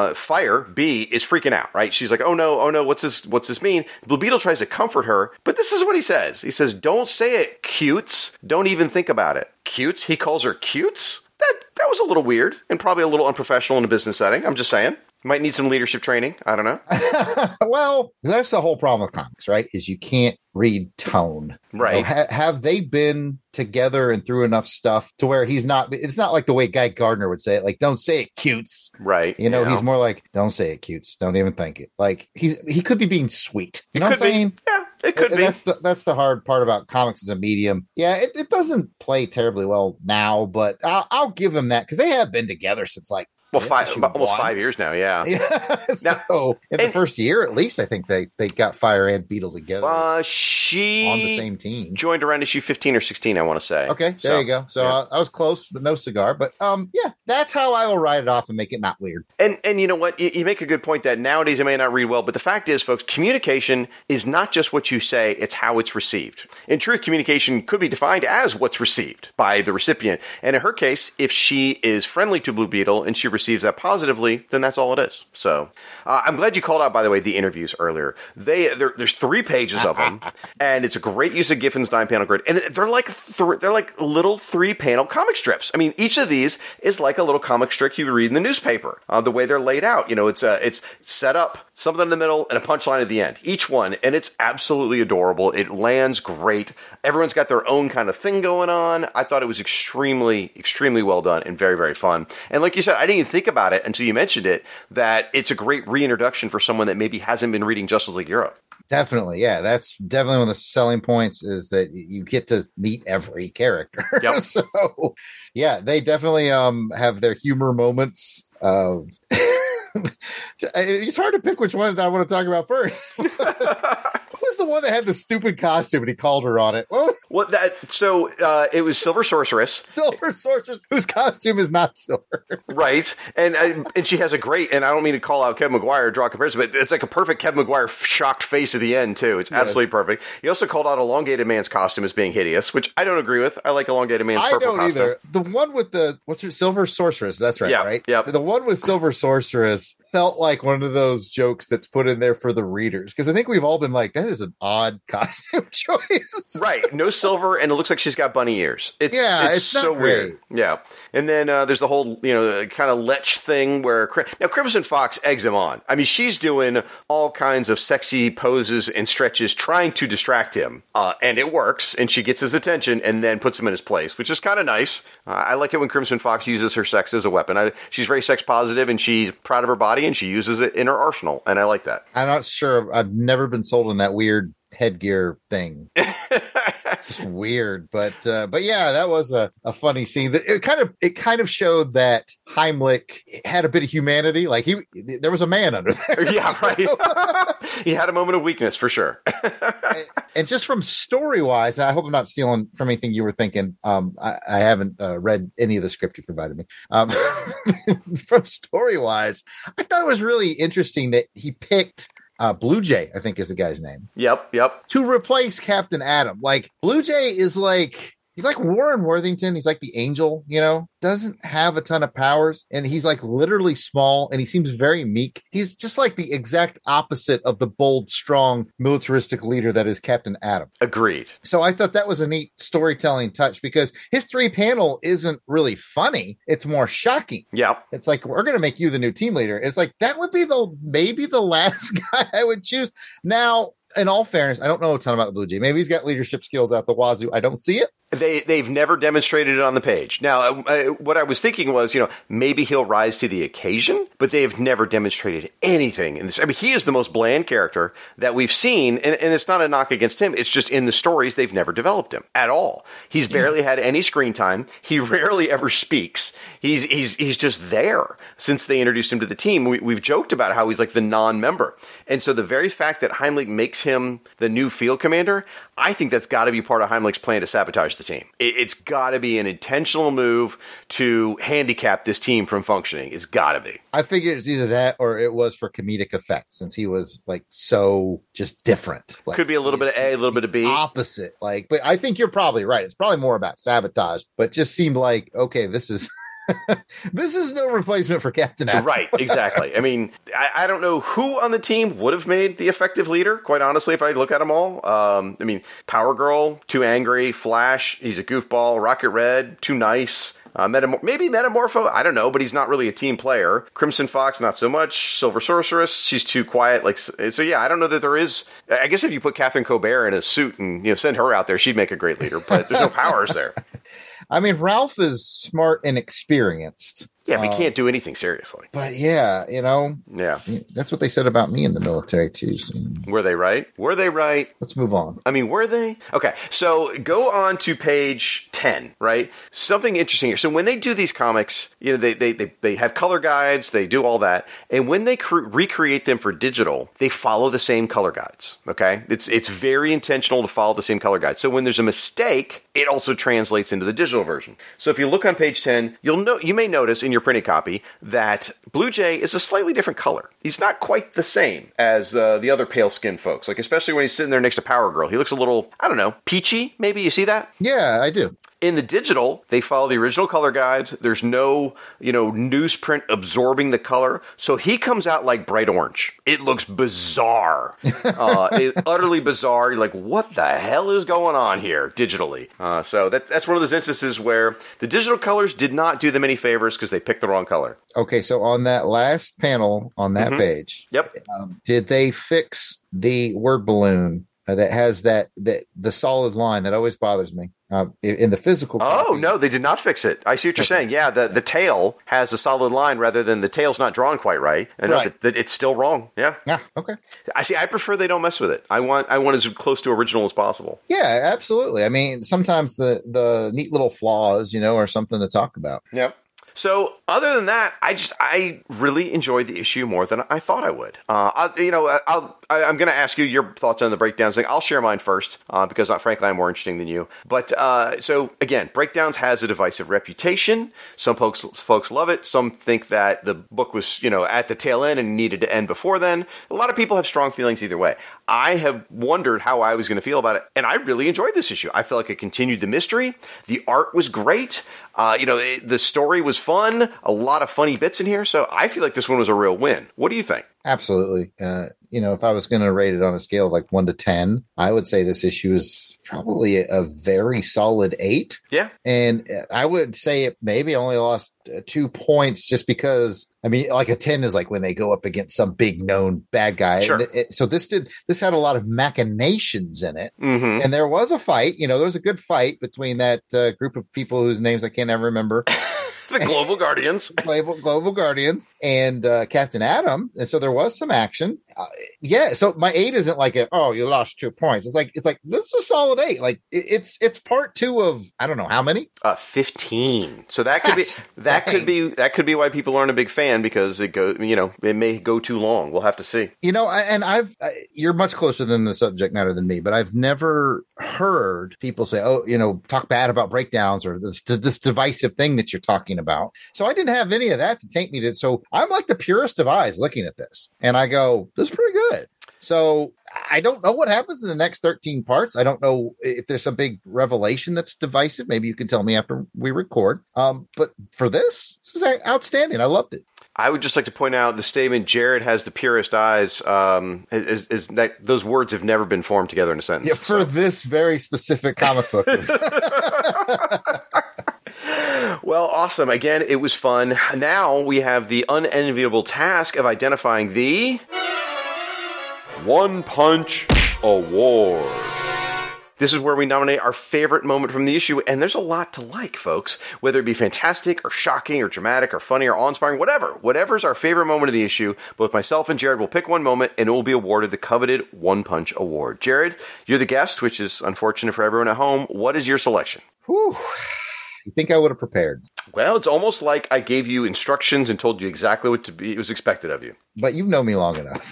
Bee is freaking out, right? She's like, oh no, what's this mean? Blue Beetle tries to comfort her, but this is what he says. He says, don't say it, cutes. Don't even think about it. Cutes? He calls her cutes? That was a little weird and probably a little unprofessional in a business setting. I'm just saying. Might need some leadership training. I don't know. Well, that's the whole problem with comics, right? Is you can't read tone. Right. Have they been together and through enough stuff to where it's not like the way Guy Gardner would say it, like, don't say it, cutes. Right. He's more like, don't say it, cutes. Don't even think it. Like, he could be being sweet. You know what I'm saying? Yeah, it could be. That's the hard part about comics as a medium. Yeah, it doesn't play terribly well now, but I'll give him that because they have been together since like, almost 5 years now, yeah. So in the first year, at least, I think they got Fire and Beetle together. She on the same team. Joined around issue 15 or 16, I want to say. Okay, there you go. So I was close, but no cigar. But that's how I will write it off and make it not weird. And you know what? You make a good point that nowadays it may not read well, but the fact is, folks, communication is not just what you say, it's how it's received. In truth, communication could be defined as what's received by the recipient. And in her case, if she is friendly to Blue Beetle and she receives that positively, then that's all it is. So I'm glad you called out, by the way, the interviews earlier. There's 3 pages of them, and it's a great use of Giffen's 9-panel grid. And they're like little 3-panel comic strips. I mean, each of these is like a little comic strip you would read in the newspaper. The way they're laid out, it's set up, something in the middle, and a punchline at the end. Each one, and it's absolutely adorable. It lands great. Everyone's got their own kind of thing going on. I thought it was extremely, extremely well done and very, very fun. And like you said, I didn't even think about it until you mentioned it, that it's a great reintroduction for someone that maybe hasn't been reading Justice League Europe. Definitely. Yeah, that's definitely one of the selling points is that you get to meet every character. Yep. So, yeah, they definitely have their humor moments. It's hard to pick which one I want to talk about first. Who's the one that had the stupid costume and he called her on it? Well, it was Silver Sorceress. Silver Sorceress, whose costume is not silver. Right. And she has a great, and I don't mean to call out Kevin Maguire, draw a comparison, but it's like a perfect Kevin Maguire shocked face at the end, too. It's absolutely perfect. He also called out Elongated Man's costume as being hideous, which I don't agree with. I like Elongated Man's purple costume. I don't either. The one with what's her, Silver Sorceress, that's right, yeah, right? Yep. The one with Silver Sorceress, felt like one of those jokes that's put in there for the readers, because I think we've all been like, that is an odd costume choice. Right. No silver, and it looks like she's got bunny ears. It's so not weird. great. Yeah. And then there's the whole, kind of lech thing where now Crimson Fox eggs him on. I mean, she's doing all kinds of sexy poses and stretches trying to distract him. And it works, and she gets his attention and then puts him in his place, which is kind of nice. I like it when Crimson Fox uses her sex as a weapon. She's very sex positive, and she's proud of her body, and she uses it in her arsenal, and I like that. I'm not sure. I've never been sold on that weird headgear thing. It's just weird, but yeah, that was a funny scene. It kind of showed that Heimlich had a bit of humanity. Like there was a man under there. Yeah, right. He had a moment of weakness for sure. And just from story wise, I hope I'm not stealing from anything you were thinking. I haven't read any of the script you provided me. From story wise, I thought it was really interesting that he picked Blue Jay, I think is the guy's name. Yep. To replace Captain Atom. Like, Blue Jay is like, he's like Warren Worthington. He's like the angel, doesn't have a ton of powers. And he's like literally small, and he seems very meek. He's just like the exact opposite of the bold, strong, militaristic leader that is Captain Atom. Agreed. So I thought that was a neat storytelling touch, because his 3-panel isn't really funny. It's more shocking. Yep. It's like, we're going to make you the new team leader. It's like, that would be maybe the last guy I would choose. Now, in all fairness, I don't know a ton about the Blue Jay. Maybe he's got leadership skills out the wazoo. I don't see it. They've never demonstrated it on the page. Now, what I was thinking was, maybe he'll rise to the occasion, but they've never demonstrated anything in this. I mean, he is the most bland character that we've seen, and it's not a knock against him. It's just in the stories, they've never developed him at all. He's barely had any screen time. He rarely ever speaks. He's just there since they introduced him to the team. We've joked about how he's like the non-member. And so the very fact that Heimlich makes him the new field commander, I think that's got to be part of Heimlich's plan to sabotage the team. It's got to be an intentional move to handicap this team from functioning. It's got to be. I figured it's either that or it was for comedic effect, since he was like so just different. Like, could be a little bit of A, a little bit of B. Opposite. But I think you're probably right. It's probably more about sabotage, but just seemed like, okay, this is this is no replacement for Captain Atom. Right, exactly. I mean, I don't know who on the team would have made the effective leader, quite honestly, if I look at them all. I mean, Power Girl, too angry. Flash, he's a goofball. Rocket Red, too nice. Maybe Metamorpho, I don't know, but he's not really a team player. Crimson Fox, not so much. Silver Sorceress, she's too quiet. So yeah, I don't know that there is. I guess if you put Catherine Colbert in a suit and send her out there, she'd make a great leader. But there's no powers there. I mean, Ralph is smart and experienced. Yeah, we can't do anything seriously. But yeah, Yeah. That's what they said about me in the military too. So. Were they right? Were they right? Let's move on. I mean, were they? Okay, so go on to page 10, right? Something interesting here. So when they do these comics, they have color guides, they do all that, and when they recreate them for digital, they follow the same color guides, okay? It's very intentional to follow the same color guides. So when there's a mistake, it also translates into the digital version. So if you look on page 10, you may notice in your printed copy that Blue Jay is a slightly different color. He's not quite the same as the other pale skinned folks, like especially when he's sitting there next to Power Girl. He looks a little, I don't know, peachy, maybe. You see that? Yeah, I do. In the digital, they follow the original color guides. There's no, newsprint absorbing the color. So he comes out like bright orange. It looks bizarre. Utterly bizarre. You're like, what the hell is going on here digitally? So that's one of those instances where the digital colors did not do them any favors because they picked the wrong color. Okay, so on that last panel on that page, yep, did they fix the word balloon that has the solid line that always bothers me in the physical copy? Oh, no, they did not fix it. I see what you're saying. Yeah, the tail has a solid line rather than the tail's not drawn quite right. And right. That it's still wrong. Yeah. Yeah, okay. I prefer they don't mess with it. I want as close to original as possible. Yeah, absolutely. I mean, sometimes the neat little flaws, are something to talk about. Yep. So other than that, I really enjoyed the issue more than I thought I would. I'll I'm going to ask you your thoughts on the breakdowns thing. I'll share mine first because, frankly, I'm more interesting than you. But so, again, Breakdowns has a divisive reputation. Some folks love it. Some think that the book was, at the tail end and needed to end before then. A lot of people have strong feelings either way. I have wondered how I was going to feel about it, and I really enjoyed this issue. I feel like it continued the mystery. The art was great. The story was fun. A lot of funny bits in here. So I feel like this one was a real win. What do you think? Absolutely. If I was going to rate it on a scale of like 1 to 10, I would say this issue is probably a very solid 8. Yeah. And I would say it maybe only lost 2 points just because, like a 10 is like when they go up against some big known bad guy. Sure. So this had a lot of machinations in it. Mm-hmm. And there was a fight, there was a good fight between that group of people whose names I can't ever remember. The Global Guardians. Global Guardians and Captain Atom. And so there was some action. So my 8 isn't like you lost 2 points. It's like this is a solid 8. Like it's part 2 of I don't know how many. 15. So that could be why people aren't a big fan because it may go too long. We'll have to see. You're much closer than the subject matter than me, but I've never heard people say, talk bad about breakdowns or this divisive thing that you're talking about. So I didn't have any of that to taint me to. So I'm like the purest of eyes looking at this, and I go, this is pretty good. So I don't know what happens in the next 13 parts. I don't know if there's a big revelation that's divisive. Maybe you can tell me after we record. But for this is outstanding. I loved it. I would just like to point out the statement, Jared has the purest eyes, is that those words have never been formed together in a sentence. Yeah, for this very specific comic book. Well, awesome. Again, it was fun. Now we have the unenviable task of identifying the One Punch Award. This is where we nominate our favorite moment from the issue, and there's a lot to like, folks. Whether it be fantastic or shocking or dramatic or funny or awe-inspiring, whatever's our favorite moment of the issue, both myself and Jared will pick one moment, and it will be awarded the coveted One Punch Award. Jared, you're the guest, which is unfortunate for everyone at home. What is your selection? Whew. You think I would have prepared? Well, it's almost like I gave you instructions and told you exactly what was expected of you. But you've known me long enough.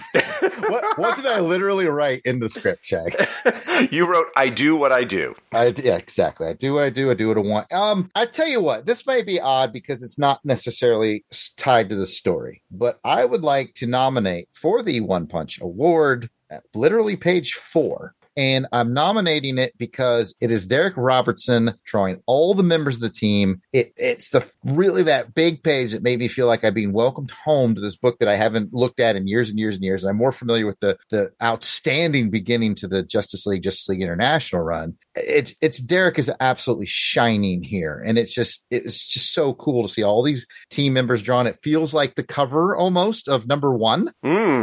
What did I literally write in the script, Shag? You wrote, I do what I do. Yeah, exactly. I do what I do what I want. I tell you what, this may be odd because it's not necessarily tied to the story, but I would like to nominate for the One Punch Award at literally page 4. And I'm nominating it because it is Derek Robertson drawing all the members of the team. It's really that big page that made me feel like I've been welcomed home to this book that I haven't looked at in years and years and years. And I'm more familiar with the outstanding beginning to the Justice League International run. It's Derek is absolutely shining here. And it's just so cool to see all these team members drawn. It feels like the cover almost of number 1.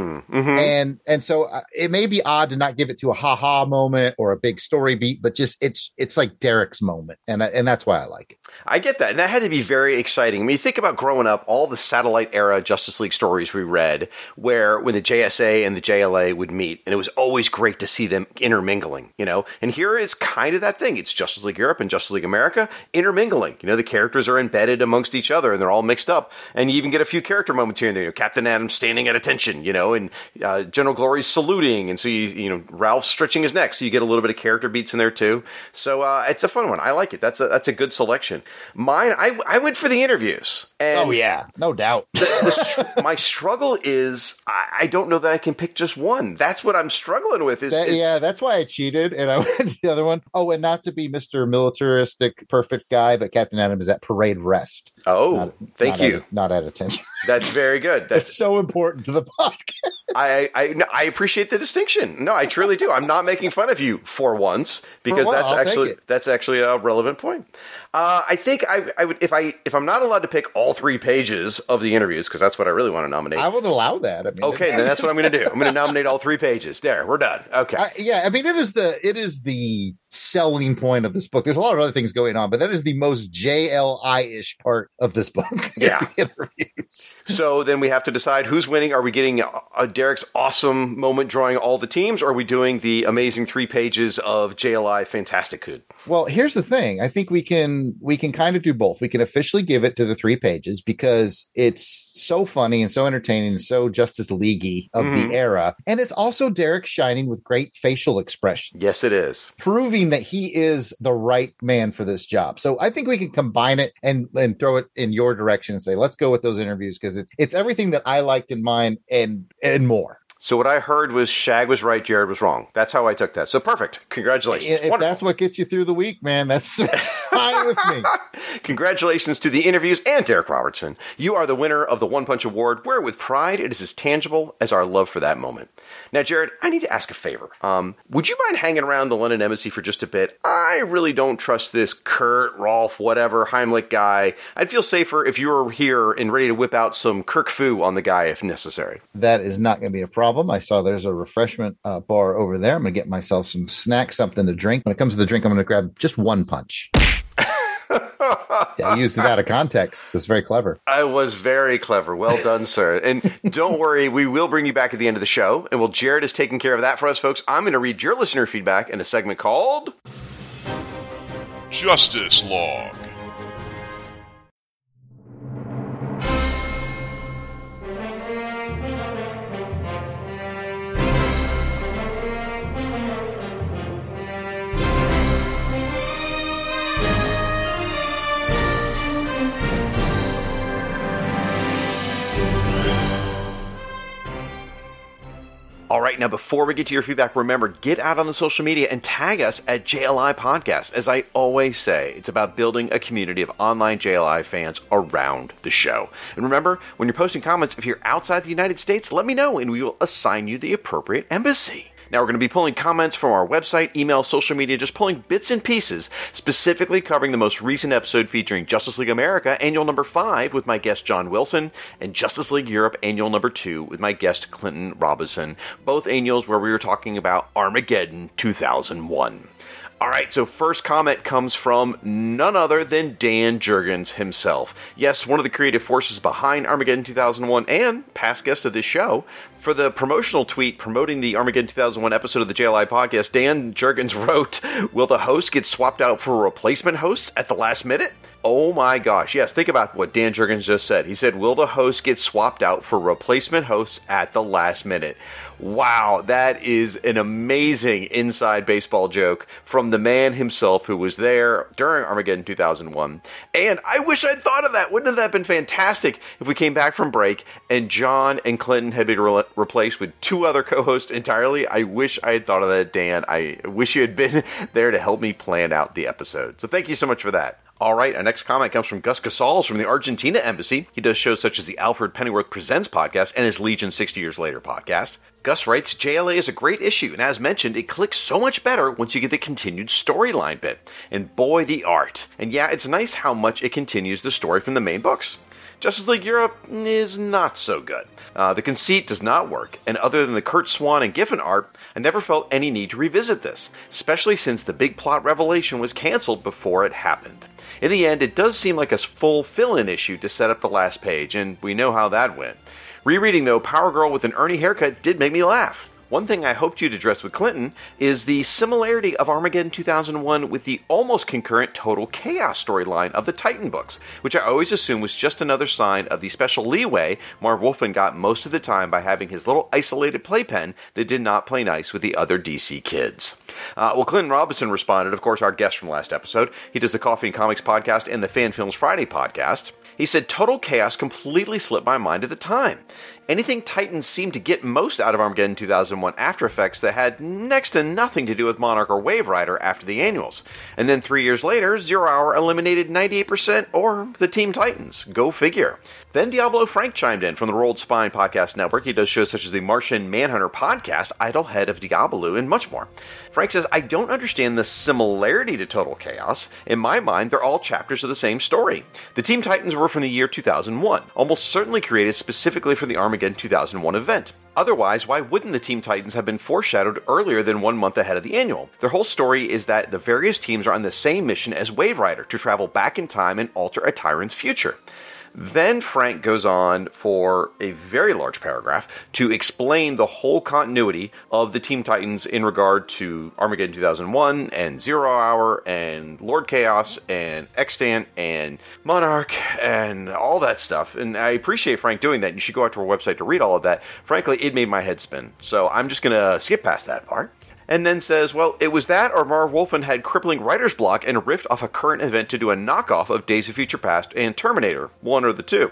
Mm-hmm. And so it may be odd to not give it to a ha-ha moment or a big story beat, but just it's like Derek's moment, and that's why I like it. I get that, and that had to be very exciting. I mean, you think about growing up, all the satellite era Justice League stories we read, where when the JSA and the JLA would meet, and it was always great to see them intermingling, And here is kind of that thing. It's Justice League Europe and Justice League America intermingling. The characters are embedded amongst each other, and they're all mixed up. And you even get a few character moments here and there. Captain Atom standing at attention, and General Glory's saluting, and so Ralph's stretching his neck, so you get a little bit of character beats in there too. So it's a fun one. I like it. That's a good selection. Mine, I went for the interviews. And oh yeah, no doubt. My struggle is I don't know that I can pick just one. That's what I'm struggling with. That's why I cheated and I went to the other one. Oh, and not to be Mr. Militaristic perfect guy, but Captain Atom is at parade rest. Oh, thank you. Not at attention. That's very good. That's so important to the podcast. I appreciate the distinction. No, I truly do. I'm not making fun of you for once because that's actually a relevant point. I think I would if I'm not allowed to pick all 3 pages of the interviews because that's what I really want to nominate. I would allow that. Okay, then that's what I'm going to do. I'm going to nominate all 3 pages. There, we're done. Okay. It is the selling point of this book. There's a lot of other things going on, but that is the most JLI-ish part of this book. Yeah. The interviews. So then we have to decide who's winning. Are we getting Derek's awesome moment drawing all the teams, or are we doing the amazing 3 pages of JLI Fantastic Hood? Well, here's the thing. I think we can can kind of do both. We can officially give it to the 3 pages because it's so funny and so entertaining and so Justice League-y of the era. And it's also Derek shining with great facial expressions. Yes, it is. Proving that he is the right man for this job. So I think we can combine it and throw it in your direction and say, let's go with those interviews because it's everything that I liked in mine and more. So what I heard was Shag was right, Jared was wrong. That's how I took that. So perfect. Congratulations. If that's what gets you through the week, man, that's fine with me. Congratulations to the interviews and Derek Robertson. You are the winner of the One Punch Award. Wear it with pride. It is as tangible as our love for that moment. Now, Jared, I need to ask a favor. Would you mind hanging around the London Embassy for just a bit? I really don't trust this Kurt, Rolf, whatever, Heimlich guy. I'd feel safer if you were here and ready to whip out some Kirk Fu on the guy if necessary. That is not going to be a problem. I saw there's a refreshment bar over there. I'm going to get myself some snacks, something to drink. When it comes to the drink, I'm going to grab just one punch. I used it out of context. It was very clever. I was very clever. Well done, sir. And don't worry, we will bring you back at the end of the show. And while Jared is taking care of that for us, folks, I'm going to read your listener feedback in a segment called Justice Log. All right, now before we get to your feedback, remember, get out on the social media and tag us at JLI Podcast. As I always say, it's about building a community of online JLI fans around the show. And remember, when you're posting comments, if you're outside the United States, let me know and we will assign you the appropriate embassy. Now, we're going to be pulling comments from our website, email, social media, just pulling bits and pieces, specifically covering the most recent episode featuring Justice League America, Annual Number 5, with my guest John Wilson, and Justice League Europe, Annual Number 2, with my guest Clinton Robinson, both annuals where we were talking about Armageddon 2001. All right, so first comment comes from none other than Dan Jurgens himself. Yes, one of the creative forces behind Armageddon 2001 and past guest of this show. For the promotional tweet promoting the Armageddon 2001 episode of the JLI podcast, Dan Jurgens wrote, "Will the host get swapped out for replacement hosts at the last minute?" Oh my gosh, yes, think about what Dan Jurgens just said. He said, will the host get swapped out for replacement hosts at the last minute? Wow, that is an amazing inside baseball joke from the man himself who was there during Armageddon 2001. And I wish I'd thought of that. Wouldn't that have been fantastic if we came back from break and John and Clinton had been replaced with 2 other co-hosts entirely? I wish I had thought of that, Dan. I wish you had been there to help me plan out the episode. So thank you so much for that. All right, our next comment comes from Gus Casals from the Argentina Embassy. He does shows such as the Alfred Pennyworth Presents podcast and his Legion 60 Years Later podcast. Gus writes, JLA is a great issue, and as mentioned, it clicks so much better once you get the continued storyline bit. And boy, the art. And yeah, it's nice how much it continues the story from the main books. Justice League Europe is not so good. The conceit does not work, and other than the Kurt Swan and Giffen art, I never felt any need to revisit this, especially since the big plot revelation was canceled before it happened. In the end, it does seem like a full fill-in issue to set up the last page, and we know how that went. Rereading, though, Power Girl with an Ernie haircut did make me laugh. One thing I hoped you'd address with Clinton is the similarity of Armageddon 2001 with the almost concurrent Total Chaos storyline of the Titan books, which I always assumed was just another sign of the special leeway Marv Wolfman got most of the time by having his little isolated playpen that did not play nice with the other DC kids. Well, Clinton Robinson responded, of course, our guest from last episode. He does the Coffee and Comics podcast and the Fan Films Friday podcast. He said, Total Chaos completely slipped my mind at the time. Anything Titans seemed to get most out of Armageddon 2001 After Effects that had next to nothing to do with Monarch or Wave Rider after the annuals. And then 3 years later, Zero Hour eliminated 98% or the Team Titans. Go figure. Then Diablo Frank chimed in from the Rolled Spine Podcast Network. He does shows such as the Martian Manhunter Podcast, Idle Head of Diablo, and much more. Frank says, I don't understand the similarity to Total Chaos. In my mind, they're all chapters of the same story. The Team Titans were from the year 2001, almost certainly created specifically for the Armageddon 2001 event. Otherwise, why wouldn't the Team Titans have been foreshadowed earlier than 1 month ahead of the annual? Their whole story is that the various teams are on the same mission as Wave Rider to travel back in time and alter a tyrant's future. Then Frank goes on for a very large paragraph to explain the whole continuity of the Teen Titans in regard to Armageddon 2001 and Zero Hour and Lord Chaos and Extant and Monarch and all that stuff. And I appreciate Frank doing that. You should go out to our website to read all of that. Frankly, it made my head spin. So I'm just going to skip past that part. And then says, well, it was that or Marv Wolfman had crippling writer's block and riffed off a current event to do a knockoff of Days of Future Past and Terminator, one or the two.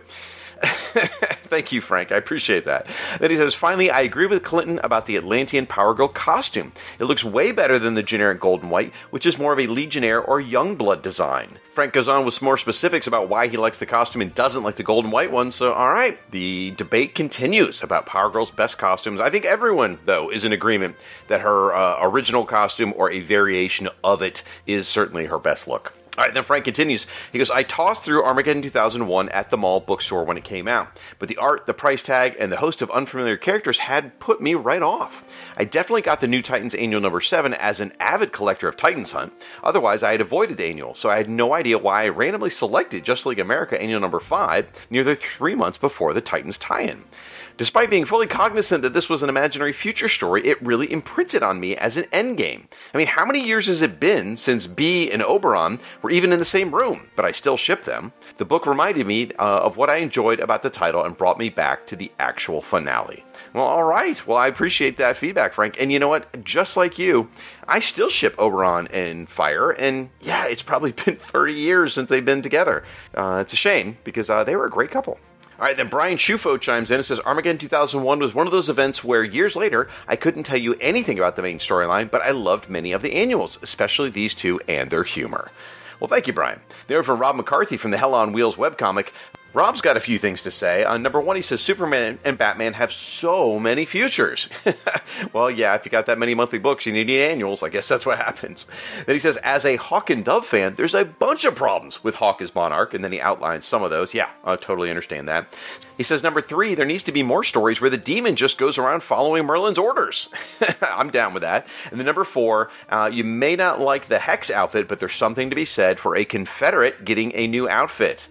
Thank you, Frank. I appreciate that. Then he says, finally, I agree with Clinton about the Atlantean Power Girl costume. It looks way better than the generic gold and white, which is more of a Legionnaire or Youngblood design. Frank goes on with some more specifics about why he likes the costume and doesn't like the gold and white one. So, all right, the debate continues about Power Girl's best costumes. I think everyone, though, is in agreement that her original costume or a variation of it is certainly her best look. All right, then Frank continues. He goes, I tossed through Armageddon 2001 at the mall bookstore when it came out, but the art, the price tag, and the host of unfamiliar characters had put me right off. I definitely got the New Titans Annual number 7 as an avid collector of Titans Hunt. Otherwise, I had avoided the annual, so I had no idea why I randomly selected Justice League America Annual number 5 nearly 3 months before the Titans tie-in. Despite being fully cognizant that this was an imaginary future story, it really imprinted on me as an endgame. I mean, how many years has it been since B and Oberon were even in the same room? But I still ship them. The book reminded me of what I enjoyed about the title and brought me back to the actual finale. Well, all right. Well, I appreciate that feedback, Frank. And you know what? Just like you, I still ship Oberon and Fire. And yeah, it's probably been 30 years since they've been together. It's a shame because they were a great couple. All right, then Brian Schufo chimes in and says, Armageddon 2001 was one of those events where years later, I couldn't tell you anything about the main storyline, but I loved many of the annuals, especially these two and their humor. Well, thank you, Brian. They're from Rob McCarthy from the Hell on Wheels webcomic. Rob's got a few things to say. Number one, he says Superman and Batman have so many futures. Well, yeah, if you got that many monthly books, you need annuals. I guess that's what happens. Then he says, as a Hawk and Dove fan, there's a bunch of problems with Hawk as Monarch, and then he outlines some of those. Yeah, I totally understand that. He says, number 3, there needs to be more stories where the demon just goes around following Merlin's orders. I'm down with that. And then number 4, you may not like the Hex outfit, but there's something to be said for a Confederate getting a new outfit.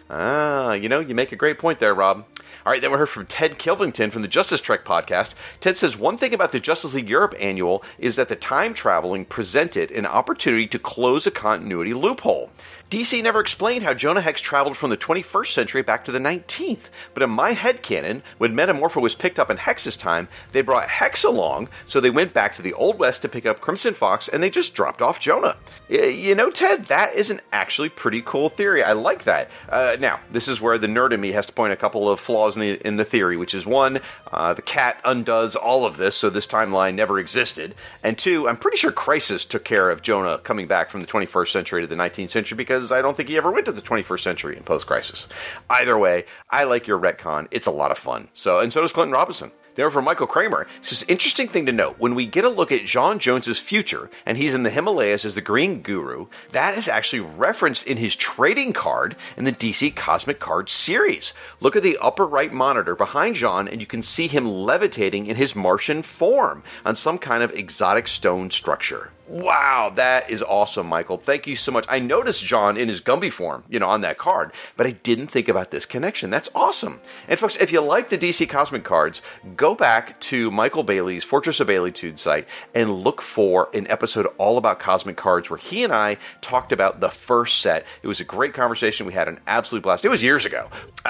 You make a great point there, Rob. All right, then we heard from Ted Kilvington from the Justice Trek podcast. Ted says, one thing about the Justice League Europe annual is that the time traveling presented an opportunity to close a continuity loophole. DC never explained how Jonah Hex traveled from the 21st century back to the 19th, but in my headcanon, when Metamorpho was picked up in Hex's time, they brought Hex along, so they went back to the Old West to pick up Crimson Fox, and they just dropped off Jonah. You know, Ted, that is an actually pretty cool theory. I like that. Now, this is where the nerd in me has to point a couple of flaws in the theory, which is 1, the cat undoes all of this, so this timeline never existed, and 2, I'm pretty sure Crisis took care of Jonah coming back from the 21st century to the 19th century, because I don't think he ever went to the 21st century in post-Crisis. Either way, I like your retcon. It's a lot of fun. And so does Clinton Robinson. There from Michael Kramer. It says, interesting thing to note, when we get a look at J'onn J'onz's future, and he's in the Himalayas as the Green Guru, that is actually referenced in his trading card in the DC Cosmic Cards series. Look at the upper right monitor behind J'onn, and you can see him levitating in his Martian form on some kind of exotic stone structure. Wow, that is awesome, Michael. Thank you so much. I noticed J'onn in his Gumby form, on that card, but I didn't think about this connection. That's awesome. And folks, if you like the DC Cosmic Cards, go back to Michael Bailey's Fortress of Baileytude site and look for an episode all about Cosmic Cards where he and I talked about the first set. It was a great conversation. We had an absolute blast. It was years ago.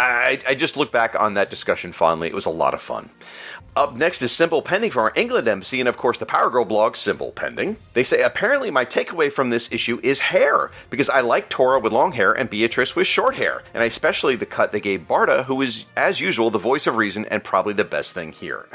I just look back on that discussion fondly. It was a lot of fun. Up next is Symbol Pending from our England embassy, and of course the Power Girl blog, Symbol Pending. They say, apparently my takeaway from this issue is hair, because I like Tora with long hair and Beatrice with short hair, and especially the cut they gave Barda, who is, as usual, the voice of reason and probably the best thing here.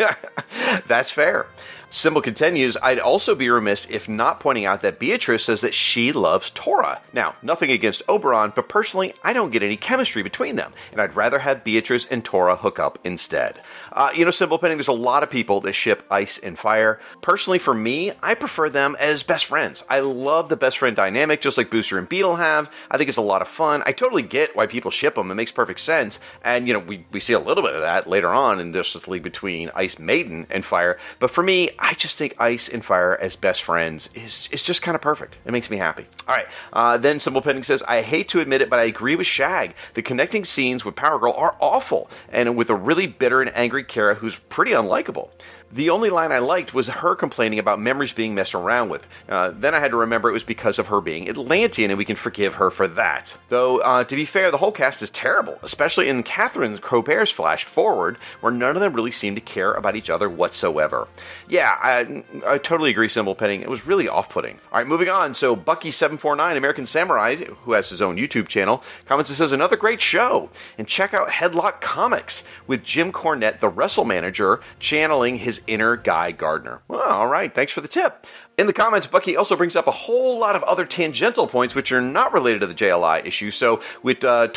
That's fair. Symbol continues, I'd also be remiss if not pointing out that Beatrice says that she loves Tora. Now, nothing against Oberon, but personally, I don't get any chemistry between them, and I'd rather have Beatrice and Tora hook up instead. Symbol Pending, there's a lot of people that ship Ice and Fire. Personally, for me, I prefer them as best friends. I love the best friend dynamic, just like Booster and Beetle have. I think it's a lot of fun. I totally get why people ship them. It makes perfect sense. And, we see a little bit of that later on in Justice League between Ice Maiden and Fire. But for me, I just think Ice and Fire as best friends is just kind of perfect. It makes me happy. All right. Then Simple Pending says, I hate to admit it, but I agree with Shag. The connecting scenes with Power Girl are awful, and with a really bitter and angry Kara who's pretty unlikable. The only line I liked was her complaining about memories being messed around with. Then I had to remember it was because of her being Atlantean, and we can forgive her for that. Though, to be fair, the whole cast is terrible, especially in Catherine Cobert's flash forward, where none of them really seem to care about each other whatsoever. Yeah, I totally agree, Simple Penning. It was really off-putting. All right, moving on. So Bucky749, American Samurai, who has his own YouTube channel, comments and says, another great show. And check out Headlock Comics with Jim Cornette, the wrestle manager, channeling his inner Guy Gardner. Well, all right, thanks for the tip. In the comments, Bucky also brings up a whole lot of other tangential points which are not related to the JLI issue. So with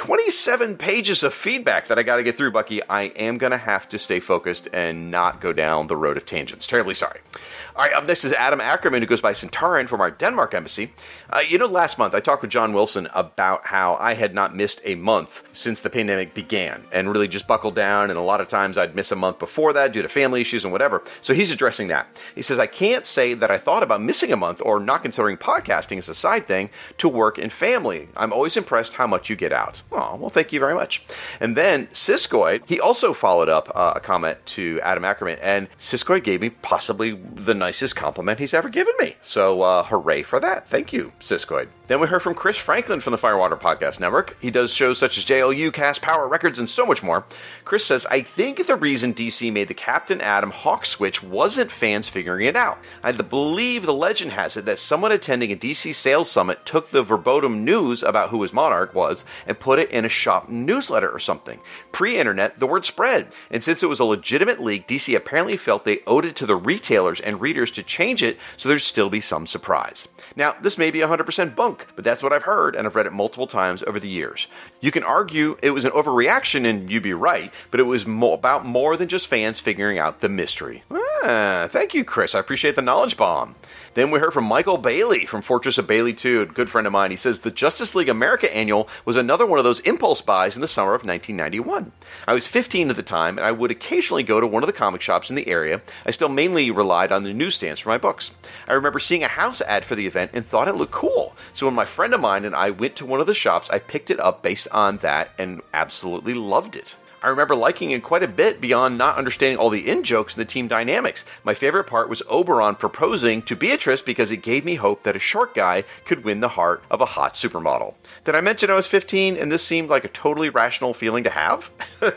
27 pages of feedback that I got to get through, Bucky, I am going to have to stay focused and not go down the road of tangents. Terribly sorry. All right, up next is Adam Ackerman, who goes by Centauran from our Denmark embassy. Last month I talked with John Wilson about how I had not missed a month since the pandemic began and really just buckled down, and a lot of times I'd miss a month before that due to family issues and whatever. So he's addressing that. He says, I can't say that I thought about missing a month or not considering podcasting as a side thing to work and family. I'm always impressed how much you get out. Oh, well, thank you very much. And then Siskoid, he also followed up a comment to Adam Ackerman, and Siskoid gave me possibly the nicest compliment he's ever given me. So hooray for that. Thank you, Siskoid. Then we heard from Chris Franklin from the Firewater Podcast Network. He does shows such as JLU, Cast, Power Records, and so much more. Chris says, I think the reason DC made the Captain Atom Hawk switch wasn't fans figuring it out. I believe the legend has it that someone attending a DC sales summit took the verbatim news about who his monarch was and put it in a shop newsletter or something. Pre-internet, the word spread. And since it was a legitimate leak, DC apparently felt they owed it to the retailers and readers to change it so there'd still be some surprise. Now, this may be 100% bunk, but that's what I've heard, and I've read it multiple times over the years. You can argue it was an overreaction, and you'd be right, but it was about more than just fans figuring out the mystery. Thank you, Chris. I appreciate the knowledge bomb. Then we heard from Michael Bailey from Fortress of Bailey 2, a good friend of mine. He says, the Justice League America annual was another one of those impulse buys in the summer of 1991. I was 15 at the time, and I would occasionally go to one of the comic shops in the area. I still mainly relied on the newsstands for my books. I remember seeing a house ad for the event and thought it looked cool. So when my friend of mine and I went to one of the shops, I picked it up based on that and absolutely loved it. I remember liking it quite a bit beyond not understanding all the in-jokes and the team dynamics. My favorite part was Oberon proposing to Beatrice because it gave me hope that a short guy could win the heart of a hot supermodel. Did I mention I was 15 and this seemed like a totally rational feeling to have?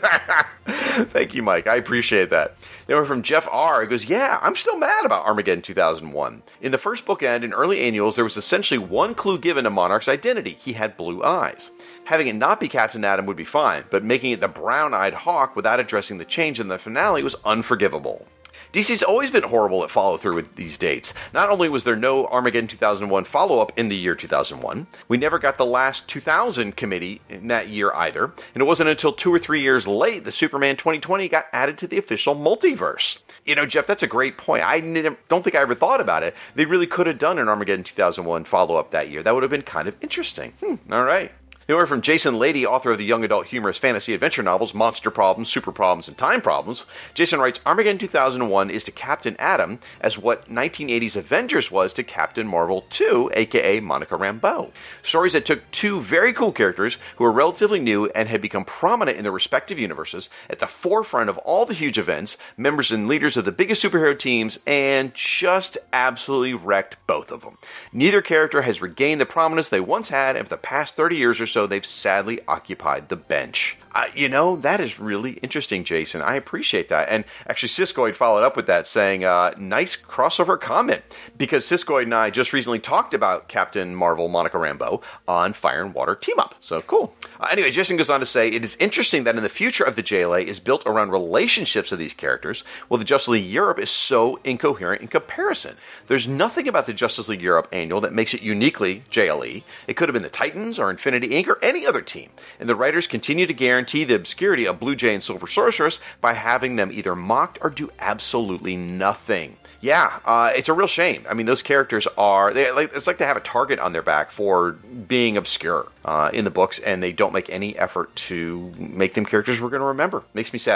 Thank you, Mike. I appreciate that. Then we're from Jeff R. He goes, yeah, I'm still mad about Armageddon 2001. In the first bookend in early annuals, there was essentially one clue given to Monarch's identity. He had blue eyes. Having it not be Captain Atom would be fine, but making it the brown-eyed Hawk without addressing the change in the finale was unforgivable. DC's always been horrible at follow-through with these dates. Not only was there no Armageddon 2001 follow-up in the year 2001, we never got the last 2000 committee in that year either, and it wasn't until 2 or 3 years late that Superman 2020 got added to the official multiverse. You know, Jeff, that's a great point. I don't think I ever thought about it. They really could have done an Armageddon 2001 follow-up that year. That would have been kind of interesting. All right. They were from Jason Lady, author of the young adult humorous fantasy adventure novels Monster Problems, Super Problems, and Time Problems. Jason writes, Armageddon 2001 is to Captain Atom as what 1980's Avengers was to Captain Marvel 2, aka Monica Rambeau. Stories that took two very cool characters who were relatively new and had become prominent in their respective universes, at the forefront of all the huge events, members and leaders of the biggest superhero teams, and just absolutely wrecked both of them. Neither character has regained the prominence they once had, and for the past 30 years or so, they've sadly occupied the bench. That is really interesting, Jason. I appreciate that. And actually, Siskoid followed up with that saying, nice crossover comment, because Siskoid and I just recently talked about Captain Marvel, Monica Rambeau, on Fire and Water Team Up. So cool. Anyway, Jason goes on to say, it is interesting that in the future of the JLA is built around relationships of these characters, while the Justice League Europe is so incoherent in comparison. There's nothing about the Justice League Europe annual that makes it uniquely JLE. It could have been the Titans or Infinity Inc. or any other team. And the writers continue to guarantee the obscurity of Blue Jay and Silver Sorceress by having them either mocked or do absolutely nothing. Yeah, it's a real shame. I mean, those characters it's like they have a target on their back for being obscure in the books, and they don't make any effort to make them characters we're going to remember. Makes me sad.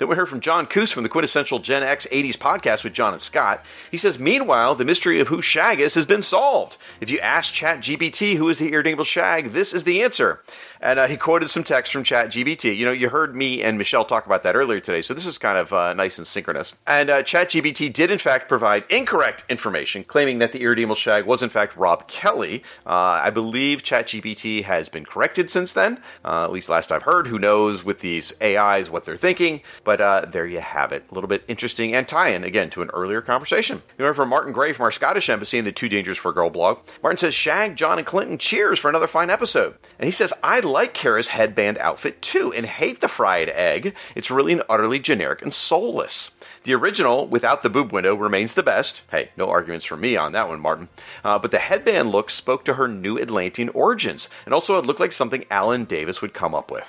Then we heard from John Coos from the Quintessential Gen X 80s podcast with John and Scott. He says, meanwhile, the mystery of who Shag is has been solved. If you ask ChatGPT who is the irredeemable Shag, this is the answer. And he quoted some text from ChatGPT. You know, you heard me and Michelle talk about that earlier today, so this is kind of nice and synchronous. And ChatGPT did, in fact, provide incorrect information, claiming that the irredeemable Shag was, in fact, Rob Kelly. I believe ChatGPT has been corrected since then, at least last I've heard. Who knows with these AIs what they're thinking? But there you have it. A little bit interesting and tie-in, again, to an earlier conversation. You heard from Martin Gray from our Scottish Embassy in the Too Dangerous for a Girl blog. Martin says, Shag, John, and Clinton, cheers for another fine episode. And he says, I like Kara's headband outfit too and hate the fried egg. It's really and utterly generic and soulless. The original, without the boob window, remains the best. Hey, no arguments from me on that one, Martin. But the headband look spoke to her new Atlantean origins, and also it looked like something Alan Davis would come up with.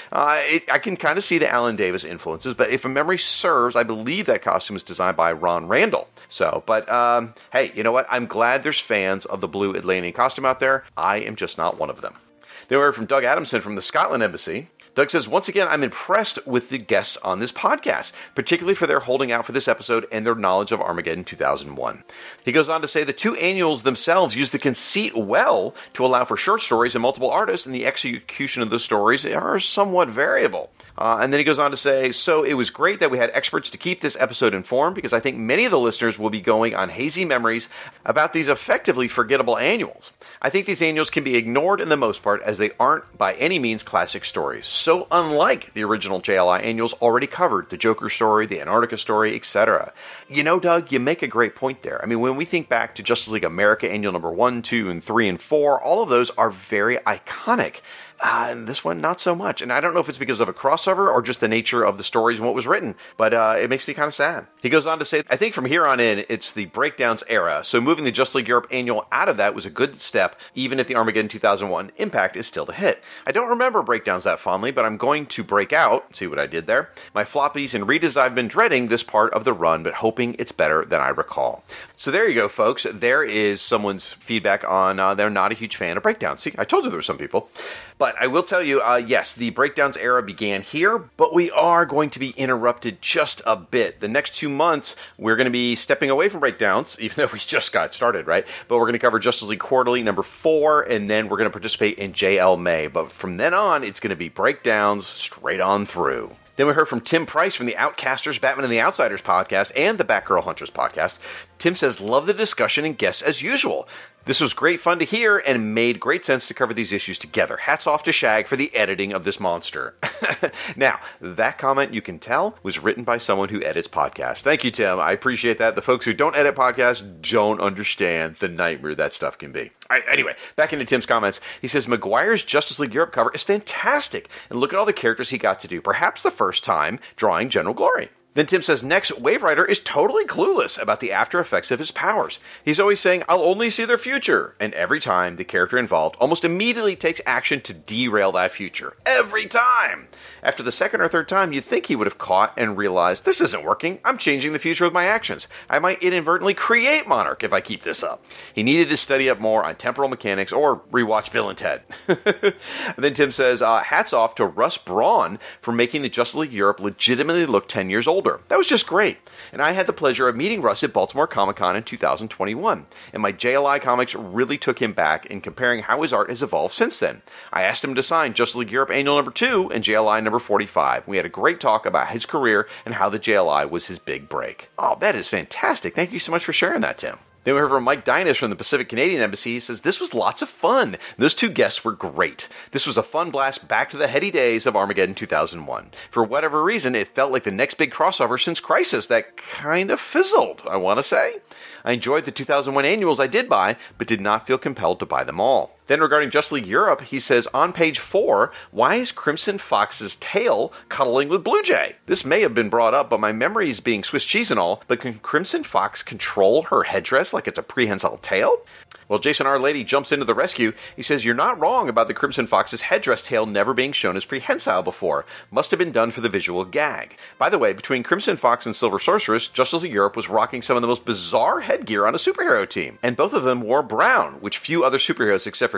I can kind of see the Alan Davis influences, but if memory serves, I believe that costume was designed by Ron Randall. So, but hey, you know what? I'm glad there's fans of the blue Atlantean costume out there. I am just not one of them. Then we heard from Doug Adamson from the Scotland Embassy. Doug says, once again, I'm impressed with the guests on this podcast, particularly for their holding out for this episode and their knowledge of Armageddon 2001. He goes on to say the two annuals themselves use the conceit well to allow for short stories and multiple artists, and the execution of those stories are somewhat variable. And then he goes on to say, so it was great that we had experts to keep this episode informed, because I think many of the listeners will be going on hazy memories about these effectively forgettable annuals. I think these annuals can be ignored in the most part, as they aren't by any means classic stories. So unlike the original JLI annuals already covered, the Joker story, the Antarctica story, etc. You know, Doug, you make a great point there. I mean, when we think back to Justice League America annual number 1, 2, and 3, and 4, all of those are very iconic. And this one, not so much. And I don't know if it's because of a crossover or just the nature of the stories and what was written, but it makes me kind of sad. He goes on to say, I think from here on in, it's the breakdowns era. So moving the Justice League Europe annual out of that was a good step, even if the Armageddon 2001 impact is still to hit. I don't remember breakdowns that fondly, but I'm going to break out, see what I did there, my floppies and readers. I've been dreading this part of the run, but hoping it's better than I recall. So there you go, folks. There is someone's feedback on they're not a huge fan of breakdowns. See, I told you there were some people. But I will tell you, yes, the breakdowns era began here, but we are going to be interrupted just a bit. The next 2 months, we're going to be stepping away from breakdowns, even though we just got started, right? But we're going to cover Justice League Quarterly number 4, and then we're going to participate in JL May. But from then on, it's going to be breakdowns straight on through. Then we heard from Tim Price from the Outcasters, Batman and the Outsiders podcast and the Batgirl Hunters podcast. Tim says, love the discussion and guests as usual. This was great fun to hear and made great sense to cover these issues together. Hats off to Shag for the editing of this monster. Now, that comment, you can tell, was written by someone who edits podcasts. Thank you, Tim. I appreciate that. The folks who don't edit podcasts don't understand the nightmare that stuff can be. All right, anyway, back into Tim's comments. He says, Maguire's Justice League Europe cover is fantastic. And look at all the characters he got to do. Perhaps the first time drawing General Glory. Then Tim says, next, Wave Rider is totally clueless about the after effects of his powers. He's always saying, I'll only see their future. And every time, the character involved almost immediately takes action to derail that future. Every time! After the second or third time, you'd think he would have caught and realized, this isn't working. I'm changing the future with my actions. I might inadvertently create Monarch if I keep this up. He needed to study up more on temporal mechanics or rewatch Bill and Ted. And then Tim says, hats off to Russ Braun for making the Justice League Europe legitimately look 10 years older. That was just great. And I had the pleasure of meeting Russ at Baltimore Comic-Con in 2021. And my JLI comics really took him back in comparing how his art has evolved since then. I asked him to sign Justice League Europe Annual number 2 and JLI number 45. We had a great talk about his career and how the JLI was his big break. Oh, that is fantastic. Thank you so much for sharing that, Tim. Then we heard from Mike Dinas from the Pacific Canadian Embassy. He says, this was lots of fun. Those two guests were great. This was a fun blast back to the heady days of Armageddon 2001. For whatever reason, it felt like the next big crossover since Crisis that kind of fizzled, I want to say. I enjoyed the 2001 annuals I did buy, but did not feel compelled to buy them all. Then regarding Justice League Europe, he says, on page 4, why is Crimson Fox's tail cuddling with Blue Jay? This may have been brought up, but my memory is being Swiss cheese and all, but can Crimson Fox control her headdress like it's a prehensile tail? Well, Jason R. Lady jumps into the rescue. He says, you're not wrong about the Crimson Fox's headdress tail never being shown as prehensile before. Must have been done for the visual gag. By the way, between Crimson Fox and Silver Sorceress, Justice League Europe was rocking some of the most bizarre headgear on a superhero team. And both of them wore brown, which few other superheroes except for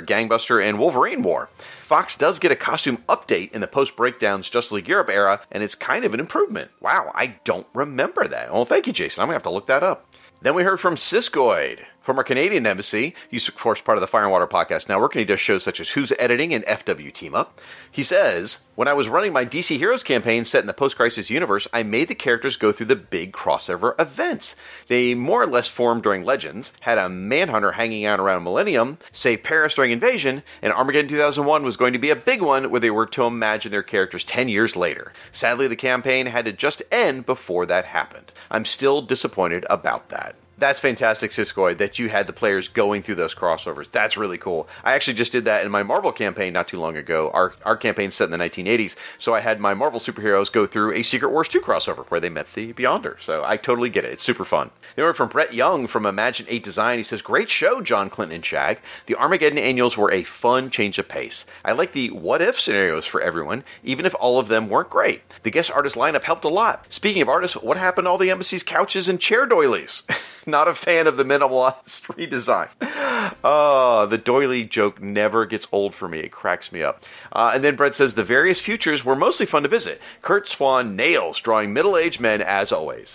for Gangbuster and Wolverine War. Fox does get a costume update in the post-Breakdowns Justice League Europe era, and it's kind of an improvement. Wow, I don't remember that. Well, thank you, Jason. I'm going to have to look that up. Then we heard from Siskoid from our Canadian embassy. He's, of course, part of the Fire and Water Podcast Network, and he does shows such as Who's Editing and FW Team Up. He says, when I was running my DC Heroes campaign set in the post-crisis universe, I made the characters go through the big crossover events. They more or less formed during Legends, had a Manhunter hanging out around Millennium, saved Paris during Invasion, and Armageddon 2001 was going to be a big one where they were to imagine their characters 10 years later. Sadly, the campaign had to just end before that happened. I'm still disappointed about that. That's fantastic, Siskoid, that you had the players going through those crossovers. That's really cool. I actually just did that in my Marvel campaign not too long ago. Our campaign's set in the 1980s, so I had my Marvel superheroes go through a Secret Wars 2 crossover where they met the Beyonder. So I totally get it. It's super fun. Then we're from Brett Young from Imagine 8 Design. He says, great show, John Clinton and Shag. The Armageddon annuals were a fun change of pace. I like the what-if scenarios for everyone, even if all of them weren't great. The guest artist lineup helped a lot. Speaking of artists, what happened to all the embassy's couches and chair doilies? Not a fan of the minimalist redesign. Oh, the doily joke never gets old for me. It cracks me up. And then Brett says, the various futures were mostly fun to visit. Kurt Swan nails drawing middle-aged men as always.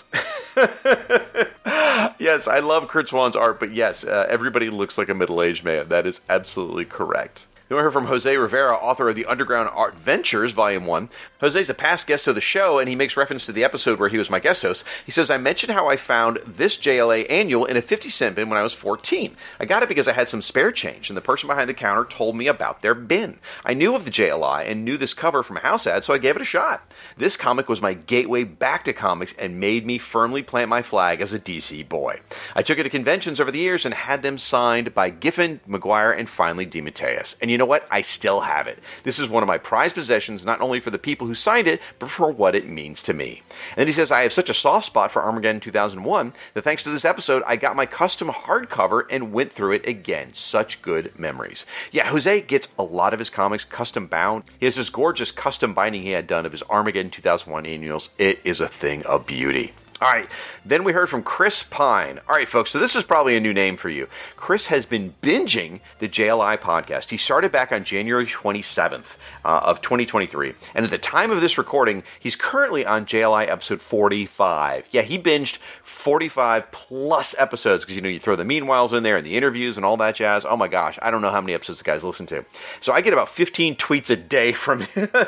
Yes, I love Kurt Swan's art, but yes, everybody looks like a middle-aged man. That is absolutely correct. Then we heard from Jose Rivera, author of the Underground Art Ventures, Volume 1. Jose's a past guest of the show, and he makes reference to the episode where he was my guest host. He says, I mentioned how I found this JLA annual in a 50-cent bin when I was 14. I got it because I had some spare change, and the person behind the counter told me about their bin. I knew of the JLI and knew this cover from a house ad, so I gave it a shot. This comic was my gateway back to comics and made me firmly plant my flag as a DC boy. I took it to conventions over the years and had them signed by Giffen, McGuire, and finally DeMatteis. And you know what? I still have it. This is one of my prized possessions, not only for the people who signed it, but for what it means to me. And then he says, I have such a soft spot for Armageddon 2001 that thanks to this episode, I got my custom hardcover and went through it again. Such good memories. Yeah, Jose gets a lot of his comics custom bound. He has this gorgeous custom binding he had done of his Armageddon 2001 annuals. It is a thing of beauty. All right, then we heard from Chris Pine. All right, folks, so this is probably a new name for you. Chris has been binging the JLI podcast. He started back on January 27th of 2023, and at the time of this recording, he's currently on JLI episode 45. Yeah, he binged 45 plus episodes because, you throw the meanwhiles in there and the interviews and all that jazz. Oh my gosh, I don't know how many episodes the guys listen to. So I get about 15 tweets a day from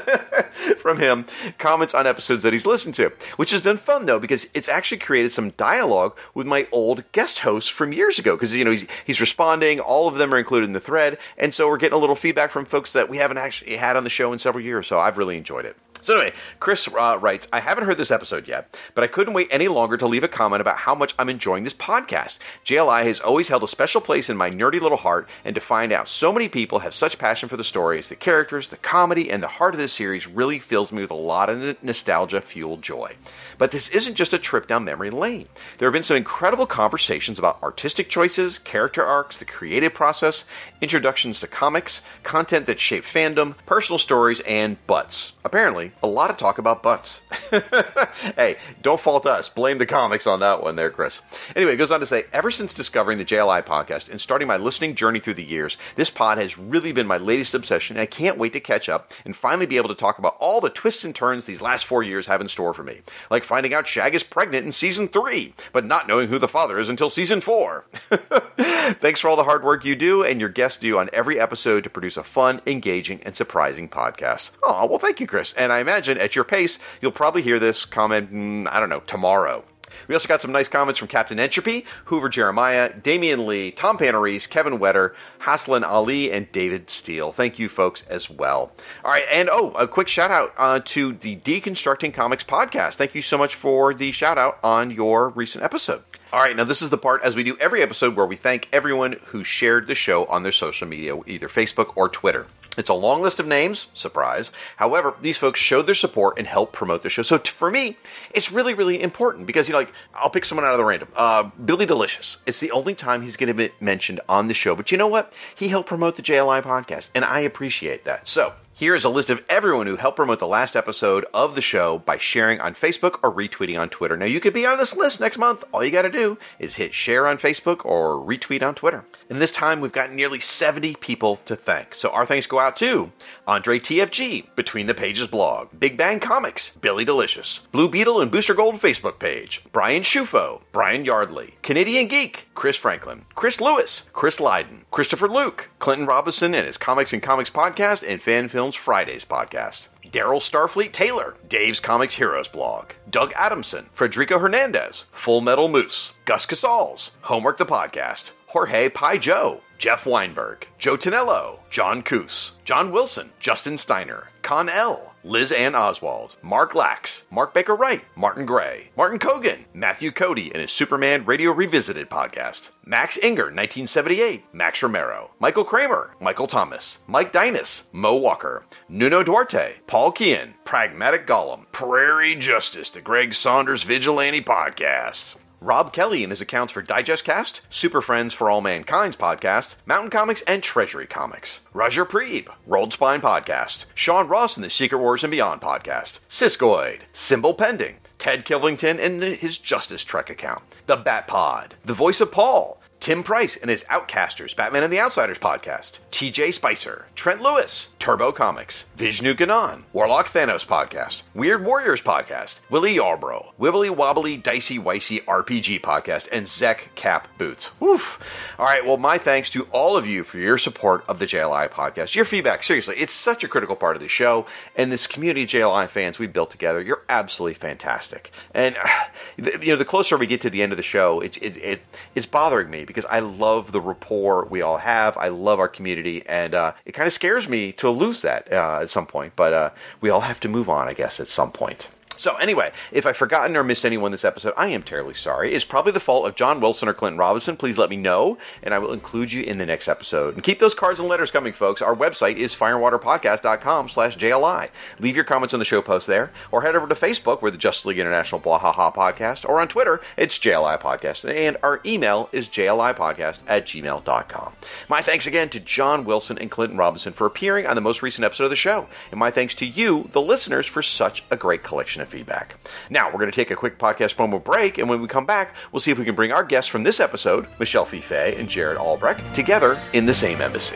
him, comments on episodes that he's listened to, which has been fun, though, because it's actually created some dialogue with my old guest hosts from years ago because, he's responding. All of them are included in the thread. And so we're getting a little feedback from folks that we haven't actually had on the show in several years. So I've really enjoyed it. So anyway, Chris writes, I haven't heard this episode yet, but I couldn't wait any longer to leave a comment about how much I'm enjoying this podcast. JLI has always held a special place in my nerdy little heart, and to find out so many people have such passion for the stories, the characters, the comedy, and the heart of this series really fills me with a lot of nostalgia-fueled joy. But this isn't just a trip down memory lane. There have been some incredible conversations about artistic choices, character arcs, the creative process, introductions to comics, content that shaped fandom, personal stories, and butts. Apparently, a lot of talk about butts. Hey, don't fault us. Blame the comics on that one there, Chris. Anyway, it goes on to say, ever since discovering the JLI podcast and starting my listening journey through the years, this pod has really been my latest obsession, and I can't wait to catch up and finally be able to talk about all the twists and turns these last 4 years have in store for me. Like finding out Shag is pregnant in season 3, but not knowing who the father is until season 4. Thanks for all the hard work you do and your guests do on every episode to produce a fun, engaging, and surprising podcast. Oh, well, thank you, Chris. And I imagine at your pace, you'll probably hear this comment, tomorrow. We also got some nice comments from Captain Entropy, Hoover Jeremiah, Damian Lee, Tom Panarese, Kevin Wetter, Haslan Ali, and David Steele. Thank you, folks, as well. All right, and a quick shout-out to the Deconstructing Comics podcast. Thank you so much for the shout-out on your recent episode. All right, now this is the part, as we do every episode, where we thank everyone who shared the show on their social media, either Facebook or Twitter. It's a long list of names, surprise. However, these folks showed their support and helped promote the show. So for me, it's really, really important because, I'll pick someone out of the random. Billy Delicious. It's the only time he's going to be mentioned on the show. But you know what? He helped promote the JLI podcast, and I appreciate that. So Here is a list of everyone who helped promote the last episode of the show by sharing on Facebook or retweeting on Twitter. Now, you could be on this list next month. All you got to do is hit share on Facebook or retweet on Twitter. And this time, we've got nearly 70 people to thank. So our thanks go out to Andre TFG, Between the Pages blog, Big Bang Comics, Billy Delicious, Blue Beetle and Booster Gold Facebook page, Brian Shufo, Brian Yardley, Canadian Geek, Chris Franklin, Chris Lewis, Chris Lydon, Christopher Luke, Clinton Robinson and his Comics and Comics podcast and Fan Films Fridays podcast, Daryl Starfleet Taylor, Dave's Comics Heroes blog, Doug Adamson, Frederico Hernandez, Full Metal Moose, Gus Casals, Homework the Podcast, Jorge Pai Joe, Jeff Weinberg, Joe Tonello, John Coos, John Wilson, Justin Steiner, Con L, Liz Ann Oswald, Mark Lax, Mark Baker Wright, Martin Gray, Martin Kogan, Matthew Cody and his Superman Radio Revisited podcast, Max Inger, 1978, Max Romero, Michael Kramer, Michael Thomas, Mike Dinas, Mo Walker, Nuno Duarte, Paul Kean, Pragmatic Gollum, Prairie Justice, the Greg Saunders Vigilante Podcast, Rob Kelly and his accounts for Digestcast, Super Friends for All Mankind's podcast, Mountain Comics, and Treasury Comics. Roger Preeb, Rolled Spine Podcast, Sean Ross and the Secret Wars and Beyond podcast, Siskoid, Symbol Pending, Ted Kivlington and his Justice Trek account, The Bat Pod, The Voice of Paul, Tim Price and his Outcasters, Batman and the Outsiders podcast, TJ Spicer, Trent Lewis, Turbo Comics, Vishnu Ganon, Warlock Thanos podcast, Weird Warriors podcast, Willie Yarbrough, Wibbly Wobbly Dicey Wicey RPG podcast, and Zek Cap Boots. Woof. All right, well, my thanks to all of you for your support of the JLI podcast. Your feedback, seriously, it's such a critical part of the show, and this community of JLI fans we built together, you're absolutely fantastic. And, the closer we get to the end of the show, it's bothering me, because I love the rapport we all have. I love our community, and it kind of scares me to lose that at some point. But we all have to move on, I guess, at some point. So anyway, if I've forgotten or missed anyone this episode, I am terribly sorry. It's probably the fault of John Wilson or Clinton Robinson. Please let me know, and I will include you in the next episode. And keep those cards and letters coming, folks. Our website is fireandwaterpodcast.com/JLI. Leave your comments on the show post there, or head over to Facebook, we're the Justice League International Bwahaha Podcast, or on Twitter, it's JLI Podcast, and our email is jlipodcast@gmail.com. My thanks again to John Wilson and Clinton Robinson for appearing on the most recent episode of the show, and my thanks to you, the listeners, for such a great collection of feedback. Now, we're going to take a quick podcast promo break, and when we come back, we'll see if we can bring our guests from this episode, Michelle Fife and Jared Albrecht, together in the same embassy.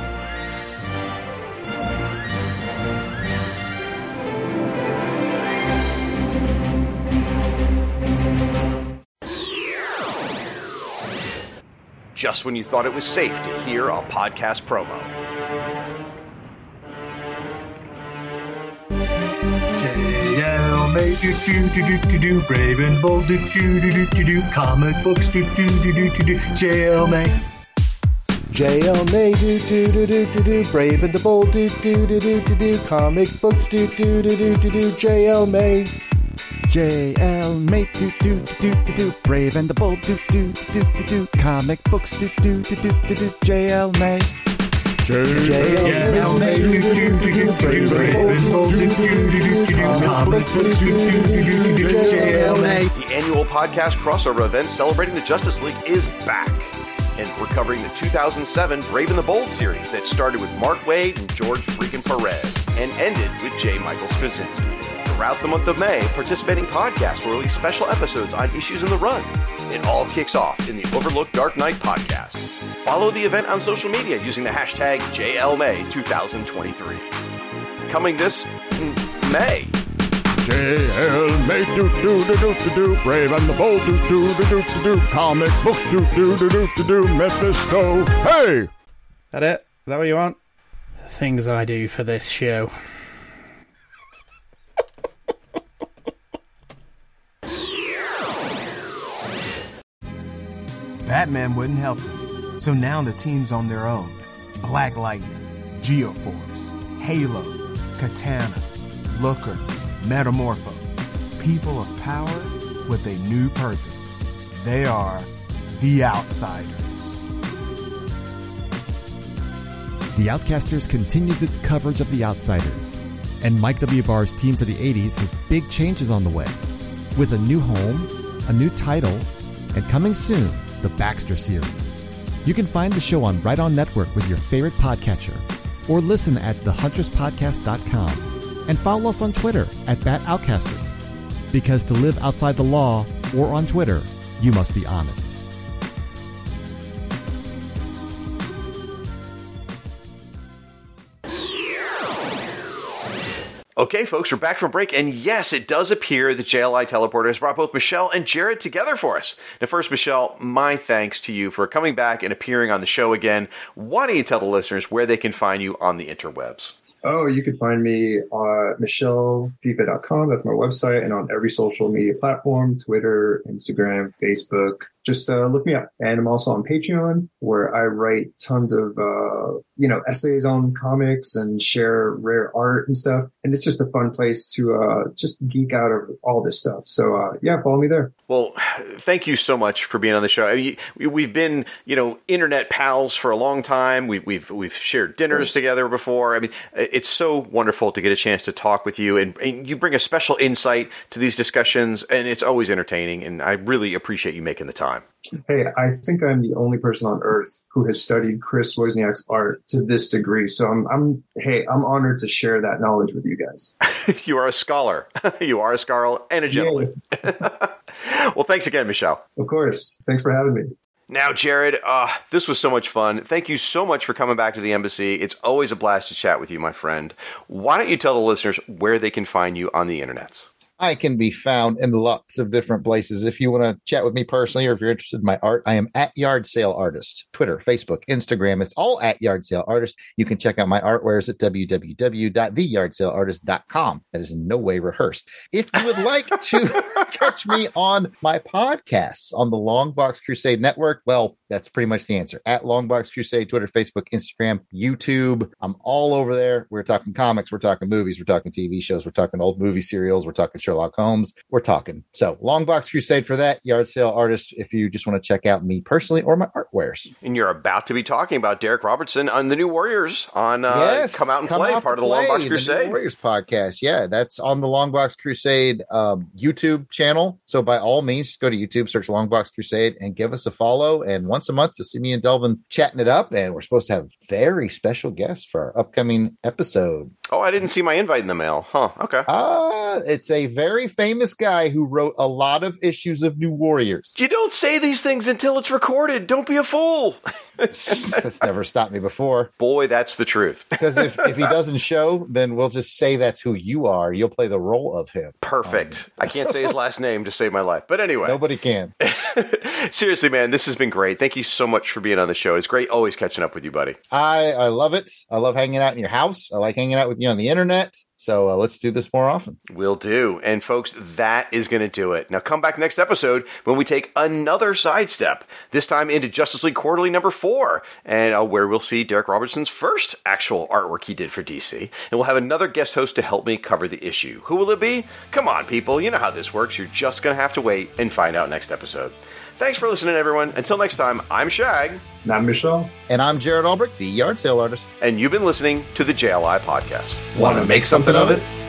Just when you thought it was safe to hear a podcast promo. JL May do Brave and Bold do comic books do JL May. JL May do Brave and the Bold do comic books do JL May. JL May do Brave and the Bold do comic books do JL May. JL May do Brave and Bold comic books do JL May. The annual podcast crossover event celebrating the Justice League is back. And we're covering the 2007 Brave and the Bold series that started with Mark Waid and George freaking Perez and ended with J. Michael Straczynski. Throughout the month of May, participating podcasts will release special episodes on issues in the run. It all kicks off in the Overlooked Dark Knight podcast. Follow the event on social media using the hashtag JLMay2023. Coming this May. JL May do Brave and the Bold do comic books do Mephisto. Hey! That it? Is that what you want? Things I do for this show. Batman wouldn't help them, so now the team's on their own. Black Lightning, Geoforce, Halo, Katana, Looker, Metamorpho. People of power with a new purpose. They are the Outsiders. The Outcasters continues its coverage of the Outsiders, and Mike W. Barr's team for the 80s has big changes on the way. With a new home, a new title, and coming soon, the Baxter series. You can find the show on Right On Network with your favorite podcatcher, or listen at thehunterspodcast.com. And follow us on Twitter at BatOutcasters. Because to live outside the law or on Twitter, you must be honest. Okay, folks, we're back from break, and yes, it does appear the JLI Teleporter has brought both Michelle and Jared together for us. Now, first, Michelle, my thanks to you for coming back and appearing on the show again. Why don't you tell the listeners where they can find you on the interwebs? Oh, you can find me on michellefifa.com. That's my website, and on every social media platform, Twitter, Instagram, Facebook. Just look me up. And I'm also on Patreon, where I write tons of, essays on comics and share rare art and stuff. And it's just a fun place to just geek out of all this stuff. So, follow me there. Well, thank you so much for being on the show. I mean, we've been, internet pals for a long time. We've shared dinners together before. I mean, it's so wonderful to get a chance to talk with you, and you bring a special insight to these discussions, and it's always entertaining. And I really appreciate you making the time. Hey, I think I'm the only person on earth who has studied Chris Wozniak's art to this degree. So I'm honored to share that knowledge with you guys. You are a scholar. You are a scholar and a gentleman. Well, thanks again, Michelle. Of course. Thanks for having me. Now, Jared, this was so much fun. Thank you so much for coming back to the embassy. It's always a blast to chat with you, my friend. Why don't you tell the listeners where they can find you on the internets? I can be found in lots of different places. If you want to chat with me personally, or if you're interested in my art, I am at Yard Sale Artist. Twitter, Facebook, Instagram. It's all at Yard Sale Artist. You can check out my artwares at www.theyardsaleartist.com. That is in no way rehearsed. If you would like to catch me on my podcasts on the Longbox Crusade Network, well, that's pretty much the answer. At Longbox Crusade, Twitter, Facebook, Instagram, YouTube. I'm all over there. We're talking comics. We're talking movies. We're talking TV shows. We're talking old movie serials. We're talking Sherlock Holmes. We're talking. So Longbox Crusade for that. Yard Sale Artist if you just want to check out me personally or my artwares. And you're about to be talking about Derek Robertson on the New Warriors on Come Out and Play, part of the Longbox Crusade. The New Warriors podcast. Yeah, that's on the Longbox Crusade YouTube channel. So by all means, just go to YouTube, search Longbox Crusade, and give us a follow. And once a month, you'll see me and Delvin chatting it up. And we're supposed to have very special guests for our upcoming episode. Oh, I didn't see my invite in the mail. Huh, okay. It's a very famous guy who wrote a lot of issues of New Warriors. You don't say these things until it's recorded. Don't be a fool. That's never stopped me before. Boy, that's the truth. Because if he doesn't show, then we'll just say that's who you are. You'll play the role of him. Perfect. I can't say his last name to save my life. But anyway. Nobody can. Seriously, man, this has been great. Thank you so much for being on the show. It's great always catching up with you, buddy. I love it. I love hanging out in your house. I like hanging out with you on the internet. So let's do this more often. Will do. And folks, that is going to do it. Now come back next episode when we take another sidestep, this time into Justice League Quarterly number 4, and where we'll see Derek Robertson's first actual artwork he did for DC. And we'll have another guest host to help me cover the issue. Who will it be? Come on, people. You know how this works. You're just going to have to wait and find out next episode. Thanks for listening, everyone. Until next time, I'm Shag. And I'm Michelle. And I'm Jared Albrecht, the Yard Sale Artist. And you've been listening to the JLI Podcast. Want to make something of it?